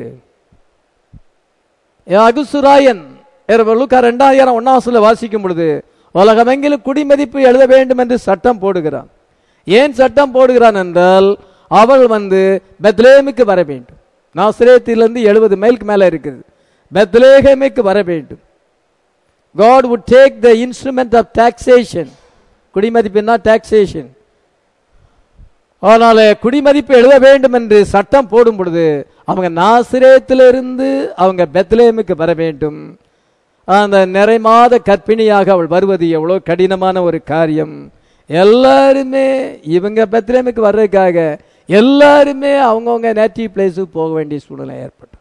அகுசுராயன் லூக்கா 2:1 வாசிக்கும் பொழுது உலகமெங்கிலும் குடிமதிப்பு எழுத வேண்டும் என்று சட்டம் போடுகிறான். ஏன் சட்டம் போடுகிறான் என்றால் அவள் வந்து பெத்லேஹேமுக்கு வர வேண்டும். நாசரேத்திலிருந்து 70 மைலுக்கு மேல இருக்குது. பெத்லேஹேமுக்கு வர வேண்டும். God would take the instrument of taxation. குடிமதிப்புனா taxation. அதனால குடிமதிப்பு எழுத வேண்டும் என்று சட்டம் போடும் பொழுது அவங்க நாசரேத்திலிருந்து அவங்க பெத்லேஹேமுக்கு வர வேண்டும். அந்த நிறைமாத கர்ப்பிணியாக அவள் வருவது எவ்வளோ கடினமான ஒரு காரியம். எல்லாருமே இவங்க பெத்லேஹேமுக்கு வர்றதுக்காக எல்லாருமே அவங்கவுங்க நேட்டிவ் பிளேஸுக்கு போக வேண்டிய சூழ்நிலை ஏற்பட்டது.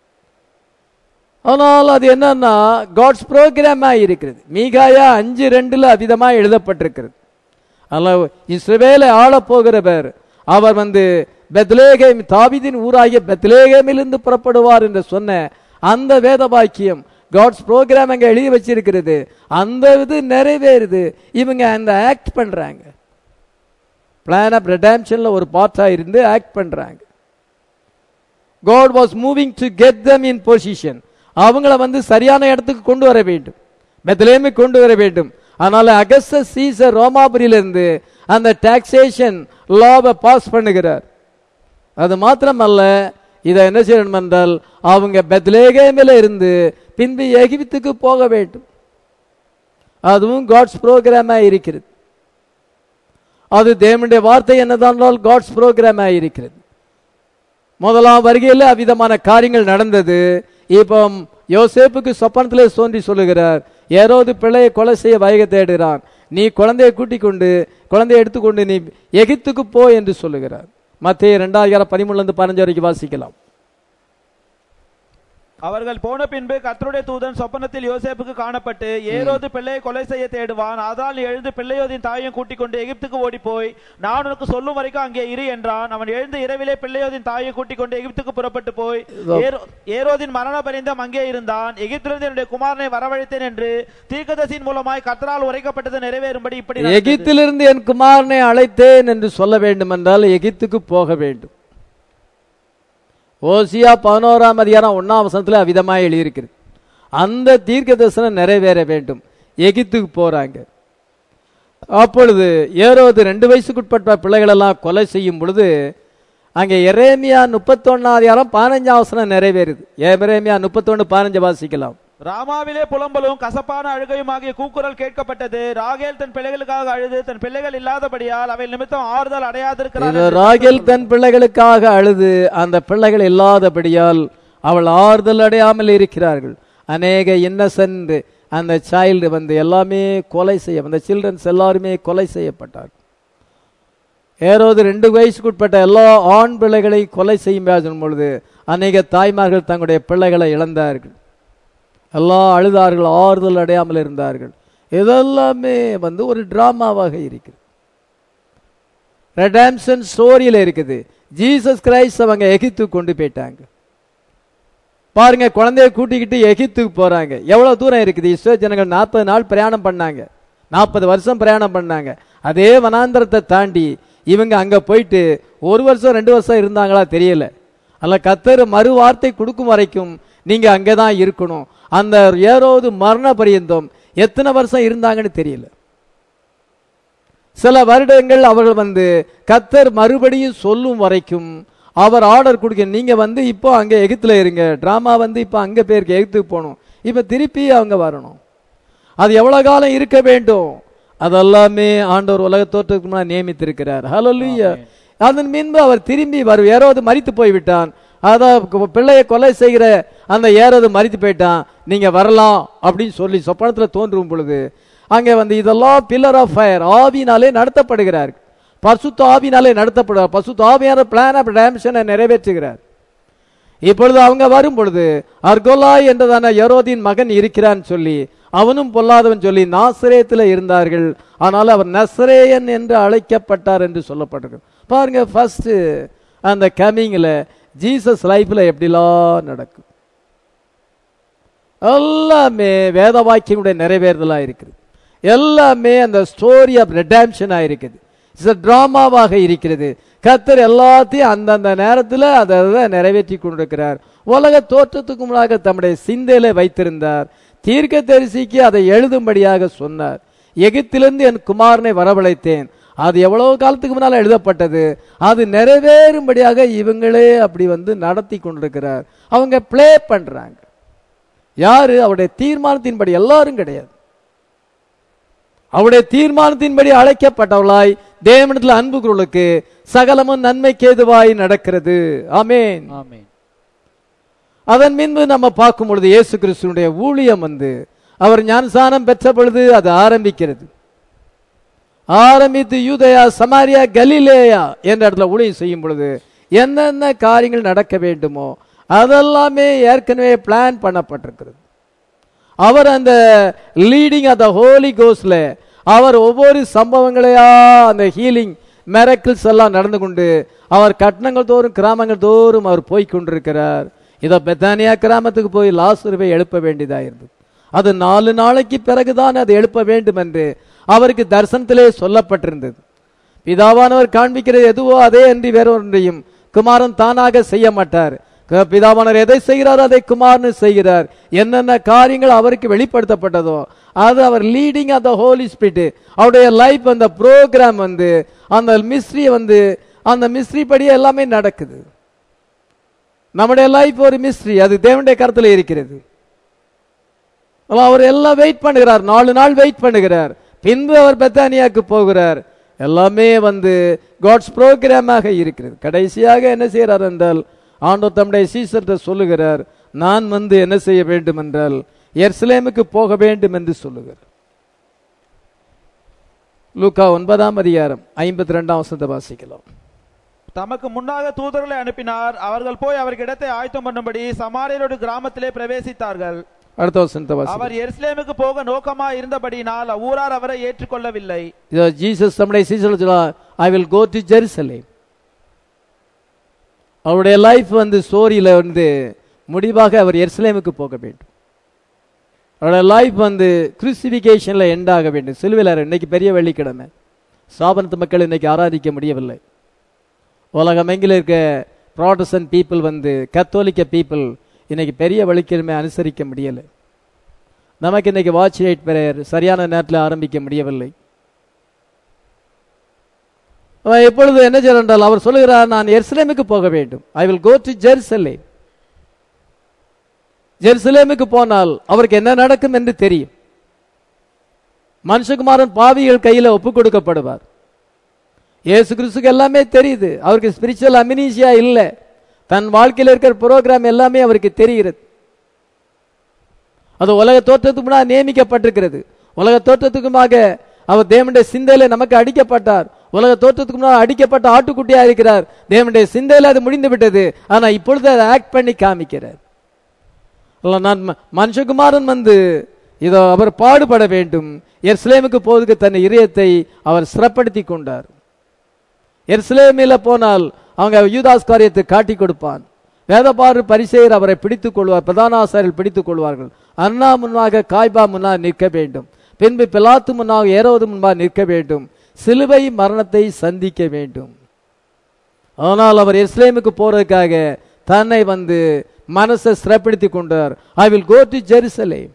ஆனால் அது என்னன்னா காட்ஸ் ப்ரோக்ராமா இருக்கிறது. மீகாயா 5:2 அவ்விதமா எழுதப்பட்டிருக்கிறது. அதனால இஸ்ரவேலை ஆள போகிறவர் அவர் வந்து பெத்லேகேம், தாவீதின் ஊராகிய பெத்லேகேமிலிருந்து புறப்படுவார் என்று சொன்ன அந்த வேத வாக்கியம் காட்ஸ் ப்ரோக்ராம் அங்க எழுதி வச்சிருக்கிறது. அந்த இது நிறைவேறுது. இவங்க அந்த ஆக்ட் பண்றாங்க. பிளான் ஆஃப் ரெடம்ஷன்ல ஒரு பார்ட்டா இருந்து ஆக்ட் பண்றாங்க. God was moving to get them in position. அவங்கள வந்து சரியான இடத்துக்கு கொண்டு வர வேண்டும், பெத்லேஹேமுக்கு கொண்டு வர வேண்டும். அதனால அகஸ்டஸ் சீசர் ரோமாபுரியிலிருந்து அந்த டாக்ஸேஷன் லாவை பாஸ் பண்ணுகிறார். அது மாத்திரமல்ல, இதை என்ன செய்யணும் என்றால் அவங்க பெத்லேஹேமில் இருந்து பின்பு எகிப்துக்கு போக வேண்டும். அதுவும் காட்ஸ் ப்ரோக்ராமா இருக்கிறது. அது தேவனுடைய வார்த்தை என்னதான் காட்ஸ் ப்ரோக்ராமா இருக்கிறது. முதலாம் வருகையில் அவ்விதமான காரியங்கள் நடந்தது. இப்போ யோசேப்புக்கு சொப்பனத்திலே தோன்றி சொல்லுகிறார், ஏரோது பிள்ளையை கொலை செய்ய வகை தேடுகிறான், நீ குழந்தையை கூட்டிக் கொண்டு குழந்தையை எடுத்துக்கொண்டு நீ எகிப்துக்கு போ என்று சொல்லுகிறார். மத்தேயு 2:13-15 வரைக்கும் வாசிக்கலாம். அவர்கள் போன பின்பு கர்த்தருடைய தூதன் சொப்பனத்தில் யோசேப்புக்கு காணப்பட்டு, ஏரோது பிள்ளையை கொலை செய்ய தேடுவான், அதால் நீ எழுந்து பிள்ளையோதின் தாயையும் கூட்டிக் கொண்டு எகிப்துக்கு ஓடி போய் நான் உனக்கு சொல்லும் வரைக்கும் அங்கே இரு என்றான். அவன் எழுந்து இரவிலே பிள்ளையோதின் தாயை கூட்டிக் கொண்டு எகிப்துக்கு புறப்பட்டு போய் ஏரோதின் மரண பரிந்தம் அங்கே இருந்தான். எகிப்திலிருந்து என்னுடைய குமாரனை வரவழைத்தேன் என்று தீர்க்கதரிசியின் மூலமாய் கர்த்தரால் உரைக்கப்பட்டது நிறைவேறும்படி இப்படி எகிப்திலிருந்து என் குமாரனை அழைத்தேன் என்று சொல்ல வேண்டும் என்றால் எகிப்துக்கு போக வேண்டும். ஓசியா 11:1 அவ்விதமாக எழுதியிருக்கிறது. அந்த தீர்க்க தரிசனம் நிறைவேற வேண்டும். எகிப்துக்கு போறாங்க. அப்பொழுது ஏரோது 2 வயசுக்குட்பட்ட பிள்ளைகளெல்லாம் கொலை செய்யும் பொழுது அங்கே எரேமியா 31:15 நிறைவேறுது. எரேமியா 31:15 வாசிக்கலாம். ராமாவிலே புலம்பலும் கசப்பான அழுகையுமாகிய கூக்குரல் கேட்கப்பட்டது. ராகேல் தன் பிள்ளைகளுக்காக அழுது தன் பிள்ளைகள் இல்லாதபடியால் அவை நிமித்தம் ஆறுதல் அடையாதிருக்கிறாள். ராகேல் தன் பிள்ளைகளுக்காக அழுது அந்த பிள்ளைகள் இல்லாதபடியால் அவள் ஆறுதல் அடையாமல் இருக்கிறார்கள். அநேக இன்னசென்ட் அந்த சைல்டு வந்து எல்லாமே கொலை செய்ய, அந்த சில்ட்ரன்ஸ் எல்லாருமே கொலை செய்யப்பட்டார். ஏரோது 2 வயசுக்குட்பட்ட எல்லா ஆண் பிள்ளைகளை கொலை செய்யும் பொழுது அநேக தாய்மார்கள் தங்களுடைய பிள்ளைகளை இழந்தார்கள். எல்லாம் அழுதார்கள், ஆறுதல் அடையாமல் இருந்தார்கள். இதெல்லாமே வந்து ஒரு டிராமாவாக இருக்குது. ரெடம்ஷன் ஸ்டோரியில இருக்குது. ஜீசஸ் கிரைஸ்ட் அவங்க எகிப்துக்கு கொண்டு போயிட்டாங்க. பாருங்க, குழந்தைய கூட்டிக்கிட்டு எகிப்துக்கு போறாங்க. எவ்வளவு தூரம் இருக்குது? இஸ்ரேல் ஜனங்கள் 40 நாள் பிரயாணம் பண்ணாங்க, 40 வருஷம் பிரயாணம் பண்ணாங்க. அதே வனாந்தரத்தை தாண்டி இவங்க அங்க போயிட்டு 1 வருஷம் 2 வருஷம் இருந்தாங்களா தெரியல. அல்ல, கர்த்தர் மறு வார்த்தை கொடுக்கும் வரைக்கும் நீங்க அங்கதான் இருக்கணும். அந்த ஏரோது மரண பரியந்தம் எத்தனை வருஷம் இருந்தாங்கன்னு தெரியல. சில வருடங்கள் அவர்கள் வந்து கர்த்தர் மறுபடியும் சொல்லும் வரைக்கும் அவர் ஆர்டர் கொடுக்க, நீங்க வந்து இப்போ அங்க எகிப்துல இருங்க. டிராமா வந்து இப்போ அங்க போயிருக்கு, எகிப்துக்கு போகணும். இப்ப திருப்பி அவங்க வரணும். அது எவ்வளவு காலம் இருக்க வேண்டும்? அதெல்லாமே ஆண்டவர் உலக தோற்றத்துக்கு முன்னாடி நியமித்திருக்கிறார். ஹல்லேலூயா. அதன் பின்பு அவர் திரும்பி வரும். ஏரோது மரித்து போய்விட்டான். அதான் பிள்ளையை கொலை செய்கிற அந்த ஏரோது மரித்து போயிட்டான். நீங்க வரலாம் அப்படின்னு சொல்லி சொப்பனத்துல தோன்றும் பொழுது அங்கே வந்து இதெல்லாம் பில்லர் ஆஃப் ஃபயர் ஆவியினாலே நடத்தப்படுகிறார். பரிசுத்த ஆவியினாலே நடத்தப்படுகிறார். பரிசுத்த ஆவியான பிளான் ஆஃப் ரெடெம்ப்ஷனை நிறைவேற்றுகிறார். இப்பொழுது அவங்க வரும் பொழுது அர்கோலாய் என்றதான ஏரோதின் மகன் இருக்கிறான்னு சொல்லி, அவனும் பொல்லாதவன் சொல்லி நாசரேத்துல இருந்தார்கள். ஆனால் அவர் நசரேயன் என்று அழைக்கப்பட்டார் என்று சொல்லப்பட்டிருக்கு. பாருங்க, ஃபர்ஸ்ட் அந்த கமிங்ல ஜீசஸ் லைஃப்ல எப்படிலாம் நடக்கும். எல்லாமே வேத வாக்கியங்களுடைய நிறைவேறுதலா இருக்குது. எல்லாமே அந்த ஸ்டோரி ஆஃப் ரெடெம்ப்ஷனா இருக்குது. இட்ஸ் டிராமாவாக இருக்கிறது. கர்த்தர் எல்லாத்தையும் அந்தந்த நேரத்தில் அதை நிறைவேற்றி கொண்டிருக்கிறார். உலக தோற்றத்துக்கு முன்னாக தம்முடைய சிந்தையில வைத்திருந்தார். தீர்க்கதரிசிக்கு அதை எழுதும்படியாக சொன்னார். எகிப்திலிருந்து என் குமாரனை வரவழைத்தேன். அது எவ்வளவு காலத்துக்கு முன்னால் எழுதப்பட்டது. அது நிறைவேறும்படியாக இவங்களே அப்படி வந்து நடத்தி கொண்டிருக்கிறார். அவங்க பிளே பண்றாங்க. யாரு? அவருடைய தீர்மானத்தின்படி. எல்லாரும் கிடையாது. அவருடைய தீர்மானத்தின்படி அழைக்கப்பட்டவளாய் தேவனிடத்தில் அன்பு குரலுக்கு சகலமும் நன்மைக்கு ஏதுவாய் நடக்கிறது. ஆமென், ஆமென். அதன் பின்பு நம்ம பார்க்கும் பொழுது இயேசு கிறிஸ்துவினுடைய ஊழியம் வந்து அவர் ஞானஸ்நானம் பெற்ற பொழுது அது ஆரம்பிக்கிறது. ஆரம்பித்து யூதேயா, சமாரியா, கலிலேயா என்ற இடத்துல ஊழியம் செய்யும் பொழுது என்னென்ன காரியங்கள் நடக்க வேண்டுமோ அதெல்லாமே ஏற்கனவே பிளான் பண்ணப்பட்டிருக்கிறது. அவர் அந்த லீடிங் ஆஃப் த ஹோலி கோஸ்ட்ல அவர் ஒவ்வொரு சம்பவங்களையா அந்த ஹீலிங் மிரக்கிள்ஸ் எல்லாம் நடந்து கொண்டு அவர் கட்டணங்கள் தோறும் கிராமங்கள் தோறும் அவர் போய் கொண்டிருக்கிறார். இதோ பெத்தானியா கிராமத்துக்கு போய் லாசருவை எழுப்ப வேண்டியதா இருந்தது. அது 4 நாளைக்கு பிறகுதான் அதை எழுப்ப வேண்டும் என்று அவருக்கு தரிசனத்திலே சொல்லப்பட்டிருந்தது. பிதாவானவர் காண்பிக்கிறது எதுவோ அதே அன்றி வேறொன்றையும் குமாரன் தானாக செய்ய மாட்டார். பிதாவானவர் எதை செய்கிறாரோ அதை குமாரன் செய்கிறார். என்னென்ன காரியங்கள் அவருக்கு வெளிப்படுத்தப்பட்டதோ அது அவர் leading of the holy spirit. அவருடைய லைஃப் அந்த ப்ரோக்ராம் வந்து அந்த மிஸ்ட்ரி வந்து அந்த மிஸ்ட்ரி படி எல்லாமே நடக்குது. நம்முடைய லைஃப் ஒரு மிஸ்ட்ரி, அது தேவனுடைய கருத்துல இருக்கிறது. அவர் எல்லாம் வெயிட் பண்ணுகிறார். 4 நாள் வெயிட் பண்ணுகிறார். பின்பு அவர் பெத்தானியாக்கு போகிறார். எல்லாமே வந்து காட்ஸ் ப்ரோக்ராமாக இருக்கிறது. கடைசியாக என்ன செய்கிறார் என்றால் ஆண்டவர் தம்முடைய சீசர்கிட்ட சொல்லுகிறார், நான் வந்து என்ன செய்ய வேண்டும் என்றால் எருசலேமுக்கு போக வேண்டும் என்று சொல்லுகிறார். லூக்கா 9ஆம் அதிகாரம் 52ஆம் வசனத்தை வாசிக்கலாம். தமக்கு முன்னாக தூதர்களை அனுப்பினார். அவர்கள் போய் அவருக்கு இடத்தை ஆயத்தம் பண்ணும்படி சமாரியரோடு கிராமத்திலே பிரவேசித்தார்கள். அடுத்த வசனத்தை வாசிக்கலாம். அவர் எருசலேமுக்கு போக நோக்கமா இருந்தபடியினால் ஊரார் அவரை ஏற்றுக்கொள்ளவில்லை. ஜீசஸ் தம்முடைய சீசர்கள் சொல்றார், I will go to Jerusalem. அவருடைய லைஃப் வந்து ஸ்டோரியில வந்து முடிவாக அவர் எருசலேமுக்கு போக வேண்டும். அவருடைய லைஃப் வந்து கிறிஸ்டிஃபிகேஷன்ல எண்ட் ஆக வேண்டும். சிலுவையில் இன்னைக்கு பெரிய வெள்ளிக்கிழமை ஸ்தாபனத்து மக்கள் இன்னைக்கு ஆராதிக்க முடியவில்லை. உலகம் எங்கில் இருக்க ப்ராட்டஸ்டன்ட் பீப்புள் வந்து கத்தோலிக்க பீப்புள் இன்னைக்கு பெரிய வெள்ளிக்கிழமை அனுசரிக்க முடியலை. நமக்கு இன்னைக்கு வாட்ச் நைட் பிரேயர் சரியான நேரத்தில் ஆரம்பிக்க முடியவில்லை. எப்பொழுது என்ன செய்தால் அவர் சொல்லுகிறார், நான் எருசலேமுக்கு போக வேண்டும். I will go to Jerusalem. ஜெருசலேமுக்கு போனால் அவருக்கு என்ன நடக்கும் என்று தெரியும். மனுஷகுமாரன் பாவிகள் கையில ஒப்பு கொடுக்கப்படுவார். இயேசு கிறிஸ்துக்கு எல்லாமே தெரியுது. அவருக்கு ஸ்பிரிச்சுவல் அமினீசியா இல்லை. தன் வாழ்க்கையில் இருக்கிற புரோகிராம் எல்லாமே அவருக்கு தெரிகிறது. அது உலக தோற்றத்துக்கு முன்னாடி நியமிக்கப்பட்டிருக்கிறது. உலக தோற்றத்துக்குமாக அவர் தேவனுடைய சிந்தையில நமக்கு அடிக்கப்பட்டார். உலக தோற்றத்துக்கு முன்னாடி அடிக்கப்பட்ட ஆட்டுக்குட்டியா இருக்கிறார். தேவனுடைய சிந்தையில அது முடிந்து விட்டது. ஆனா இப்பொழுது அதை ஆக்ட் பண்ணி காமிக்கிறார். நான் மனுஷகுமாரன் வந்து இதோ அவர் பாடுபட வேண்டும். எருசலேமுக்கு போவதற்கு தன் இதயத்தை அவர் சிறப்படுத்தி கொண்டார். எருசலேமில் போனால் அவங்க யூதாஸ் காரியத்தை காட்டி கொடுப்பான். வேதபாரு பரிசேயர் அவரை பிடித்துக் கொள்வார். பிரதான ஆசாரியர்கள் பிடித்துக் கொள்வார்கள். அண்ணா முன்னாக காய்பா முன்னாக நிற்க வேண்டும். பின்பு பிலாத்து முன்னாக ஏரோது முன்பாக நிற்க வேண்டும். சிலுவை மரணத்தை சந்திக்க வேண்டும். ஆனால் அவர் எருசலேமுக்கு போறதுக்காக தன்னை வந்து மனசை சிறப்படுத்தி கொண்டார். I will go to Jerusalem.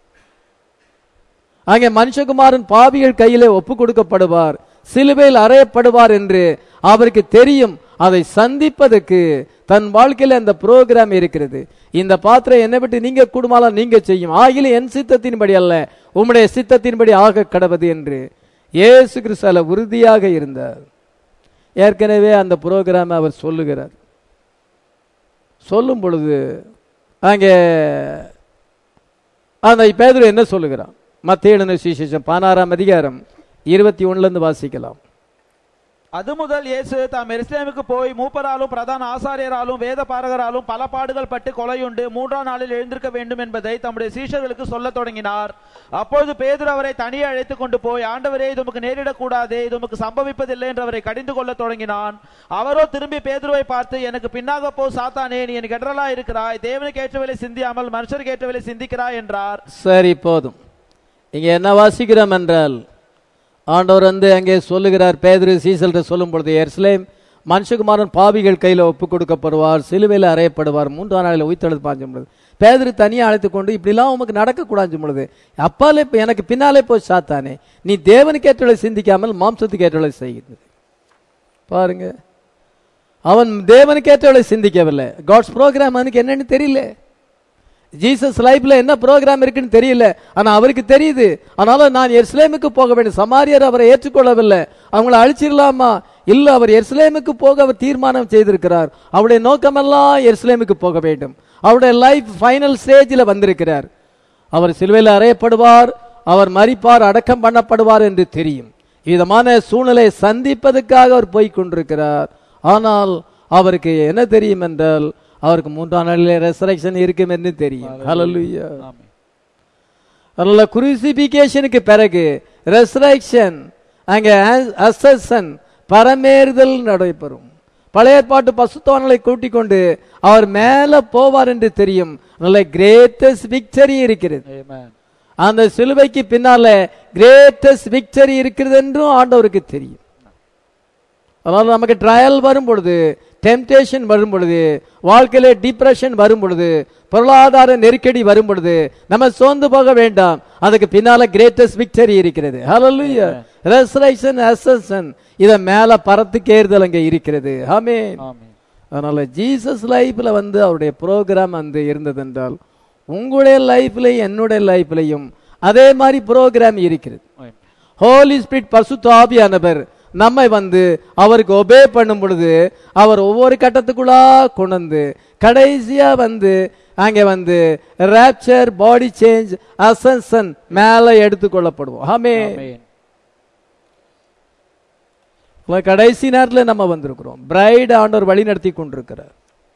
அங்கே மனுஷகுமாரன் பாவிகள் கையிலே ஒப்பு கொடுக்கப்படுவார், சிலுவையில் அறையப்படுவார் என்று அவருக்கு தெரியும். அதை சந்திப்பதற்கு தன் வாழ்க்கையில் அந்த புரோகிராம் இருக்கிறது. இந்த பாத்திரம் என்னை விட்டு நீங்க கூடுமாலாம் நீங்க செய்யும், ஆகிலும் என் சித்தத்தின்படி அல்ல உம்முடைய சித்தத்தின்படி ஆக கடவது என்று இயேசு கிறிஸ்து உறுதியாக இருந்தார். ஏற்கனவே அந்த புரோகிராம் அவர் சொல்லுகிறார். சொல்லும் பொழுது அங்கே அந்த பேதுரு என்ன சொல்லுகிறான்? மத்தேயு எழுதின சுவிசேஷம் 16ஆம் அதிகாரம் 21 வாசிக்கலாம். அது முதல் இயேசு தாம் எருசலேமுக்கு போய் மூப்பராலும் பிரதான ஆசாரியராலும் வேத பாரகராலும் பல பாடுகள் பட்டு கொலையுண்டு 3ஆம் நாளில் எழுந்திருக்க வேண்டும் என்பதை தம்முடைய சீஷர்களுக்கு சொல்ல தொடங்கினார். அப்பொழுது பேதுரு அவரை தனியே அழைத்துக் கொண்டு போய், ஆண்டவரே, இது உமக்கு நேரிடக்கூடாதே, இது உமக்கு சம்பவிப்பதில்லை என்று அவரை கடிந்து கொள்ள தொடங்கினான். அவரோ திரும்பி பேதுருவை பார்த்து, எனக்கு பின்னாக போ சாத்தானே, நீ எனக்கு இடரலா இருக்கிறாய், தேவனுக்கு ஏற்றவேளை சிந்தியாமல் மனுஷருக்கு ஏற்றவேளை சிந்திக்கிறாய் என்றார். சரி, போதும். இங்க என்ன வாசிக்கிறோம் என்றால், ஆண்டவர் வந்து அங்கே சொல்லுகிறார், பேதுரு சீசல்கிட்ட சொல்லும் பொழுது, எருசலேம் மனுஷகுமாரன் பாவிகள் கையில ஒப்பு கொடுக்கப்படுவார், சிலுவையில் அறையப்படுவார், 3ஆம் நாளில் உயிர்த்தெழுந்து பாஞ்ச பொழுது பேதுரு தனியாக அழைத்து கொண்டு, இப்படிலாம் உமக்கு நடக்கக்கூடாது பொழுது, அப்பாலே எனக்கு பின்னாலே போய் சாத்தானே, நீ தேவனுக்கு ஏற்றவளை சிந்திக்காமல் மாம்சத்துக்கு ஏற்றவளை செய்கிறது. பாருங்க, அவன் தேவனுக்கு ஏற்றவளை சிந்திக்கவில்லை. காட்ஸ் ப்ரோக்ராம் அவனுக்கு என்னன்னு தெரியல. ஜீசஸ் லைஃப்ல என்ன ப்ரோக்ராம் இருக்குன்னு தெரியல. ஆனா அவருக்கு தெரியுது. ஆனாலும் நான் எருசலேமுக்கு போக வேண்டும். சமாரியர் அவரை ஏற்றுக்கொள்ளவில்லை. அவங்களை அழிச்சிடலாமா? இல்ல, அவர் எருசலேமுக்கு போக அவர் தீர்மானம் செய்திருக்கிறார். அவருடைய நோக்கமெல்லாம் எருசலேமுக்கு போக வேண்டும். அவருடைய லைஃப் ஃபைனல் ஸ்டேஜில் வந்திருக்கிறார். அவர் சிலுவையில் அறையப்படுவார், அவர் மரிப்பார், அடக்கம் பண்ணப்படுவார் என்று தெரியும். விதமான சூழ்நிலை சந்திப்பதற்காக அவர் போய் கொண்டிருக்கிறார். ஆனால் அவருக்கு என்ன தெரியும் என்றால், அவருக்கு 3ஆம் நாளிலே ரெசரக்ஷன் இருக்கும் என்று தெரியும். ஹல்லேலூயா. அதனால குரூசிபிகேஷனுக்கு பிறகு ரெசரக்ஷன், அங்கே அசெஷன், பரமேறுதல் நடைபெறும். பழைய ஏற்பாட்டு பசுத்தவான்களை கூட்டிக் கொண்டு அவர் மேல போவார் என்று தெரியும். நல்ல கிரேட்டஸ்ட் விக்டரி இருக்கிறது. அந்த சிலுவைக்கு பின்னால கிரேட்டஸ்ட் விக்டரி இருக்கிறது என்றும் ஆண்டவருக்கு தெரியும். அதனால நமக்கு ட்ரையல் வரும் பொழுது, டெம்டேஷன் வரும் பொழுது, வாழ்க்கையில டிப்ரெஷன் வரும் பொழுது, பொருளாதார நெருக்கடி வரும் பொழுது நம்ம சோர்ந்து போக வேண்டாம். அதுக்கு பின்னால கிரேட்டஸ்ட் விக்டரி இருக்கிறது. ஹல்லேலூயா. ரெசரக்ஷன், அசெஷன், இத மேல பறத்துக்கேறுதல் அங்க இருக்கிறது. ஆமென். அதனால ஜீசஸ் லைஃப்ல வந்து அவருடைய ப்ரோக்ராம் வந்து இருந்தது என்றால், உங்களுடைய லைஃப்லையும் என்னுடைய லைஃப்லையும் அதே மாதிரி ப்ரோக்ராம் இருக்கிறது. ஹோலி ஸ்பிரிட், பரிசுத்த ஆவியானவர் நம்மை வந்து அவருக்கு ஒபே பண்ணும் பொழுது அவர் ஒவ்வொரு கட்டத்துக்குள்ளா கொண்டு கடைசியா வந்து அங்கே வந்து ராப்சர், பாடி சேஞ்ச், அசென்ஷன் மேல எடுத்துக்கொள்ளப்படுவோம். ஆமென். கடைசி நேரத்தில் நம்ம வந்திருக்கிறோம். பிரைட் ஆண்டவர் வழி நடத்தி கொண்டிருக்கிறார்.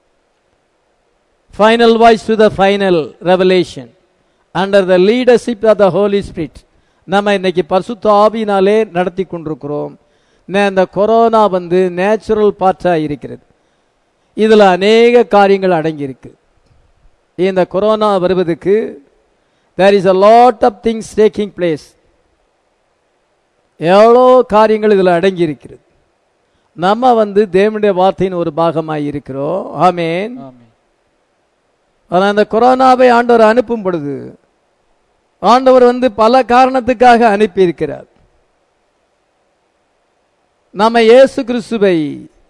Final voice to the final revelation under the leadership of the holy spirit நம்ம இன்னைக்கு பரிசுத்த ஆவியினாலே நடத்தி கொண்டிருக்கிறோம். இந்த கொரோனா வந்து நேச்சுரல் பார்ட்டா இருக்கிறது. இதுல அநேக காரியங்கள் அடங்கி இருக்கு. இந்த கொரோனா வருவதற்கு there is a lot of things taking place. எவ்வளோ காரியங்கள் இதில் அடங்கி இருக்கிறது. நம்ம வந்து தேவனுடைய வார்த்தையின் ஒரு பாகமாய் இருக்கிறோம். ஆமென். ஆனால் அந்த கொரோனாவை ஆண்டவர் அனுப்பும் பொழுது ஆண்டவர் வந்து பல காரணத்துக்காக அனுப்பி இருக்கிறார். நம்ம இயேசு கிறிஸ்துவை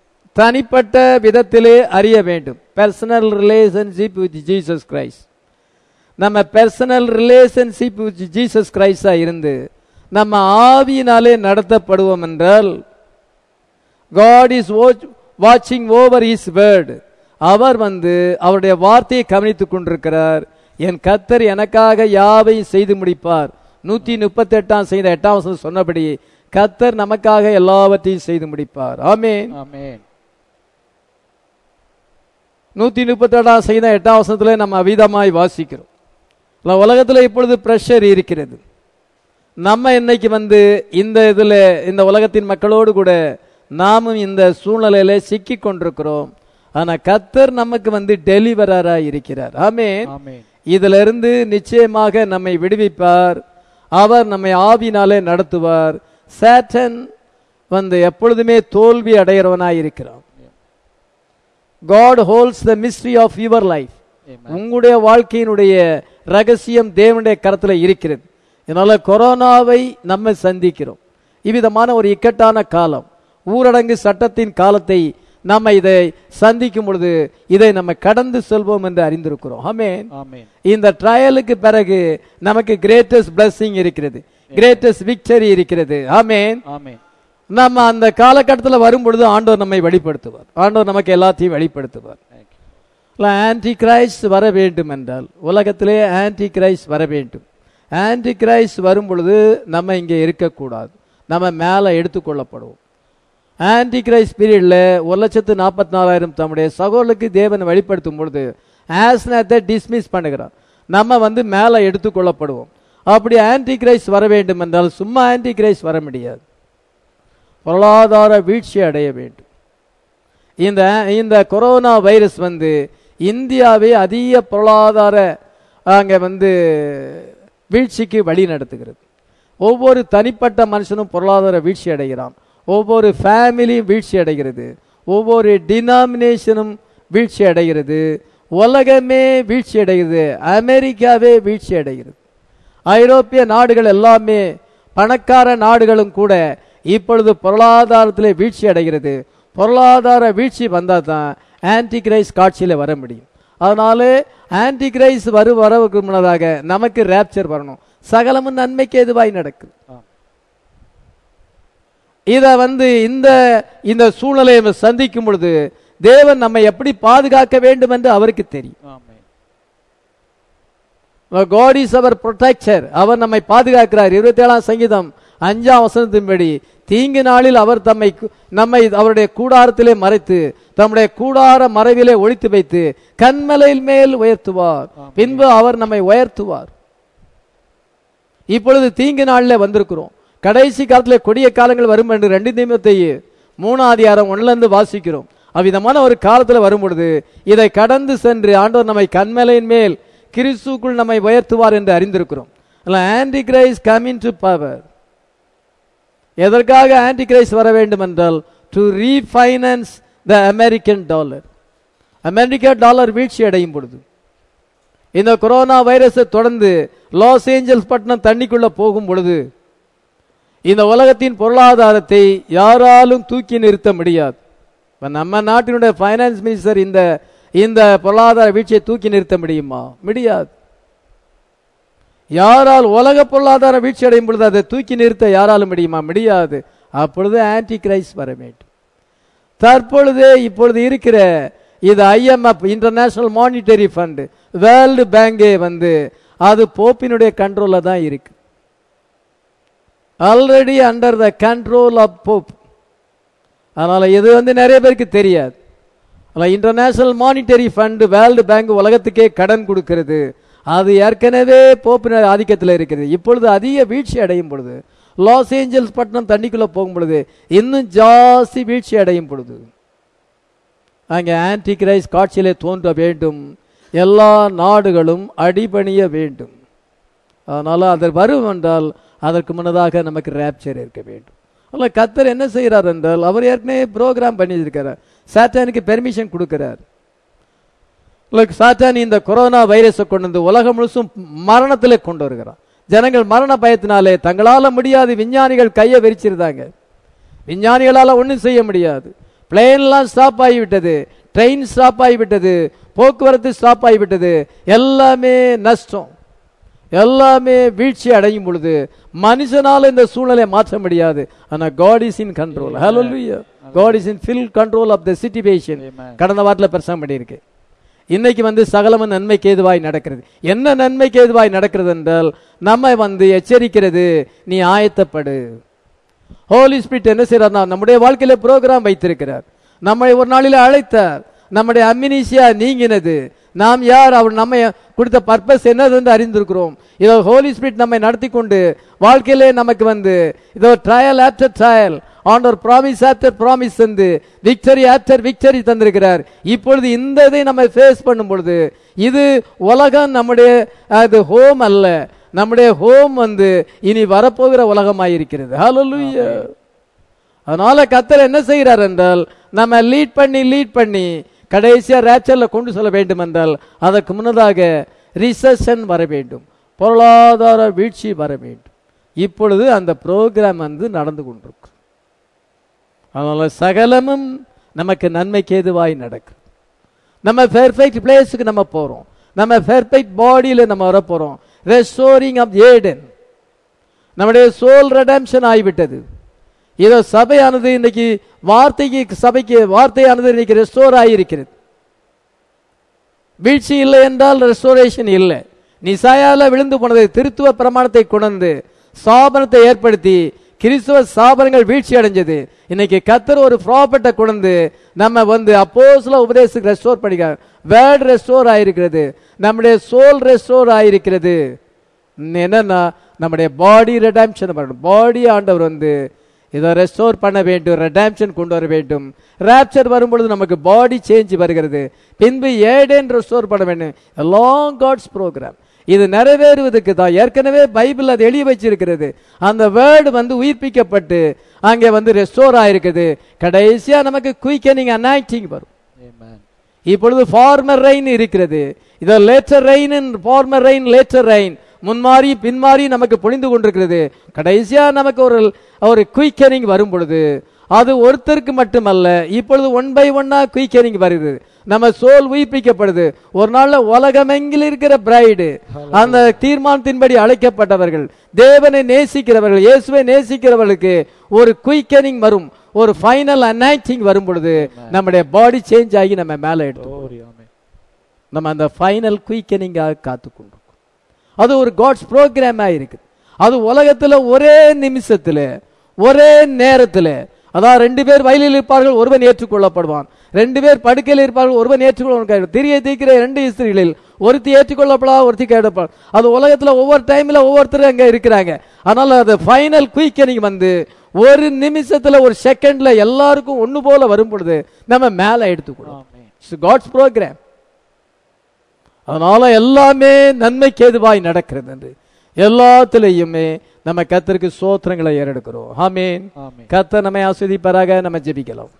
தனிப்பட்ட விதத்திலே அறிய வேண்டும். Personal relationship with Jesus Christ. நம்ம பர்சனல் ரிலேஷன்ஷிப் ஜீசஸ் கிரைஸ்டா இருந்து நம்ம ஆவியினாலே நடத்தப்படுவோம் என்றால், God is watching over his word. அவர் அவருடைய வார்த்தையை கவனித்துக் கொண்டிருக்கிறார். என் கர்த்தர் எனக்காக யாவையும் செய்து முடிப்பார். 138 சொன்னபடி கர்த்தர் நமக்காக எல்லாவற்றையும் செய்து முடிப்பார். ஆமென். ஆமென். 138 நம்ம அவிதமாய் வாசிக்கிறோம். உலகத்தில் இப்பொழுது பிரஷர் இருக்கிறது. நம்ம இன்னைக்கு இந்த உலகத்தின் மக்களோடு கூட நாமும் இந்த சூழ்நிலையில சிக்கி கொண்டிருக்கிறோம். ஆனா கர்த்தர் நமக்கு டெலிவரரா இருக்கிறார். ஆமென். இதுல இருந்து நிச்சயமாக நம்மை விடுவிப்பார். அவர் நம்மை ஆவினாலே நடத்துவார். சாட்டன் எப்பொழுதுமே தோல்வி அடைகிறவனாய் இருக்கிறான். God holds the mystery of your life. உங்களுடைய வாழ்க்கையினுடைய ரகசியம் தேவனுடைய கரத்துல இருக்கிறது. இதனால கொரோனாவை நம்ம சந்திக்கிறோம். இவ்விதமான ஒரு இக்கட்டான காலம், ஊரடங்கு சட்டத்தின் காலத்தை நம்ம இதை சந்திக்கும் பொழுது இதை நம்ம கடந்து செல்வோம் என்று அறிந்திருக்கிறோம். ஆமென். இந்த ட்ரையலுக்கு பிறகு நமக்கு கிரேட்டஸ்ட் பிளஸிங் இருக்கிறது, கிரேட்டஸ்ட் விக்டரி இருக்கிறது. ஆமென். நம்ம அந்த காலகட்டத்தில் வரும் பொழுது ஆண்டவர் நம்மை வெளிப்படுத்துவார். ஆண்டவர் நமக்கு எல்லாத்தையும் வெளிப்படுத்துவார். ஆன்டி கிரைஸ்ட் வர வேண்டும் என்றால் உலகத்திலே ஆன்டி கிரைஸ்ட் வர வேண்டும். ஆன்டி கிரைஸ்ட் வரும் பொழுது நம்ம இங்கே இருக்கக்கூடாது, நம்ம மேலே எடுத்துக்கொள்ளப்படுவோம். ஆன்டி கிரைஸ்ட் பீரியட்ல 1,44,000 தம்முடைய சகோதரர்களுக்கு தேவனை வெளிப்படுத்தும் பொழுது ஆஸ்னத்தை டிஸ்மிஸ் பண்ணுகிறார். நம்ம மேலே எடுத்துக்கொள்ளப்படுவோம். அப்படி ஆன்டி கிரைஸ்ட் வர வேண்டும் என்றால் சும்மா ஆன்டி கிரைஸ்ட் வர முடியாது, பொருளாதார வீழ்ச்சி அடைய வேண்டும். இந்த கொரோனா வைரஸ் இந்தியாவை அதிக பொருளாதார அங்கே வீழ்ச்சிக்கு வழி நடத்துகிறது. ஒவ்வொரு தனிப்பட்ட மனுஷனும் பொருளாதார வீழ்ச்சி அடைகிறான், ஒவ்வொரு ஃபேமிலியும் வீழ்ச்சி அடைகிறது, ஒவ்வொரு டினாமினேஷனும் வீழ்ச்சி அடைகிறது, உலகமே வீழ்ச்சி அடைகிறது, அமெரிக்காவே வீழ்ச்சி அடைகிறது, ஐரோப்பிய நாடுகள் எல்லாமே பணக்கார நாடுகளும் கூட இப்பொழுது பொருளாதாரத்திலே வீழ்ச்சி அடைகிறது. பொருளாதார வீழ்ச்சி வந்தால் தான் ஆன்டி கிரைஸ்ட் காட்சியில் வர முடியும். அதனால ஆன்டி கிரைஸ்ட் வரவுக்கு முன்னதாக நமக்கு ரேப்சர் வரணும். சகலமும் நன்மைக்கு எதுவாய் நடக்குது. இத இந்த சூழ்நிலையை சந்திக்கும் பொழுது தேவன் நம்மை எப்படி பாதுகாக்க வேண்டும் என்று அவருக்கு தெரியும். God is our protector. அவர் நம்மை பாதுகாக்கிறார். 27 சங்கீதம் 5 தீங்கு நாளில் அவர் நம்மை அவருடைய கூடாரத்திலே மறைத்து தம்முடைய கூடார மறைவிலே ஒளித்து வைத்து கன்மலையில் மேல் உயர்த்துவார், பின்பு அவர் நம்மை உயர்த்துவார். இப்பொழுது தீங்கு நாளில் வந்திருக்கிறோம். கடைசி காலத்தில் கொடிய காலங்கள் வரும் என்று 2 தீமோத்தேயு 3:1 வாசிக்கிறோம். அவ்விதமான ஒரு காலத்தில் வரும் பொழுது இதை கடந்து சென்று ஆண்டவர் நம்மை கன்மலையின் மேல் கிறிஸ்துக்குள் நம்மை உயர்த்துவார் என்று அறிந்திருக்கிறோம். Antichrist come into power. எதற்காக ஆன்டி கிரைஸ்ட் வர வேண்டும் என்றால் to refinance the American dollar. அமெரிக்க டாலர் வீழ்ச்சி அடையும் பொழுது இந்த கொரோனா வைரஸை தொடர்ந்து லாஸ் ஏஞ்சல்ஸ் பட்டணம் தண்ணிக்குள்ள போகும் பொழுது இந்த உலகத்தின் பொருளாதாரத்தை யாராலும் தூக்கி நிறுத்த முடியாது. நம்ம நாட்டினுடைய பைனான்ஸ் மினிஸ்டர் இந்த பொருளாதார வீழ்ச்சியை தூக்கி நிறுத்த முடியுமா? முடியாது. யாரால் உலக பொருளாதார வீழ்ச்சி அடையும் பொழுது அதை தூக்கி நிறுத்த யாராலும் முடியுமா? முடியாது. அப்பொழுது ஆன்டி கிரைஸ்ட் வர வேண்டும். இப்பொழுது இருக்கிற இது IMF International Monetary Fund, World பேங்கே அது போப்பினுடைய கண்ட்ரோல்ல தான் இருக்கு. Already under the control of Pope. அதனால இது நிறைய பேருக்கு தெரியாது. International Monetary Fund, World Bank உலகத்துக்கே கடன் கொடுக்கிறது. அது ஏற்கனவே போப்பின் ஆதிக்கத்தில் இருக்கிறது. இப்பொழுது அதிக வீழ்ச்சி அடையும் பொழுது லாஸ் ஏஞ்சல்ஸ் பட்டணம் தண்ணிக்குள்ள போகும் பொழுது இன்னும் ஜாஸ்தி வீழ்ச்சி அடையும் பொழுது அங்கே ஆன்டி கிரைஸ்ட் காட்சியிலே தோன்ற வேண்டும். எல்லா நாடுகளும் அடிபணிய வேண்டும். அதனால அது வரும் என்றால் அதற்கு முன்னதாக நமக்கு ரேப்சர் இருக்க வேண்டும். அதனால் கர்த்தர் என்ன செய்கிறார் என்றால் அவர் ஏற்கனவே ப்ரோக்ராம் பண்ணியிருக்கிறார். சாத்தானுக்கு பெர்மிஷன் கொடுக்கிறார். சாத்தான் இந்த கொரோனா வைரஸை கொண்டு உலகம் முழுசும் மரணத்திலே கொண்டு வருகிறார். ஜனங்கள் மரண பயத்தினாலே தங்களால முடியாது, விஞ்ஞானிகள் கையை விரிச்சிருந்தாங்க, விஞ்ஞானிகளால ஒன்றும் செய்ய முடியாது. பிளேன்லாம் ஸ்டாப் ஆகிவிட்டது, ட்ரெயின் ஸ்டாப் ஆகிவிட்டது, போக்குவரத்து ஸ்டாப் ஆகிவிட்டது, எல்லாமே நஷ்டம், எல்லாமே வீழ்ச்சி அடையும் பொழுது மனுஷனால இந்த சூழ்நிலையை மாற்ற முடியாது. ஆனா God is in control. Hallelujah. God is in full control of the situation. கடந்த வாரத்தில் பிரசங்கம் பண்ணியிருக்கு. இன்னைக்கு சகலமும் நன்மைக்கு ஏதுவாய் நடக்கிறது. என்ன நன்மைக்கு ஏதுவாய் நடக்கிறது என்றால் நம்மை எச்சரிக்கிறது, நீ ஆயத்தப்படு. ஹோலி ஸ்பிரிட் என்ன செய்யறார்? நம்முடைய வாழ்க்கையில ப்ரோக்ராம் வைத்திருக்கிறார். நம்மை ஒரு நாளில் அழைத்தார். நம்முடைய அம்னிசியா நீங்கினது. நாம் யார், அவர் நம்ம கொடுத்த பர்பஸ் என்னது என்று அறிந்திருக்கிறோம். இதோ ஹோலி ஸ்பிரிட் நம்மை நடத்தி கொண்டு வாழ்க்கையிலே நமக்கு இதோ ட்ரையல் ஆஃப்டர் ட்ரையல், ஆண்டவர் ப்ராமிஸ் ஆஃப்டர் ப்ராமிஸ் தந்து விக்டரி ஆஃப்டர் விக்டரி தந்திருக்கிறார். இப்பொழுது இந்த இதை நம்ம ஃபேஸ் பண்ணும் பொழுது இது உலகம் நம்முடைய ஹோம் அல்ல, நம்முடைய ஹோம் இனி வரப்போகிற உலகமாயிருக்கிறது. ஹல்லேலூயா. அதனால கர்த்தர் என்ன செய்கிறார் என்றால் நம்ம லீட் பண்ணி கடைசியா ரேச்சர்ல கொண்டு செல்ல வேண்டும் என்றால் அதற்கு முன்னதாக ரிசெஷன் வர வேண்டும், பொருளாதார வீழ்ச்சி வர வேண்டும். இப்பொழுது அந்த ப்ரோக்ராம் நடந்து கொண்டிருக்கு. அதனால சகலமும் நமக்கு நன்மைக்கு ஏதுவாய் நடக்கும். நம்ம பெர்ஃபெக்ட் பிளேஸுக்கு நம்ம போறோம், நம்ம பெர்ஃபெக்ட் பாடியில நம்ம வர போறோம். ரெஸ்டோரிங் ஆஃப் ஏடன், நம்முடைய சோல் ரெடம்ஷன் ஆகிவிட்டது. இதோ சபையானது இன்னைக்கு சபைக்கு வார்த்தையானது இன்னைக்கு ரெஸ்டோர் ஆகியிருக்கிறது. வீழ்ச்சி இல்லை என்றால் ரெஸ்டோரேஷன் இல்லை. நிசாயால விழுந்து போனது திருத்துவ பிரமாணத்தை கொண்டு ஸ்தாபனத்தை ஏற்படுத்தி கிறிஸ்துவ ஸ்தாபனங்கள் வீழ்ச்சி அடைஞ்சது. இன்னைக்கு கர்த்தர் ஒரு ப்ராபர்ட்டை கொண்டு நம்ம அப்போஸ்தல உபதேசத்துக்கு ரெஸ்டோர் பண்ணிக்கிறார். வேர்ட் ரெஸ்டோர் ஆயிருக்கிறது, நம்முடைய சோல் ரெஸ்டோர் ஆயிருக்கிறது. என்னன்னா நம்முடைய பாடி ரெடம்ஷன் பண்ணணும். பாடி ஆண்டவர் இதை ரெஸ்டோர் பண்ண வேண்டும், ரெடம்ஷன் கொண்டு வர வேண்டும். ராப்சர் வரும்பொழுது நமக்கு பாடி சேஞ்ச் வருகிறது. பின்பு ஏடேன் ரெஸ்டோர் பண்ண வேண்டும். லாங் காட்ஸ் ப்ரோக்ராம் இது நிறைவேறுவதற்கு தான் ஏற்கனவே பைபிள் அது எழுதி வச்சிருக்கிறது. அந்த வேர்டு உயிர்ப்பிக்கப்பட்டு அங்கே ரெஸ்டோர் ஆயிருக்குது. கடைசியா நமக்கு குயிக்கனிங் அனாயிட்டிங் வரும். இப்பொழுது ஃபார்மர் ரெயின் இருக்கிறது. இதோ latter rain, former rain, latter rain, முன்மாறி பின்மாறி நமக்கு பொழிந்து கொண்டிருக்கிறது. கடைசியா நமக்கு ஒரு குயிக்கனிங் வரும் பொழுது அது ஒருத்தருக்கு மட்டுமல்ல, இப்பொழுது 1 by 1 குயிக்கனிங் வருது. நம்ம சோல் உயிர்ப்பிக்கப்படுது. ஒரு நாள்ல உலகமெங்கில் இருக்கிற பிரைடு, அந்த தீர்மானத்தின்படி அழைக்கப்பட்டவர்கள், தேவனை நேசிக்கிறவர்கள், இயேசுவை நேசிக்கிறவர்களுக்கு ஒரு குயிக்கனிங் வரும், ஒரு ஃபைனல் அனாயிட்டிங் வரும் பொழுது நம்முடைய பாடி சேஞ்ச் ஆகி நம்ம மேல எடுத்து நம்ம அந்த ஃபைனல் குயிக்கனிங்காக காத்துக்கொண்டோம். அது ஒரு காட்ஸ் ப்ரோக்ராமா இருக்கு. அது உலகத்துல ஒரே நிமிஷத்துல ஒரே நேரத்துல, அதான் 2 பேர் வயலில் இருப்பார்கள், ஒருவன் ஏற்றுக்கொள்ளப்படுவான். 2 பேர் படுக்கையில் இருப்பார்கள், ஒருவன் ஏற்றுக்கொள்ள. திரியை தீக்கிற 2 ஸ்திரீகளில் ஒருத்தி ஏற்றுக்கொள்ளப்படா, ஒருத்தி கைவிடப்பட. அது உலகத்துல ஒவ்வொரு டைம்ல ஒவ்வொருத்தரும் அங்க இருக்கிறாங்க. அதனால அது ஃபைனல் குயிக்கனிங் ஒரு நிமிஷத்துல ஒரு செகண்ட்ல எல்லாருக்கும் ஒண்ணு போல வரும் பொழுது நம்ம மேல எடுத்துக்கொள்ளும். God's programme. அதனால எல்லாமே நன்மைக்கு ஏதுவாய் நடக்கிறது என்று எல்லாத்திலையுமே நம்ம கர்த்தருக்கு ஸ்தோத்திரங்களை ஏறெடுக்கிறோம். ஆமென். கர்த்தர் நம்மை ஆசீர்வதிப்பாராக. நம்ம ஜெபிக்கலாம்.